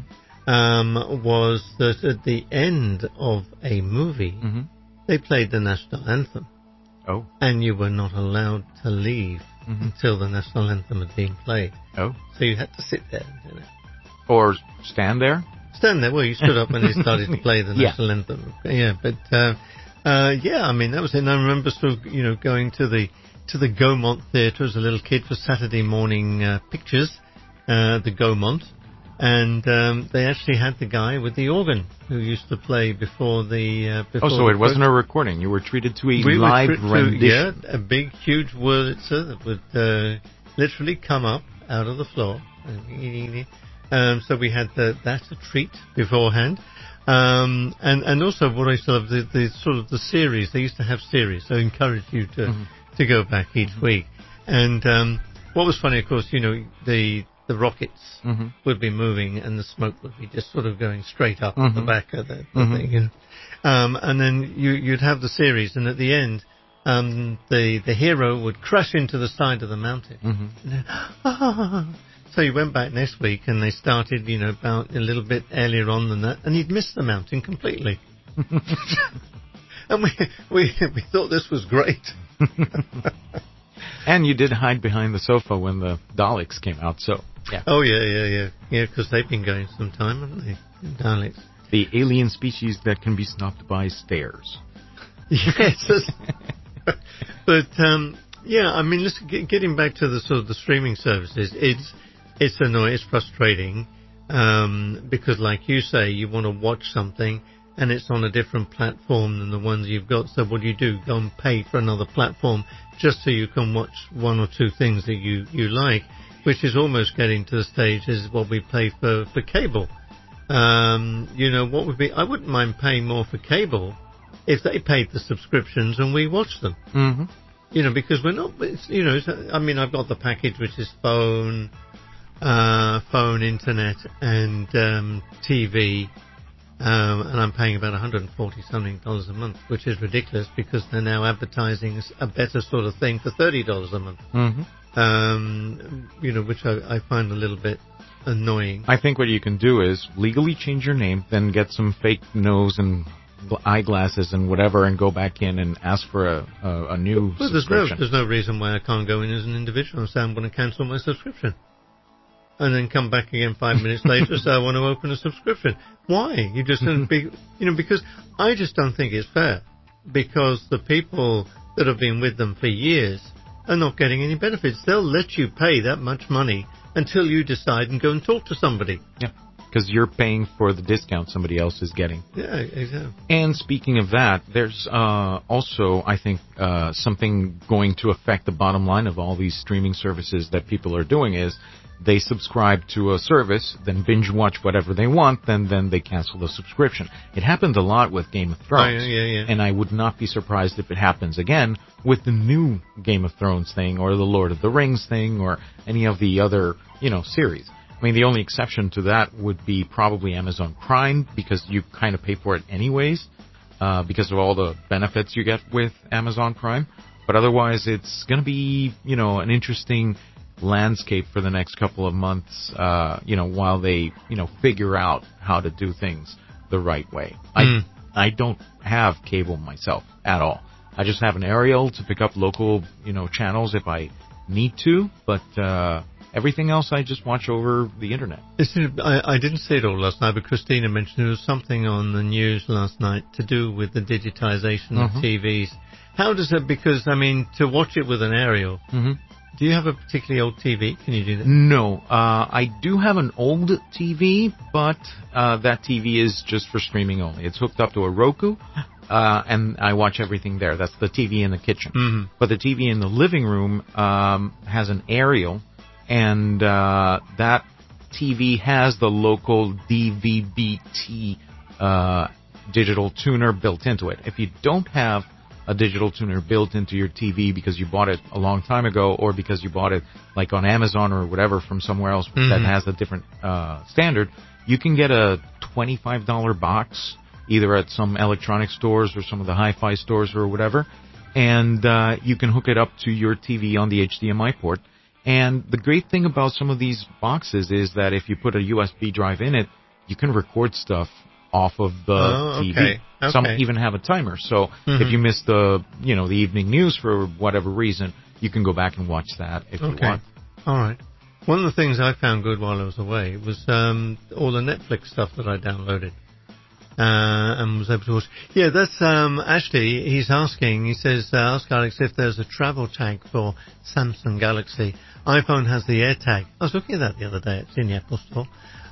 was that at the end of a movie, they played the national anthem. Oh. And you were not allowed to leave until the national anthem had been played. Oh. So you had to sit there. You know. Or stand there? Stand there. Well, you stood up when they started to play the national anthem. Yeah, but I mean, that was it. And I remember sort of, going to the Gaumont Theatre as a little kid for Saturday morning pictures, the Gaumont. And they actually had the guy with the organ who used to play before the... so it wasn't a recording. You were treated to a live rendition. Yeah, a big, huge Wurlitzer that would literally come up out of the floor. So we had that to treat beforehand. And also what I used to love, the sort of the series. They used to have series, so encouraged you to go back each week. And what was funny, of course, the rockets would be moving and the smoke would be just sort of going straight up the back of the thing. And then you'd have the series, and at the end, the hero would crash into the side of the mountain. So you went back next week and they started, about a little bit earlier on than that, and he'd missed the mountain completely. And we thought this was great. And you did hide behind the sofa when the Daleks came out, so... Yeah. Oh, yeah, because they've been going some time, haven't they? Daleks. The alien species that can be stopped by stairs. Yes. But, I mean, listen, getting back to the sort of the streaming services, it's annoying, it's frustrating, because like you say, you want to watch something and it's on a different platform than the ones you've got. So what do? Go and pay for another platform just so you can watch one or two things that you like, which is almost getting to the stage as what we pay for cable. What would be? I wouldn't mind paying more for cable if they paid the subscriptions and we watched them. Because we're not. I mean, I've got the package which is phone, phone, internet, and TV. And I'm paying about $140-something a month, which is ridiculous because they're now advertising a better sort of thing for $30 a month. Mm-hmm. Which I find a little bit annoying. I think what you can do is legally change your name, then get some fake nose and eyeglasses and whatever, and go back in and ask for a new subscription. There's no reason why I can't go in as an individual and say I'm going to cancel my subscription. And then come back again 5 minutes later and say I want to open a subscription. Why? You just don't be, because I just don't think it's fair. Because the people that have been with them for years are not getting any benefits. They'll let you pay that much money until you decide and go and talk to somebody. Yeah, because you're paying for the discount somebody else is getting. Yeah, exactly. And speaking of that, there's also, I think, something going to affect the bottom line of all these streaming services that people are doing is they subscribe to a service, then binge watch whatever they want, then they cancel the subscription. It happened a lot with Game of Thrones. Yeah. And I would not be surprised if it happens again with the new Game of Thrones thing or the Lord of the Rings thing or any of the other, series. I mean, the only exception to that would be probably Amazon Prime because you kind of pay for it anyways because of all the benefits you get with Amazon Prime. But otherwise, it's going to be, an interesting landscape for the next couple of months, while they, figure out how to do things the right way. I don't have cable myself at all. I just have an aerial to pick up local, channels if I need to, but everything else I just watch over the internet. I didn't see it all last night, but Christina mentioned there was something on the news last night to do with the digitization of TVs. How does that, because, to watch it with an aerial, do you have a particularly old TV? Can you do that? No. I do have an old TV, but that TV is just for streaming only. It's hooked up to a Roku, and I watch everything there. That's the TV in the kitchen. But the TV in the living room has an aerial, and that TV has the local DVB-T digital tuner built into it. If you don't have a digital tuner built into your TV because you bought it a long time ago or because you bought it like on Amazon or whatever from somewhere else that has a different standard, you can get a $25 box either at some electronic stores or some of the hi-fi stores or whatever, and you can hook it up to your TV on the HDMI port. And the great thing about some of these boxes is that if you put a USB drive in it, you can record stuff off of the TV. Okay. Some even have a timer. So if you miss the evening news for whatever reason, you can go back and watch that if you want. All right. One of the things I found good while I was away was all the Netflix stuff that I downloaded. And was able to watch. Yeah, that's Ashley. He's asking. He says, "Ask Alex if there's a travel tag for Samsung Galaxy. iPhone has the AirTag." I was looking at that the other day. It's in the Apple Store.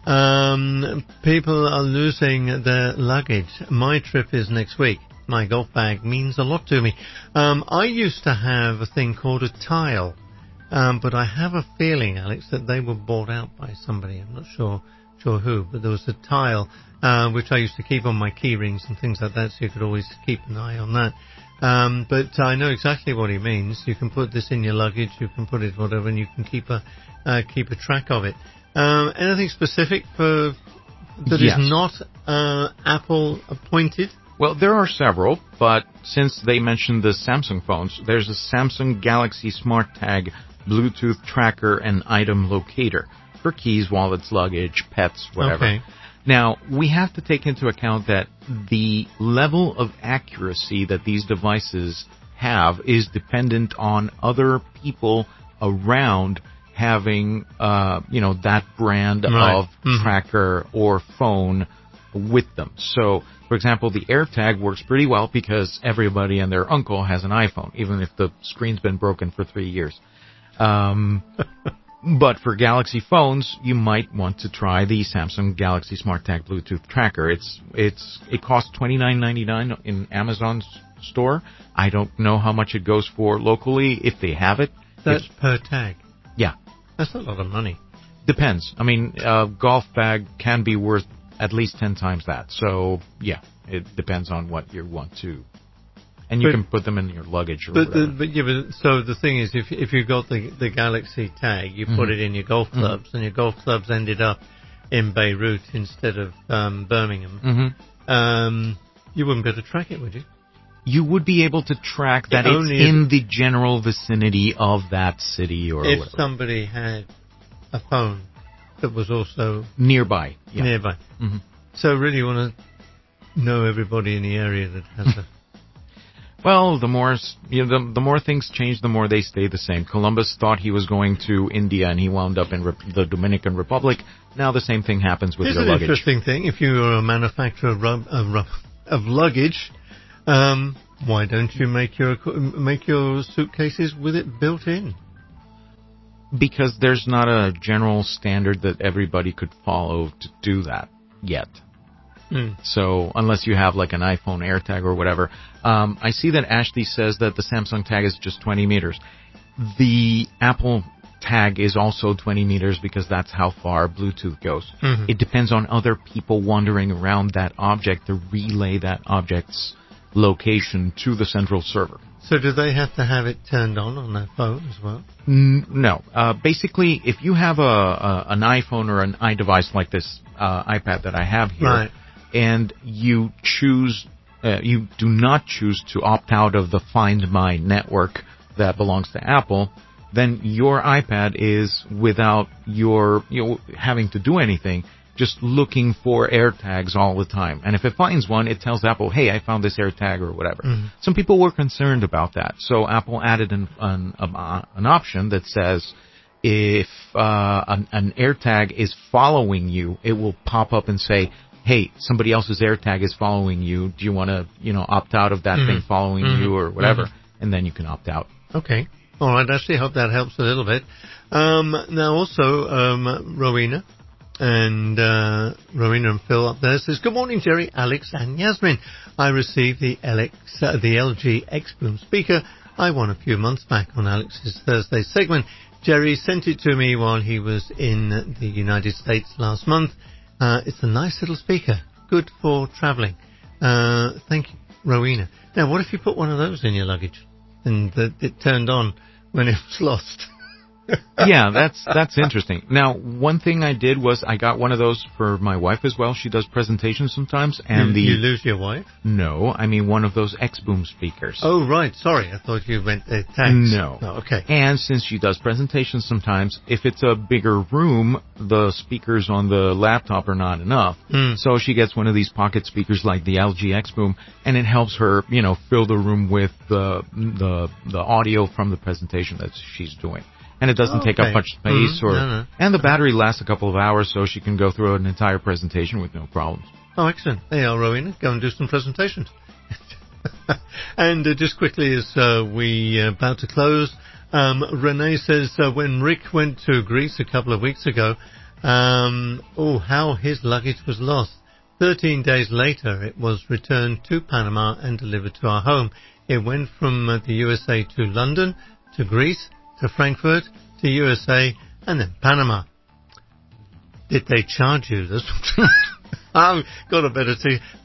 People are losing their luggage. My trip is next week. My golf bag means a lot to me. I used to have a thing called a Tile, but I have a feeling, Alex, that they were bought out by somebody. I'm not sure who, but there was a Tile which I used to keep on my key rings and things like that, so you could always keep an eye on that. But I know exactly what he means. You can put this in your luggage, you can put it whatever, and you can keep a track of it. Anything specific that is not Apple appointed? Well, there are several, but since they mentioned the Samsung phones, there's a Samsung Galaxy Smart Tag Bluetooth tracker and item locator for keys, wallets, luggage, pets, whatever. Okay. Now, we have to take into account that the level of accuracy that these devices have is dependent on other people around having, that brand of tracker or phone with them. So, for example, the AirTag works pretty well because everybody and their uncle has an iPhone, even if the screen's been broken for 3 years. But for Galaxy phones, you might want to try the Samsung Galaxy Smart Tag Bluetooth tracker. It costs $29.99 in Amazon's store. I don't know how much it goes for locally if they have it. That's per tag. Yeah. That's a lot of money. Depends. I mean, a golf bag can be worth at least 10 times that. So, yeah, it depends on what you want to. And you can put them in your luggage or whatever. So the thing is, if you got the Galaxy tag, you put it in your golf clubs, and your golf clubs ended up in Beirut instead of Birmingham, you wouldn't be able to track it, would you? You would be able to track that it's in the general vicinity of that city or whatever. If somebody had a phone that was also nearby. Yeah. Nearby. So really you want to know everybody in the area that has a... Well, the more things change, the more they stay the same. Columbus thought he was going to India, and he wound up in the Dominican Republic. Now the same thing happens with your luggage. It's an interesting thing. If you're a manufacturer of luggage, why don't you make your suitcases with it built in? Because there's not a general standard that everybody could follow to do that yet. So unless you have like an iPhone AirTag or whatever. I see that Ashley says that the Samsung tag is just 20 meters. The Apple tag is also 20 meters because that's how far Bluetooth goes. It depends on other people wandering around that object to relay that object's location to the central server. So do they have to have it turned on their phone as well? No. Basically, if you have an iPhone or an iDevice like this iPad that I have here, and you you do not choose to opt out of the Find My network that belongs to Apple, then your iPad is without your having to do anything, just looking for AirTags all the time. And if it finds one, it tells Apple, hey, I found this AirTag or whatever. Some people were concerned about that. So Apple added an option that says if an AirTag is following you, it will pop up and say, hey, somebody else's AirTag is following you. Do you want to, opt out of that thing following you or whatever? And then you can opt out. Okay. All right. Actually, hope that helps a little bit. Now also, Rowena and Phil up there says, good morning, Jerry, Alex, and Yasmin. I received the LG X Boom speaker I won a few months back on Alex's Thursday segment. Jerry sent it to me while he was in the United States last month. It's a nice little speaker, good for travelling. Thank you, Rowena. Now, what if you put one of those in your luggage and it turned on when it was lost? Yeah, that's interesting. Now, one thing I did was I got one of those for my wife as well. She does presentations sometimes, and you lose your wife? No, I mean one of those X Boom speakers. Oh, right. Sorry, I thought you meant the tags. No. Oh, okay. And since she does presentations sometimes, if it's a bigger room, the speakers on the laptop are not enough. So she gets one of these pocket speakers like the LG X Boom, and it helps her, fill the room with the audio from the presentation that she's doing. And it doesn't take up much space, and the battery lasts a couple of hours, so she can go through an entire presentation with no problems. Oh, excellent. There you are, Rowena. Go and do some presentations. And just quickly, as we about to close, Renee says when Rick went to Greece a couple of weeks ago, how his luggage was lost. 13 days later, it was returned to Panama and delivered to our home. It went from the USA to London, to Greece, to Frankfurt, to USA, and then Panama. Did they charge you? I've got a better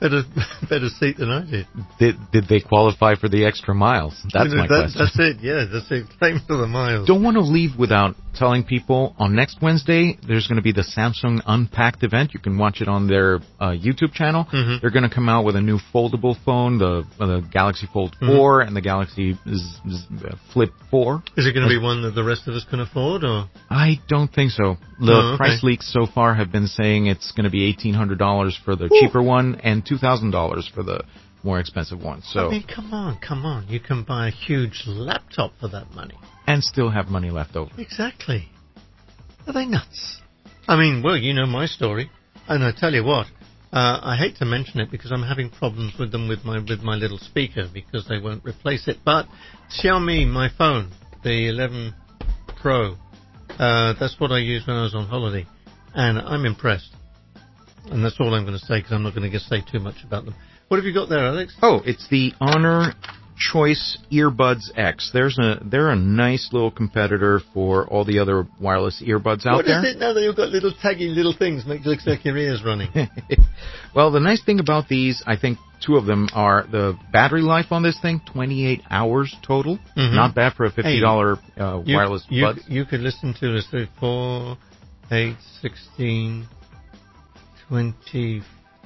seat than I did. Did they qualify for the extra miles? That's my question. That's it, yeah. That's it. Claim for the miles. Don't want to leave without telling people on next Wednesday, there's going to be the Samsung Unpacked event. You can watch it on their YouTube channel. They're going to come out with a new foldable phone, the Galaxy Fold 4 and the Galaxy Flip 4. Is it going to be one that the rest of us can afford, or? I don't think so. The price leaks so far have been saying it's going to be $1,800 for the cheaper one and $2,000 for the more expensive one. So I mean, come on. You can buy a huge laptop for that money. And still have money left over. Exactly. Are they nuts? I mean, well, you know my story. And I tell you what, I hate to mention it because I'm having problems with them with my little speaker because they won't replace it. But Xiaomi, my phone, the 11 Pro, that's what I used when I was on holiday. And I'm impressed. And that's all I'm going to say because I'm not going to say too much about them. What have you got there, Alex? Oh, it's the Honor Choice Earbuds X. They're a nice little competitor for all the other wireless earbuds out there. What is it now that you've got little taggy little things make it look like your ears running? Well, the nice thing about these, I think two of them are the battery life on this thing, 28 hours total. Mhm. Not bad for a $50 wireless buds. You could listen to this 4, 8, 16, 20,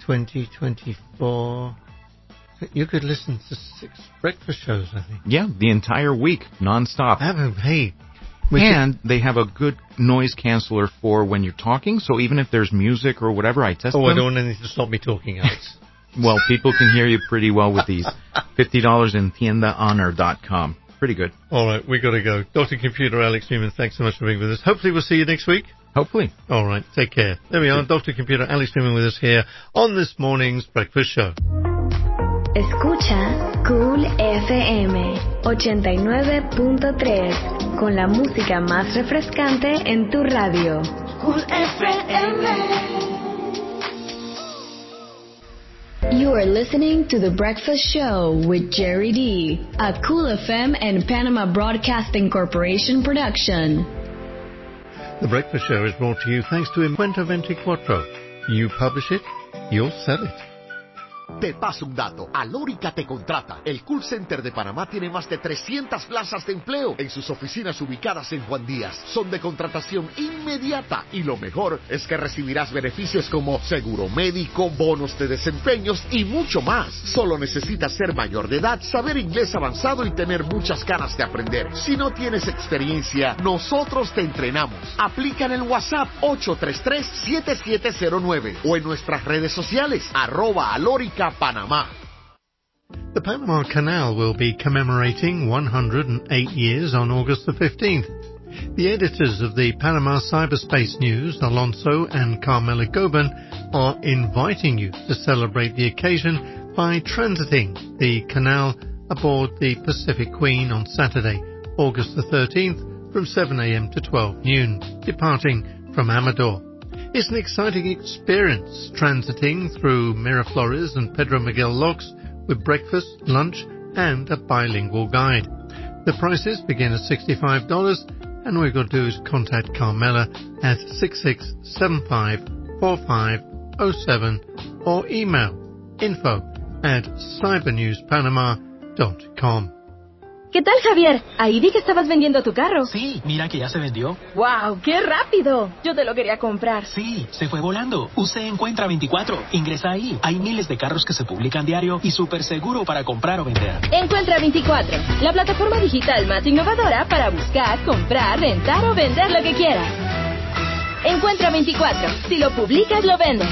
24. You could listen to 6 breakfast shows, I think. Yeah, the entire week, nonstop. Hey. And they have a good noise canceller for when you're talking, so even if there's music or whatever, I test them. I don't want anything to stop me talking, Alex. Well, people can hear you pretty well with these. $50 in tiendahonor.com. Pretty good. All right, we got to go. Dr. Computer Alex Newman, thanks so much for being with us. Hopefully we'll see you next week. Hopefully. All right, take care. There we are, Dr. Computer Alex Newman with us here on this morning's Breakfast Show. Escucha Cool FM 89.3 con la música más refrescante en tu radio. Cool FM. You are listening to The Breakfast Show with Jerry D, a Cool FM and Panama Broadcasting Corporation production. The Breakfast Show is brought to you thanks to Encuentro 24. You publish it, you'll sell it. Te paso un dato. Alórica te contrata. El call center de Panamá tiene más de 300 plazas de empleo en sus oficinas ubicadas en Juan Díaz. Son de contratación inmediata y lo mejor es que recibirás beneficios como seguro médico, bonos de desempeños y mucho más. Solo necesitas ser mayor de edad, saber inglés avanzado y tener muchas ganas de aprender. Si no tienes experiencia, nosotros te entrenamos. Aplica en el WhatsApp 833-7709 o en nuestras redes sociales @Alórica Panamá. The Panama Canal will be commemorating 108 years on August the 15th. The editors of the Panama Cyberspace News, Alonso and Carmela Goban, are inviting you to celebrate the occasion by transiting the canal aboard the Pacific Queen on Saturday, August the 13th, from 7 a.m. to 12 noon, departing from Amador. It's an exciting experience transiting through Miraflores and Pedro Miguel locks with breakfast, lunch, and a bilingual guide. The prices begin at $65, and all you've got to do is contact Carmela at 66754507 or email info@cybernewspanama.com. ¿Qué tal, Javier? Ahí vi que estabas vendiendo tu carro. Sí, mira que ya se vendió. ¡Wow! ¡Qué rápido! Yo te lo quería comprar. Sí, se fue volando. Usted Encuentra 24. Ingresa ahí. Hay miles de carros que se publican diario y súper seguro para comprar o vender. Encuentra 24, la plataforma digital más innovadora para buscar, comprar, rentar o vender lo que quieras. Encuentra 24. Si lo publicas, lo vendes.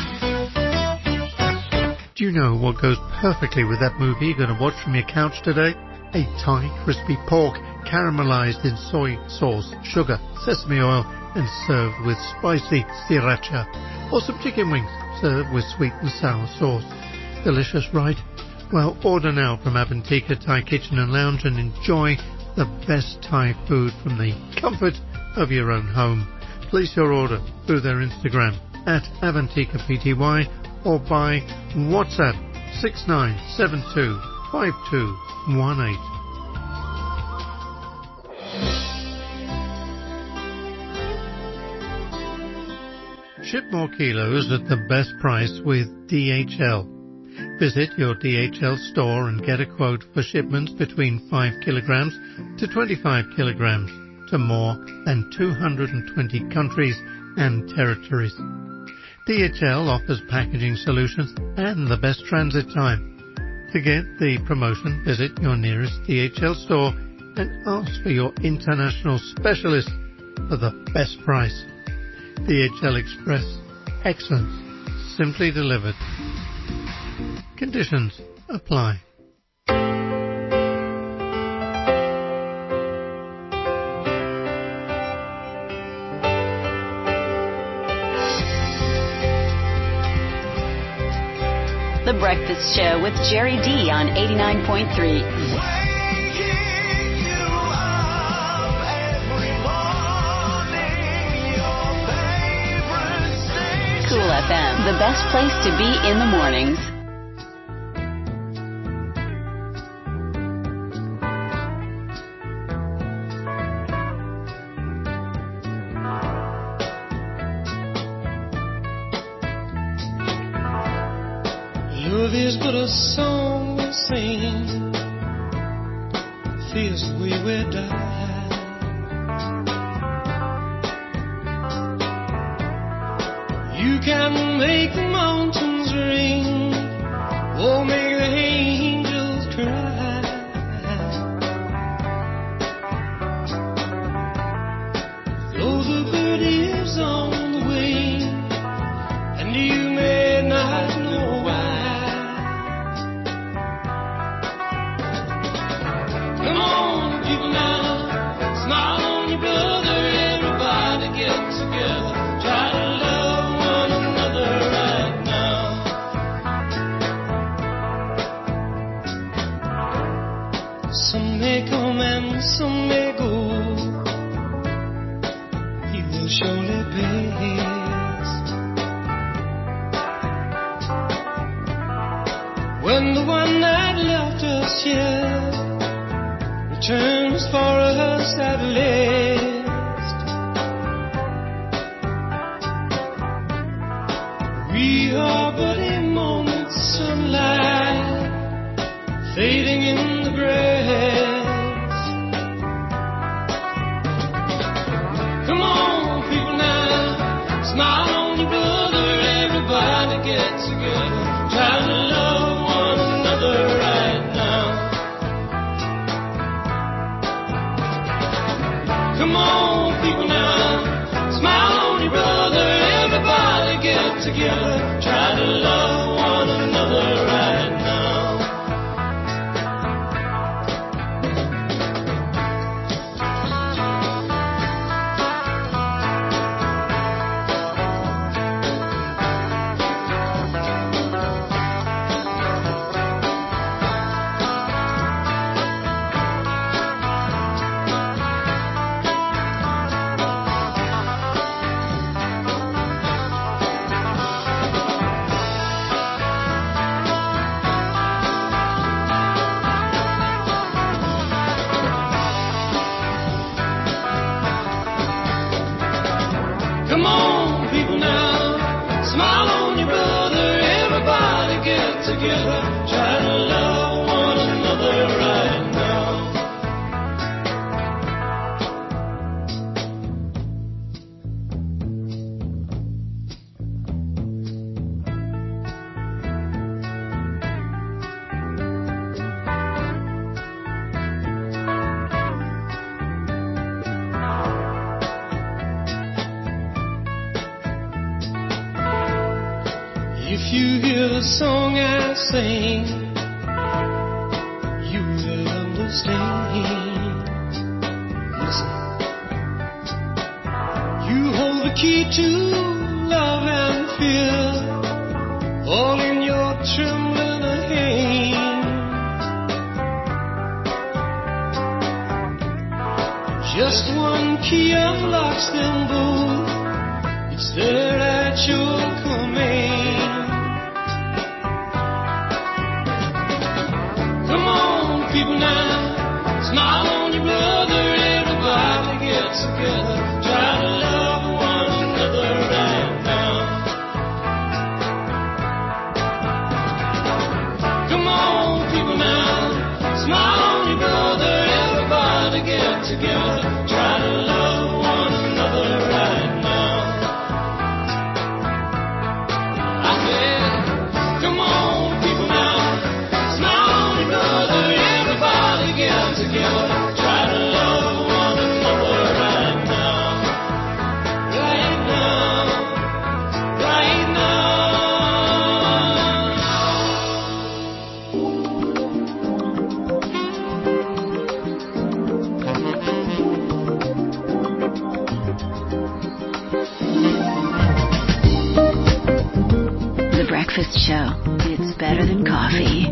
Do you know what goes perfectly with that movie you're going to watch from your couch today? A Thai crispy pork caramelized in soy sauce, sugar, sesame oil, and served with spicy sriracha. Or some chicken wings served with sweet and sour sauce. Delicious, right? Well, order now from Avantika Thai Kitchen and Lounge and enjoy the best Thai food from the comfort of your own home. Place your order through their Instagram @AvantikaPTY or by WhatsApp 69725218. Ship more kilos at the best price with DHL. Visit your DHL store and get a quote for shipments between 5 kilograms to 25 kilograms to more than 220 countries and territories. DHL offers packaging solutions and the best transit time. To get the promotion, visit your nearest DHL store and ask for your international specialist for the best price. DHL Express. Excellence. Simply delivered. Conditions apply. The Breakfast Show with Jerry D on 89.3. Cool FM, the best place to be in the mornings. Love is but a song we sing, feels the way we die. You can make the mountains ring, or make the angels cry. Though the bird is on the wing, and you may not know why. Come on, people now, smile on your brother, everybody get together, try to love one another right now. Some may come and some may go, he will surely pay his. When the one that left us here returns for us at last, we are but a moment's sunlight fading in the grass. Come on, people now, smile on your brother, everybody get together, try to love one another right now. Come on, people now, smile on your brother, everybody get together, try to love one another right now. Come on, people now, smile on your brother, everybody get together, try to love one another right now. If you hear the song I sing, you will understand. Listen, you hold the key to love and fear, all in your trembling hand. Just one key unlocks them both, it's there at your command. Come on, people now, smile on your brother, everybody get together, try to love one another right now. Come on, people now, smile on your brother, everybody get together, try to love one another right now. I said, come on, people now, smile on your brother, everybody get together, try to love one another right now. Right now, right now. The Breakfast Show. It's better than coffee.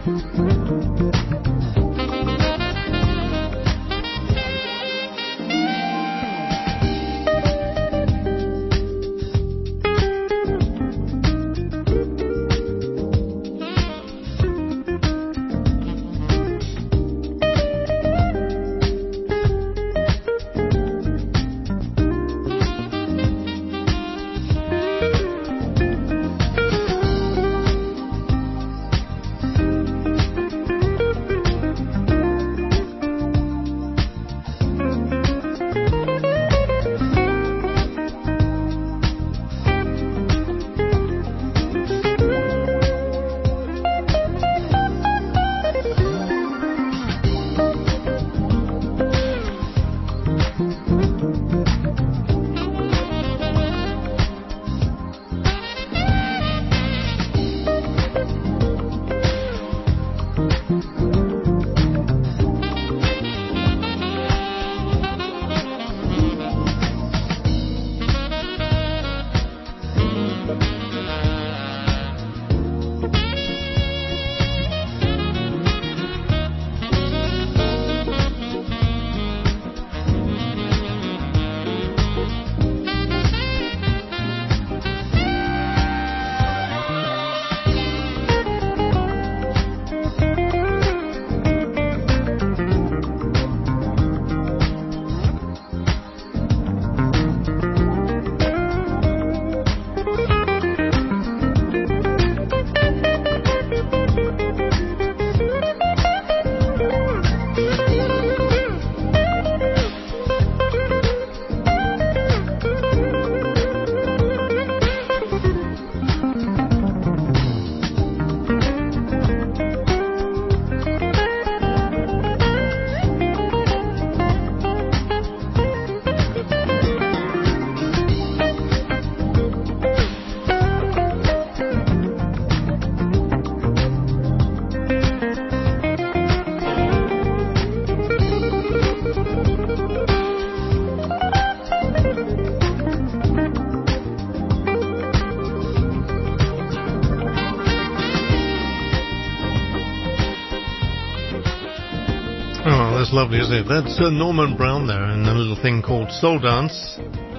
Oh, that's lovely, isn't it? That's Norman Brown there and a little thing called Soul Dance.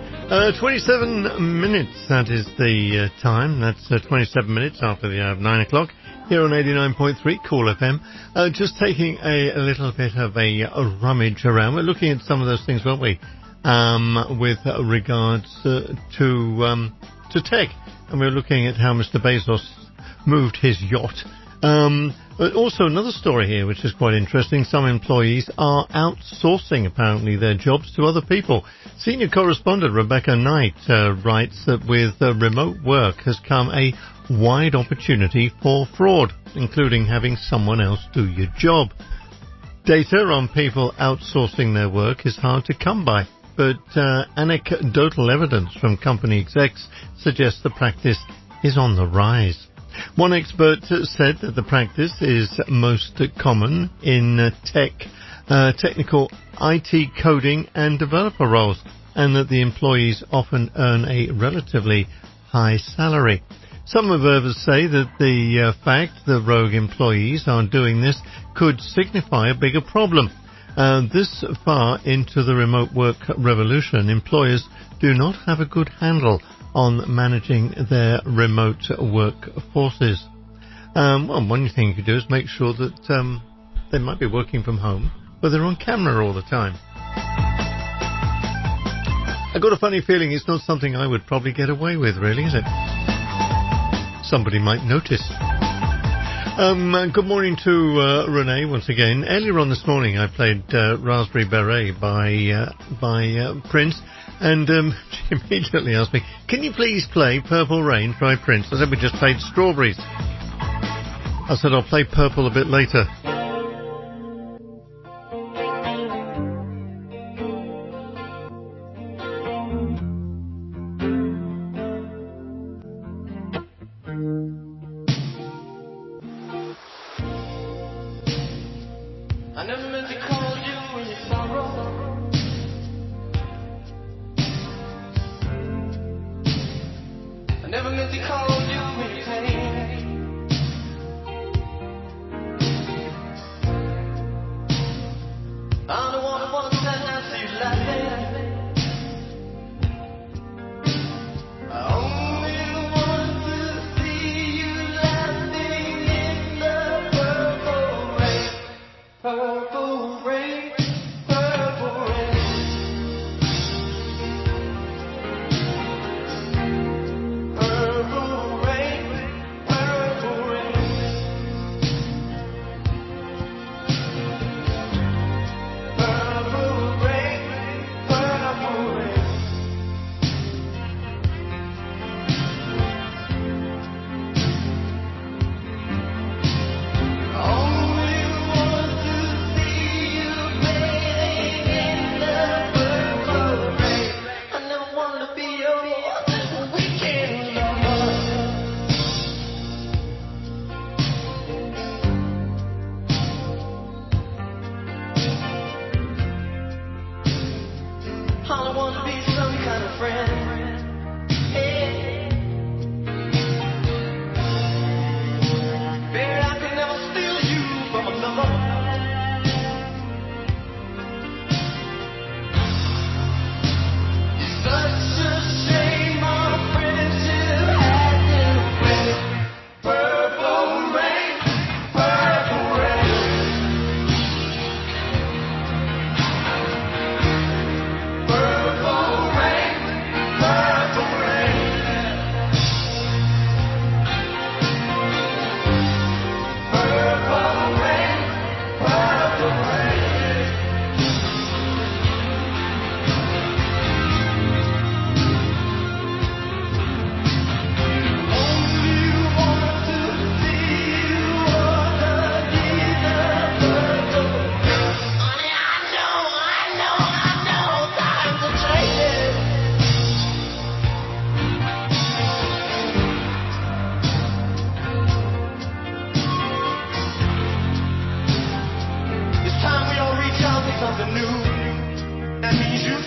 27 minutes, that is the time. That's 27 minutes after the hour of 9 o'clock here on 89.3 Cool FM. Just taking a little bit of a rummage around. We're looking at some of those things, weren't we? With regards to tech. And we're looking at how Mr. Bezos moved his yacht. But also another story here, which is quite interesting. Some employees are outsourcing, apparently, their jobs to other people. Senior correspondent Rebecca Knight writes that with remote work has come a wide opportunity for fraud, including having someone else do your job. Data on people outsourcing their work is hard to come by, but anecdotal evidence from company execs suggests the practice is on the rise. One expert said that the practice is most common in technical IT coding and developer roles, and that the employees often earn a relatively high salary. Some observers say that the fact that rogue employees are doing this could signify a bigger problem. This far into the remote work revolution, employers do not have a good handle on managing their remote work forces. Well, one thing you could do is make sure that they might be working from home, but they're on camera all the time. I got a funny feeling it's not something I would probably get away with, really, is it? Somebody might notice. Good morning to Renee once again. Earlier on this morning I played Raspberry Beret by Prince, and she immediately asked me, can you please play Purple Rain by Prince? I said, we just played Strawberries. I said, I'll play Purple a bit later. Never meant to call you in pain.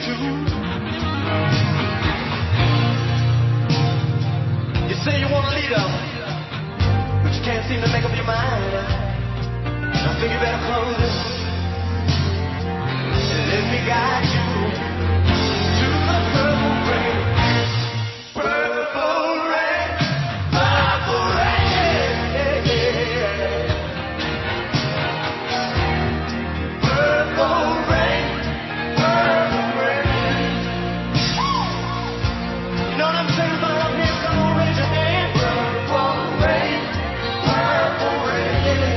too. You say you want a leader, but you can't seem to make up your mind. I think you better close it and let me guide you to the purple rain. Purple rain, purple rain. Purple rain, purple rain. You know what I'm saying about up here? Come on, raise your hand. Purple rain, purple rain.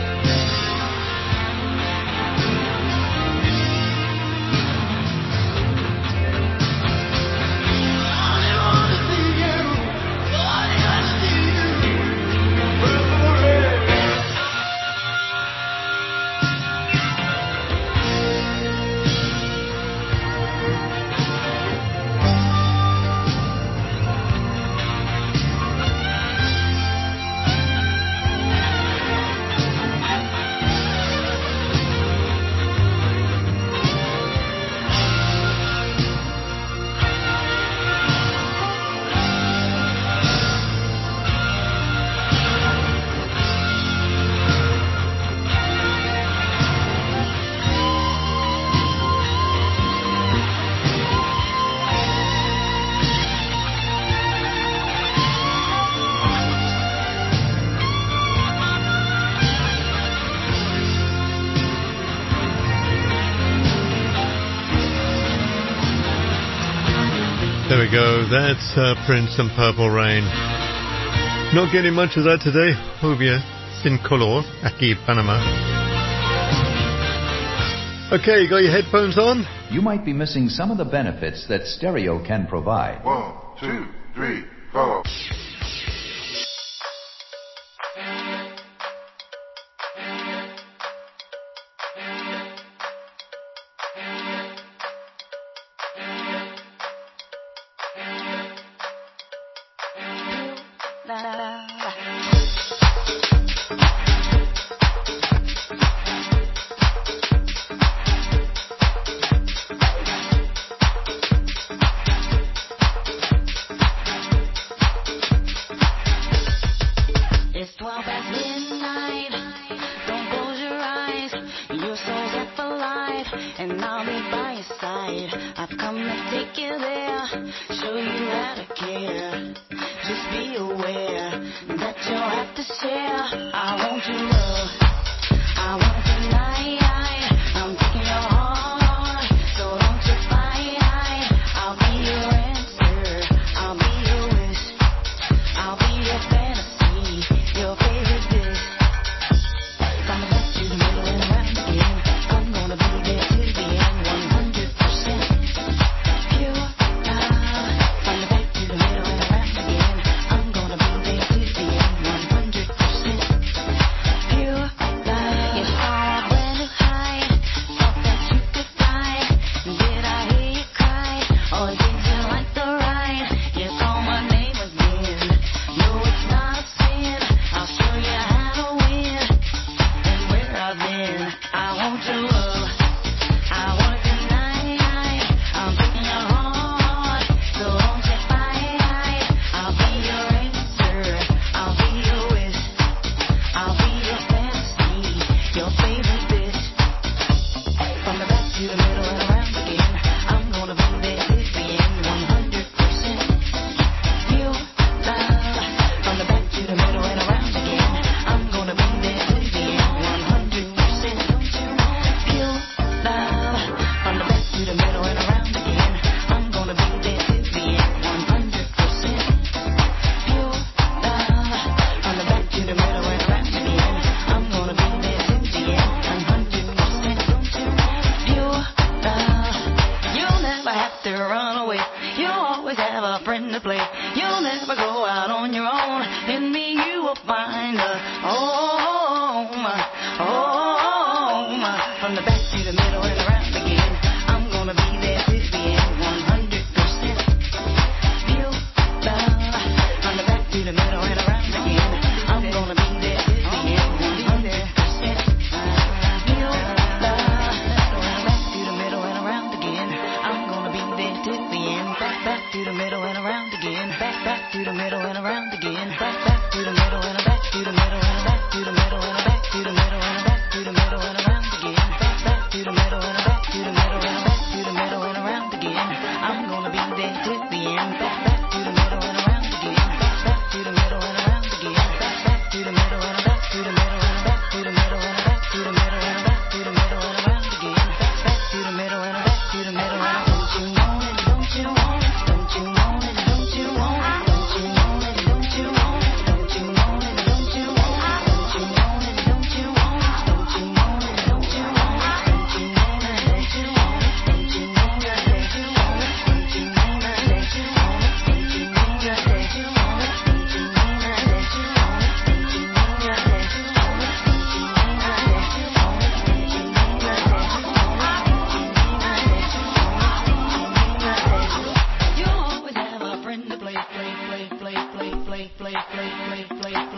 There we go. That's Prince and Purple Rain. Not getting much of that today. Obvio, sin color, aquí Panama. Okay, you got your headphones on? You might be missing some of the benefits that stereo can provide. 1, 2, 3, 4. It's 12 past midnight. Don't close your eyes. Your soul's left alive, and I'll be by your side. I've come to take you there, show you how to care. Just be aware that you'll have to share. I want your love. I want it tonight. I'm taking your heart, so don't you fight. I'll be your answer. I'll be your wish. I'll be your fantasy, your favorite dish. From the left to the middle and around again, I'm gonna be there till the end, 100% pure love. From the back to the middle and around again, I'm gonna be there till the end, 100% pure love. You saw a brand new high, thought that you could fly. Did I hear you cry, or did you like the ride? You call my name again. No, it's not a sin. I'll show you how to win. And where I've been, I want your love. I want it tonight. I'm taking your heart, so don't you fight. I'll be your answer. I'll be your wish. I'll be your fantasy, your favorite dish. From the back to the middle and around again, I'm gonna be there till the end, 100% pure love. From the back to the middle and around again, I'm gonna be there till the end, 100% pure love. From the back to the middle and around again, I'm gonna be there till the end, 100% pure love. From the back to the middle and around again, I'm gonna be there till the end, 100% pure love. You'll never have to run away. You'll always have a friend to play. You'll never go out on your own. In me you will find a home, home. From the back to the middle and around again, I'm gonna be there till the end, 100% pure love. From the back to the middle and around again, I'm gonna be there till the end, 100% pure love. From the back to the middle and around again, I'm gonna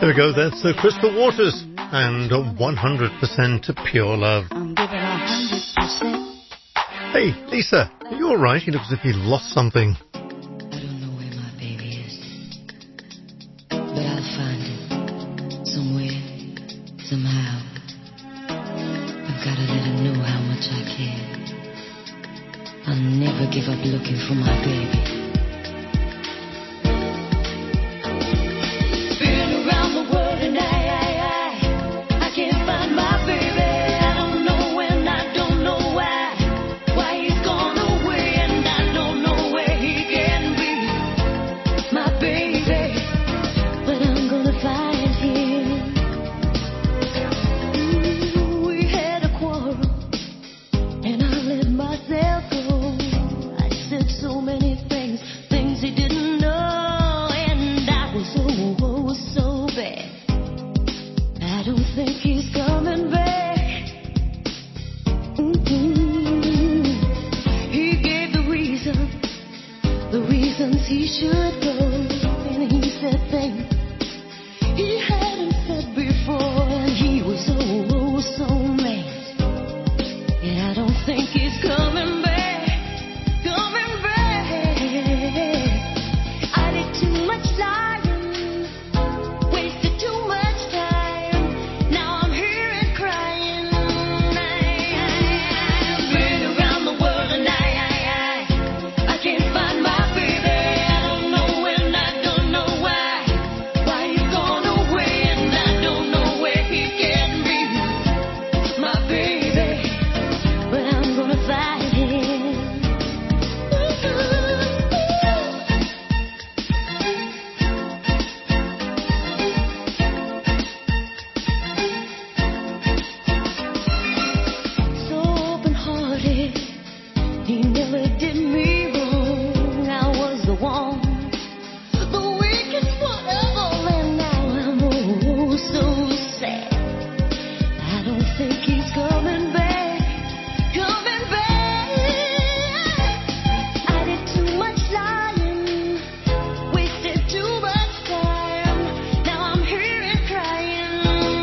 There we go, that's Crystal Waters and 100% Pure Love. I'm giving 100%. Hey, Lisa, are you alright? You look as if you lost something. I don't know where my baby is, but I'll find him somewhere, somehow. I've got to let him know how much I care. I'll never give up looking for my baby. Been around the world and I can't find my baby. I don't know when, I don't know why he's gone away, and I don't know where he can be, my baby. But I'm gonna find him. Ooh, we had a quarrel, and I let myself go. I said so many things he didn't know, and I was so bad. I don't think he's coming back. He gave the reasons he should go, and he said things he hadn't said before, and he was so mad. And I don't think he's coming back. I did too much lying, wasted too much time. Now I'm here and crying. I've been around the world and I can't find my baby. I don't know when, I don't know why he's gone away, and I don't know where he can be, my baby. But I'm gonna find him. So open-hearted, he never did me wrong. I was the one, the weakest one of all, and now I'm so sad. I don't think he's coming back. I did too much lying, wasted too much time. Now I'm here and crying.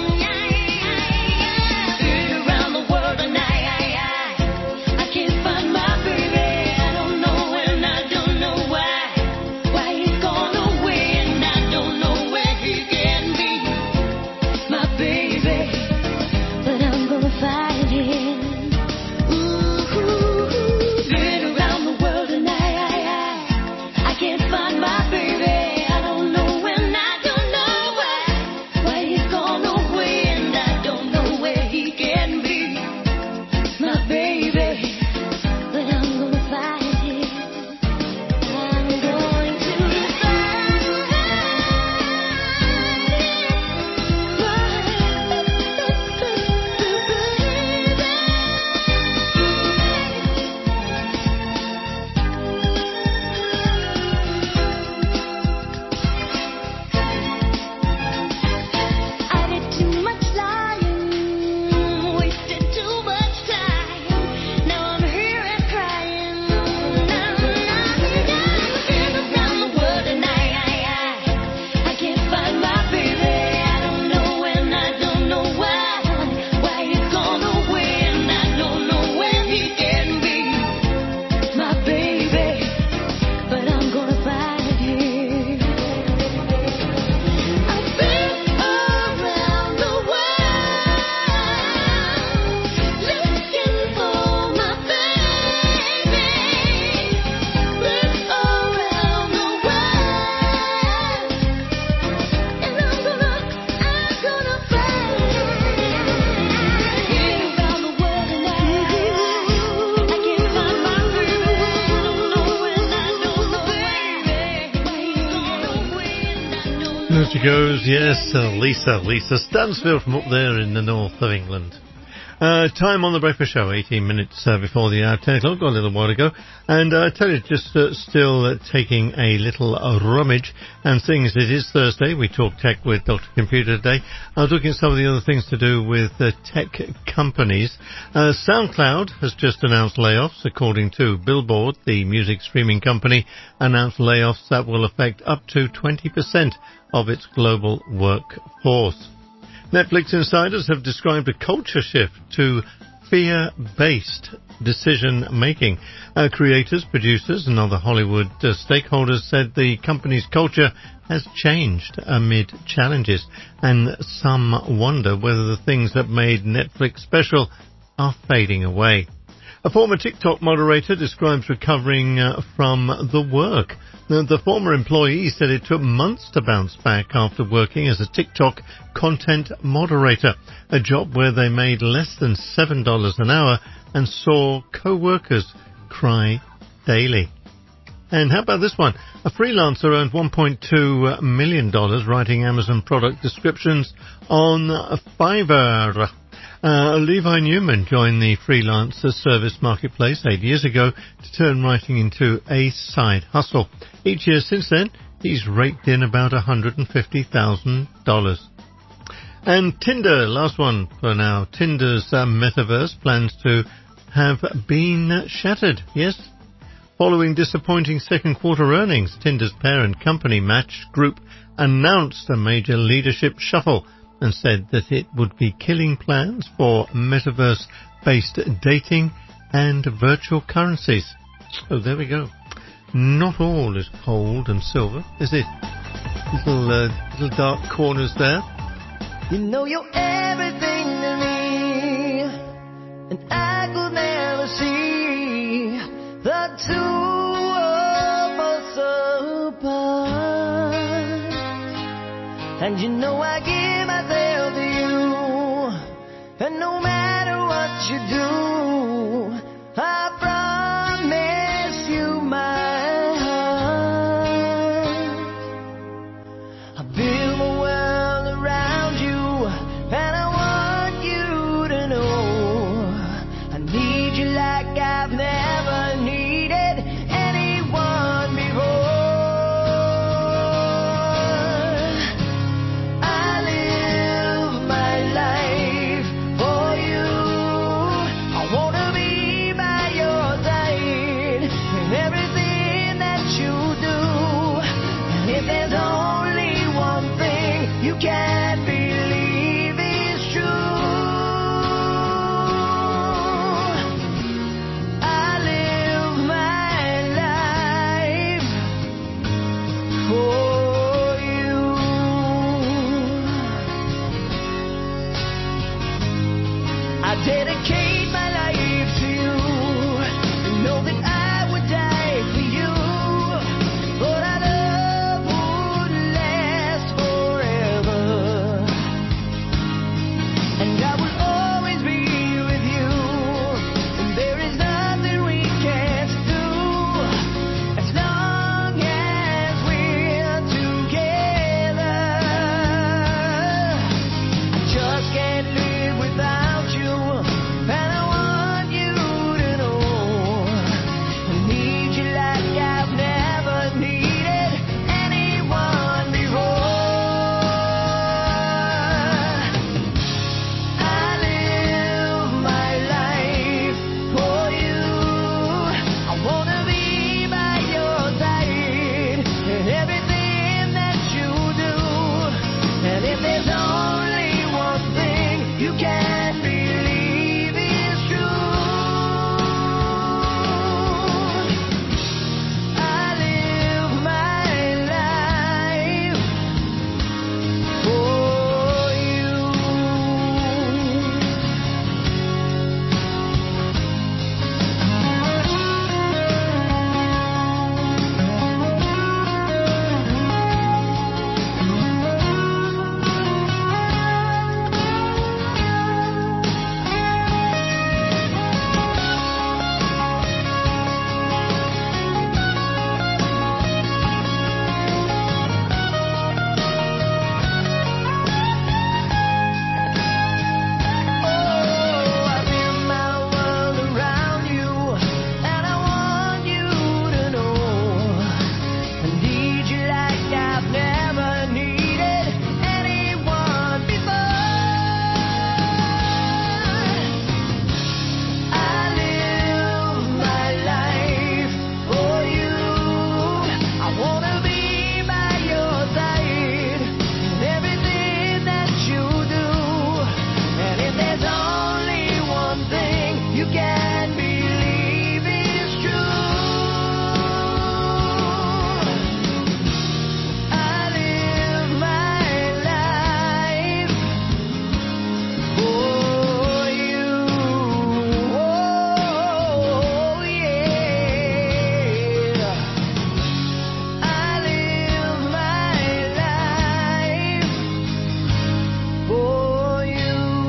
Been around the world and I can't find my baby. I don't know when, I don't know why he's gone away, and I don't know where he can be, my baby. But I'm gonna find him. Been around the world and I can't find my baby. I don't know when, I don't know why he's gone away, and I don't know where he can be, my baby. But I'm gonna find him. I'm going to find I did too much lying, wasted too much time. Now I'm here and crying. Been around the world and I can't find my baby. I don't know when, I don't know why he's gone away, and I don't know where he can be, my baby. But I'm gonna find him. I've been around the world looking for my baby. Been around the world, and I'm gonna find him. Been around the world and I can't find my baby. I don't know when, I don't know why he's gone away, and I don't know. There she goes, yes, Lisa Stansfield from up there in the north of England. Time on the breakfast show, 18 minutes before the hour, 10 o'clock, got a little while to go. And I tell you, just still taking a little rummage. And seeing as it is Thursday, we talk tech with Dr. Computer today. I was looking at some of the other things to do with tech companies. SoundCloud has just announced layoffs, according to Billboard. The music streaming company announced layoffs that will affect up to 20% of its global workforce. Netflix insiders have described a culture shift to fear-based decision-making. Creators, producers and other Hollywood stakeholders said the company's culture has changed amid challenges, and some wonder whether the things that made Netflix special are fading away. A former TikTok moderator describes recovering from the work. The former employee said it took months to bounce back after working as a TikTok content moderator, a job where they made less than $7 an hour and saw co-workers cry daily. And how about this one? A freelancer earned $1.2 million writing Amazon product descriptions on Fiverr. Levi Newman joined the freelance service marketplace 8 years ago to turn writing into a side hustle. Each year since then, he's raked in about $150,000. And Tinder, last one for now. Tinder's metaverse plans to have been shattered. Yes. Following disappointing second quarter earnings, Tinder's parent company Match Group announced a major leadership shuffle and said that it would be killing plans for metaverse-based dating and virtual currencies. So there we go. Not all is gold and silver, is it? Little dark corners there. You know you're everything to me, and I could never see the two of us apart. And you know I give myself to you, and no matter what you do, I promise you my heart. I build my world around you, and I want you to know I need you like I've never needed anyone before. I live my life for you. I wanna be by your side in everything that you do. And if there's only one thing you can't believe is true, I live my life for you. I dedicate my life to you. You know that I would die for you, but our love would last forever. And I will always be with you, and there is nothing we can't do as long as we're together. I just can't live without you, and I there's only one thing you can believe is true. I live my life for you. Oh, yeah. I live my life for you.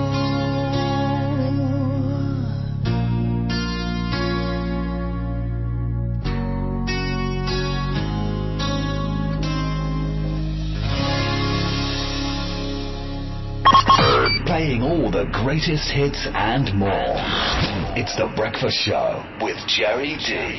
Playing all the greatest hits and more. It's The Breakfast Show with Jerry D.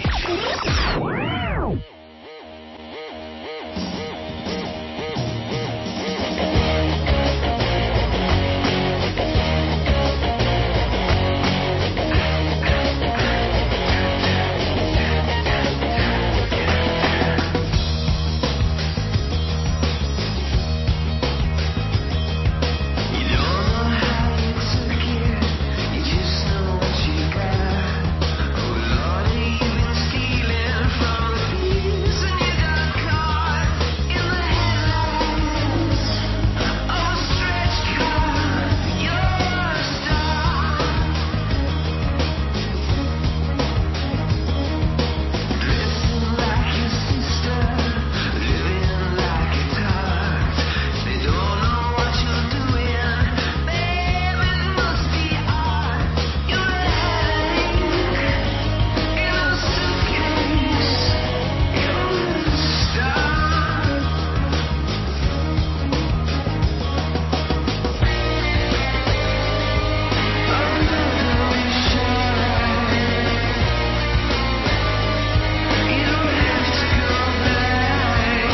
You don't know how you took it, you just know what you got. Oh Lord, you've been stealing from the thieves and you got caught in the headlights of a stretch car. You're a star, dressing like your sister, living like a tart. They don't know what you're doing, babe. It must be art. You're a headache in a suitcase. You're a star. You don't have to go back.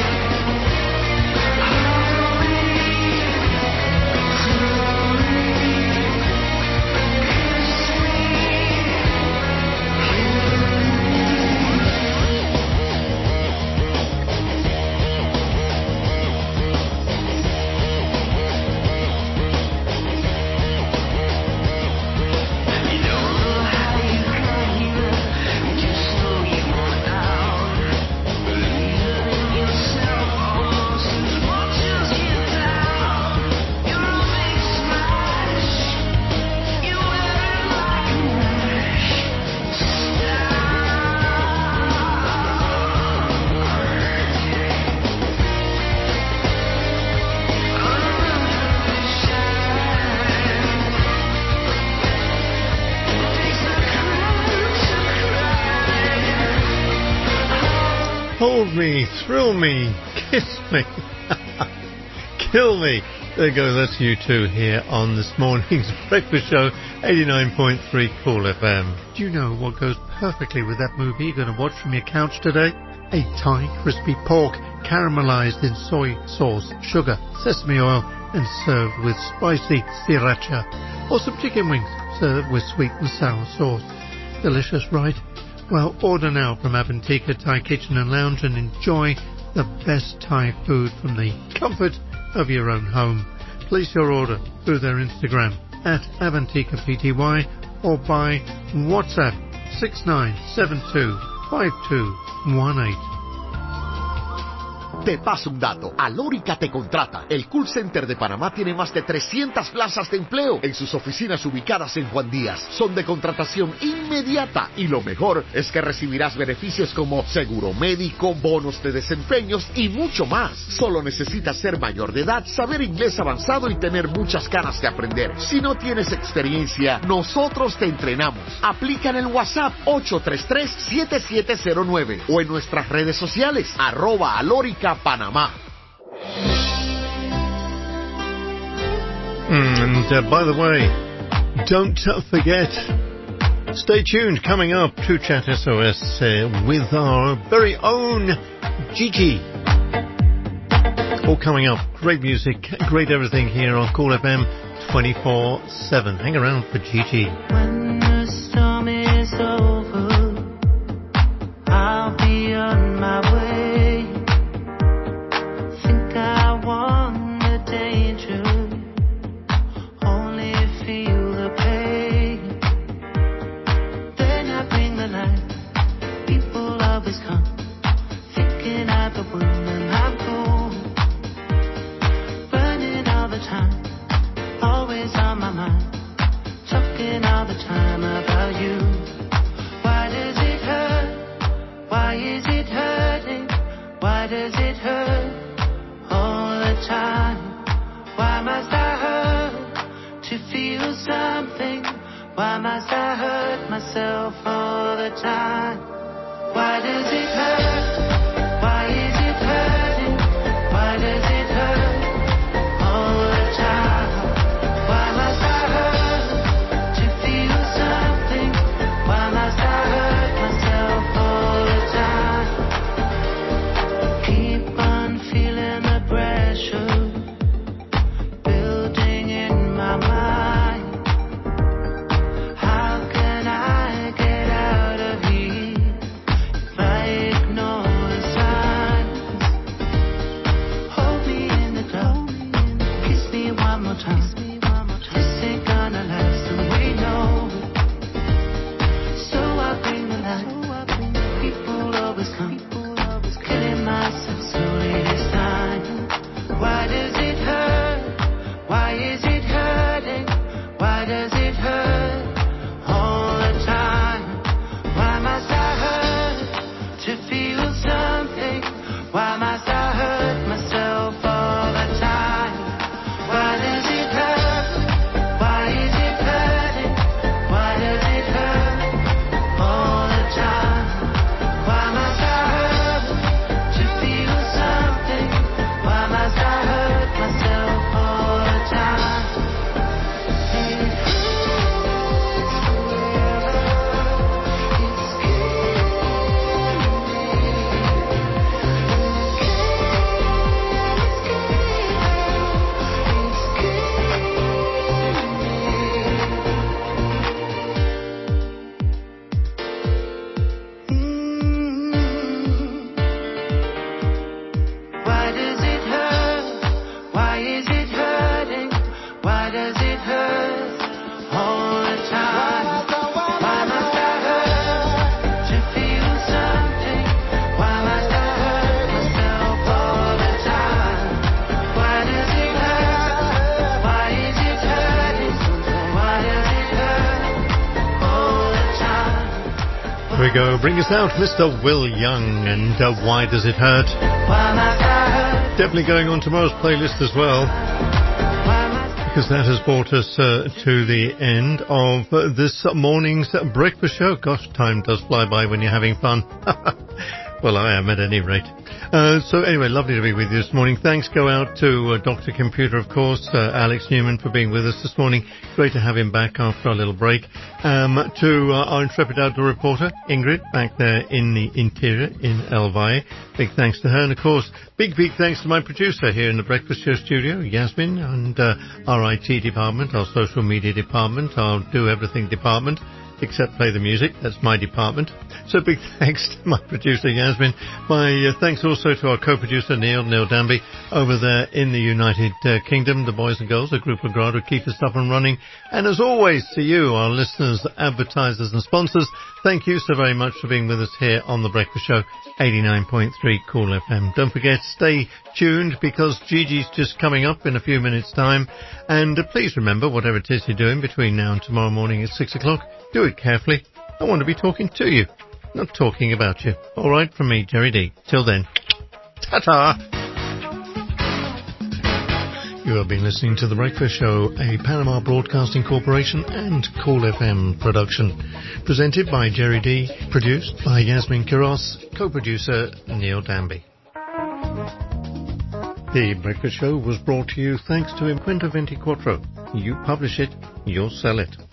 You don't know how you got here, you just know you want out. Believing in yourself almost as much as you doubt. You're a big smash, you wear it like a rash. Hold me, thrill me, kiss me, kill me. There goes, that's you two here on this morning's Breakfast Show, 89.3 Cool FM. Do you know what goes perfectly with that movie you're going to watch from your couch today? A Thai crispy pork caramelized in soy sauce, sugar, sesame oil, and served with spicy sriracha. Or some chicken wings served with sweet and sour sauce. Delicious, right? Well, order now from Avantika Thai Kitchen and Lounge and enjoy the best Thai food from the comfort of your own home. Place your order through their Instagram at Avantika Pty or by WhatsApp 69725218. Te paso un dato. Alórica te contrata. El call center de Panamá tiene más de 300 plazas de empleo en sus oficinas ubicadas en Juan Díaz. Son de contratación inmediata y lo mejor es que recibirás beneficios como seguro médico, bonos de desempeños y mucho más. Solo necesitas ser mayor de edad, saber inglés avanzado y tener muchas ganas de aprender. Si no tienes experiencia, nosotros te entrenamos. Aplica en el WhatsApp 833-7709 o en nuestras redes sociales @Alórica Panamá. And by the way, don't forget, stay tuned. Coming up, True Chat SOS with our very own Gigi. All coming up. Great music, great everything here on Cool FM 24/7. Hang around for Gigi. When the storm is over, I'll be on my way. Think I won the danger, only feel the all the time about you. Why does it hurt? Why is it hurting? Why does it hurt all the time? Why must I hurt to feel something? Why must I hurt myself all the time? Why does it hurt? Why is it hurting? Why does it hurt all the time? Why must I hurt to feel something? Why must I hurt myself all the time? Keep on feeling the pressure building in my mind. How can I get out of here if I ignore the signs? Hold me in the dark, kiss me one more time. This ain't gonna last, and we know it. So I bring the light. People always come, killing myself slowly this time. Why does it hurt? Why is it hurting? Why does it hurt all the time? Why must I hurt to feel something? Why must I hurt myself all the time? Why does it hurt? Why is it hurting? Why does it hurt all the time? Why must I hurt to feel something? Why must I hurt myself all the time? It hurts forever. It's killing Why does it hurt? Why is it hurting? Why does it hurt all the time? Why must I hurt to feel something? Why must I hurt myself all the time? Why does it hurt? Why is it hurting? Why does it hurt all the time? Here we go. Bring us out, Mr. Will Young, and Why Does It Hurt? Why must I hurt? Definitely going on tomorrow's playlist as well, because that has brought us to the end of this morning's breakfast show. Gosh, time does fly by when you're having fun. Well, I am at any rate. So anyway, lovely to be with you this morning. Thanks go out to Dr. Computer, of course, Alex Newman, for being with us this morning. Great to have him back after our little break. To our intrepid outdoor reporter, Ingrid, back there in the interior in El Valle. Big thanks to her. And, of course, big thanks to my producer here in the Breakfast Show studio, Yasmin, and our IT department, our social media department, our do everything department, except play the music. That's my department. So big thanks to my producer, Yasmin. My thanks also to our co-producer, Neil Danby, over there in the United Kingdom, the boys and girls, a group of Grado, keep us up and running. And as always, to you, our listeners, advertisers and sponsors, thank you so very much for being with us here on The Breakfast Show, 89.3 Cool FM. Don't forget, stay tuned, because Gigi's just coming up in a few minutes' time. And please remember, whatever it is you're doing between now and tomorrow morning at 6 o'clock, do it carefully. I want to be talking to you, not talking about you. All right, from me, Jerry D. Till then, ta-ta! You have been listening to The Breakfast Show, a Panama Broadcasting Corporation and Cool FM production. Presented by Jerry D. Produced by Yasmin Quiros. Co-producer Neil Danby. The Breakfast Show was brought to you thanks to Imprenta 24. You publish it, you'll sell it.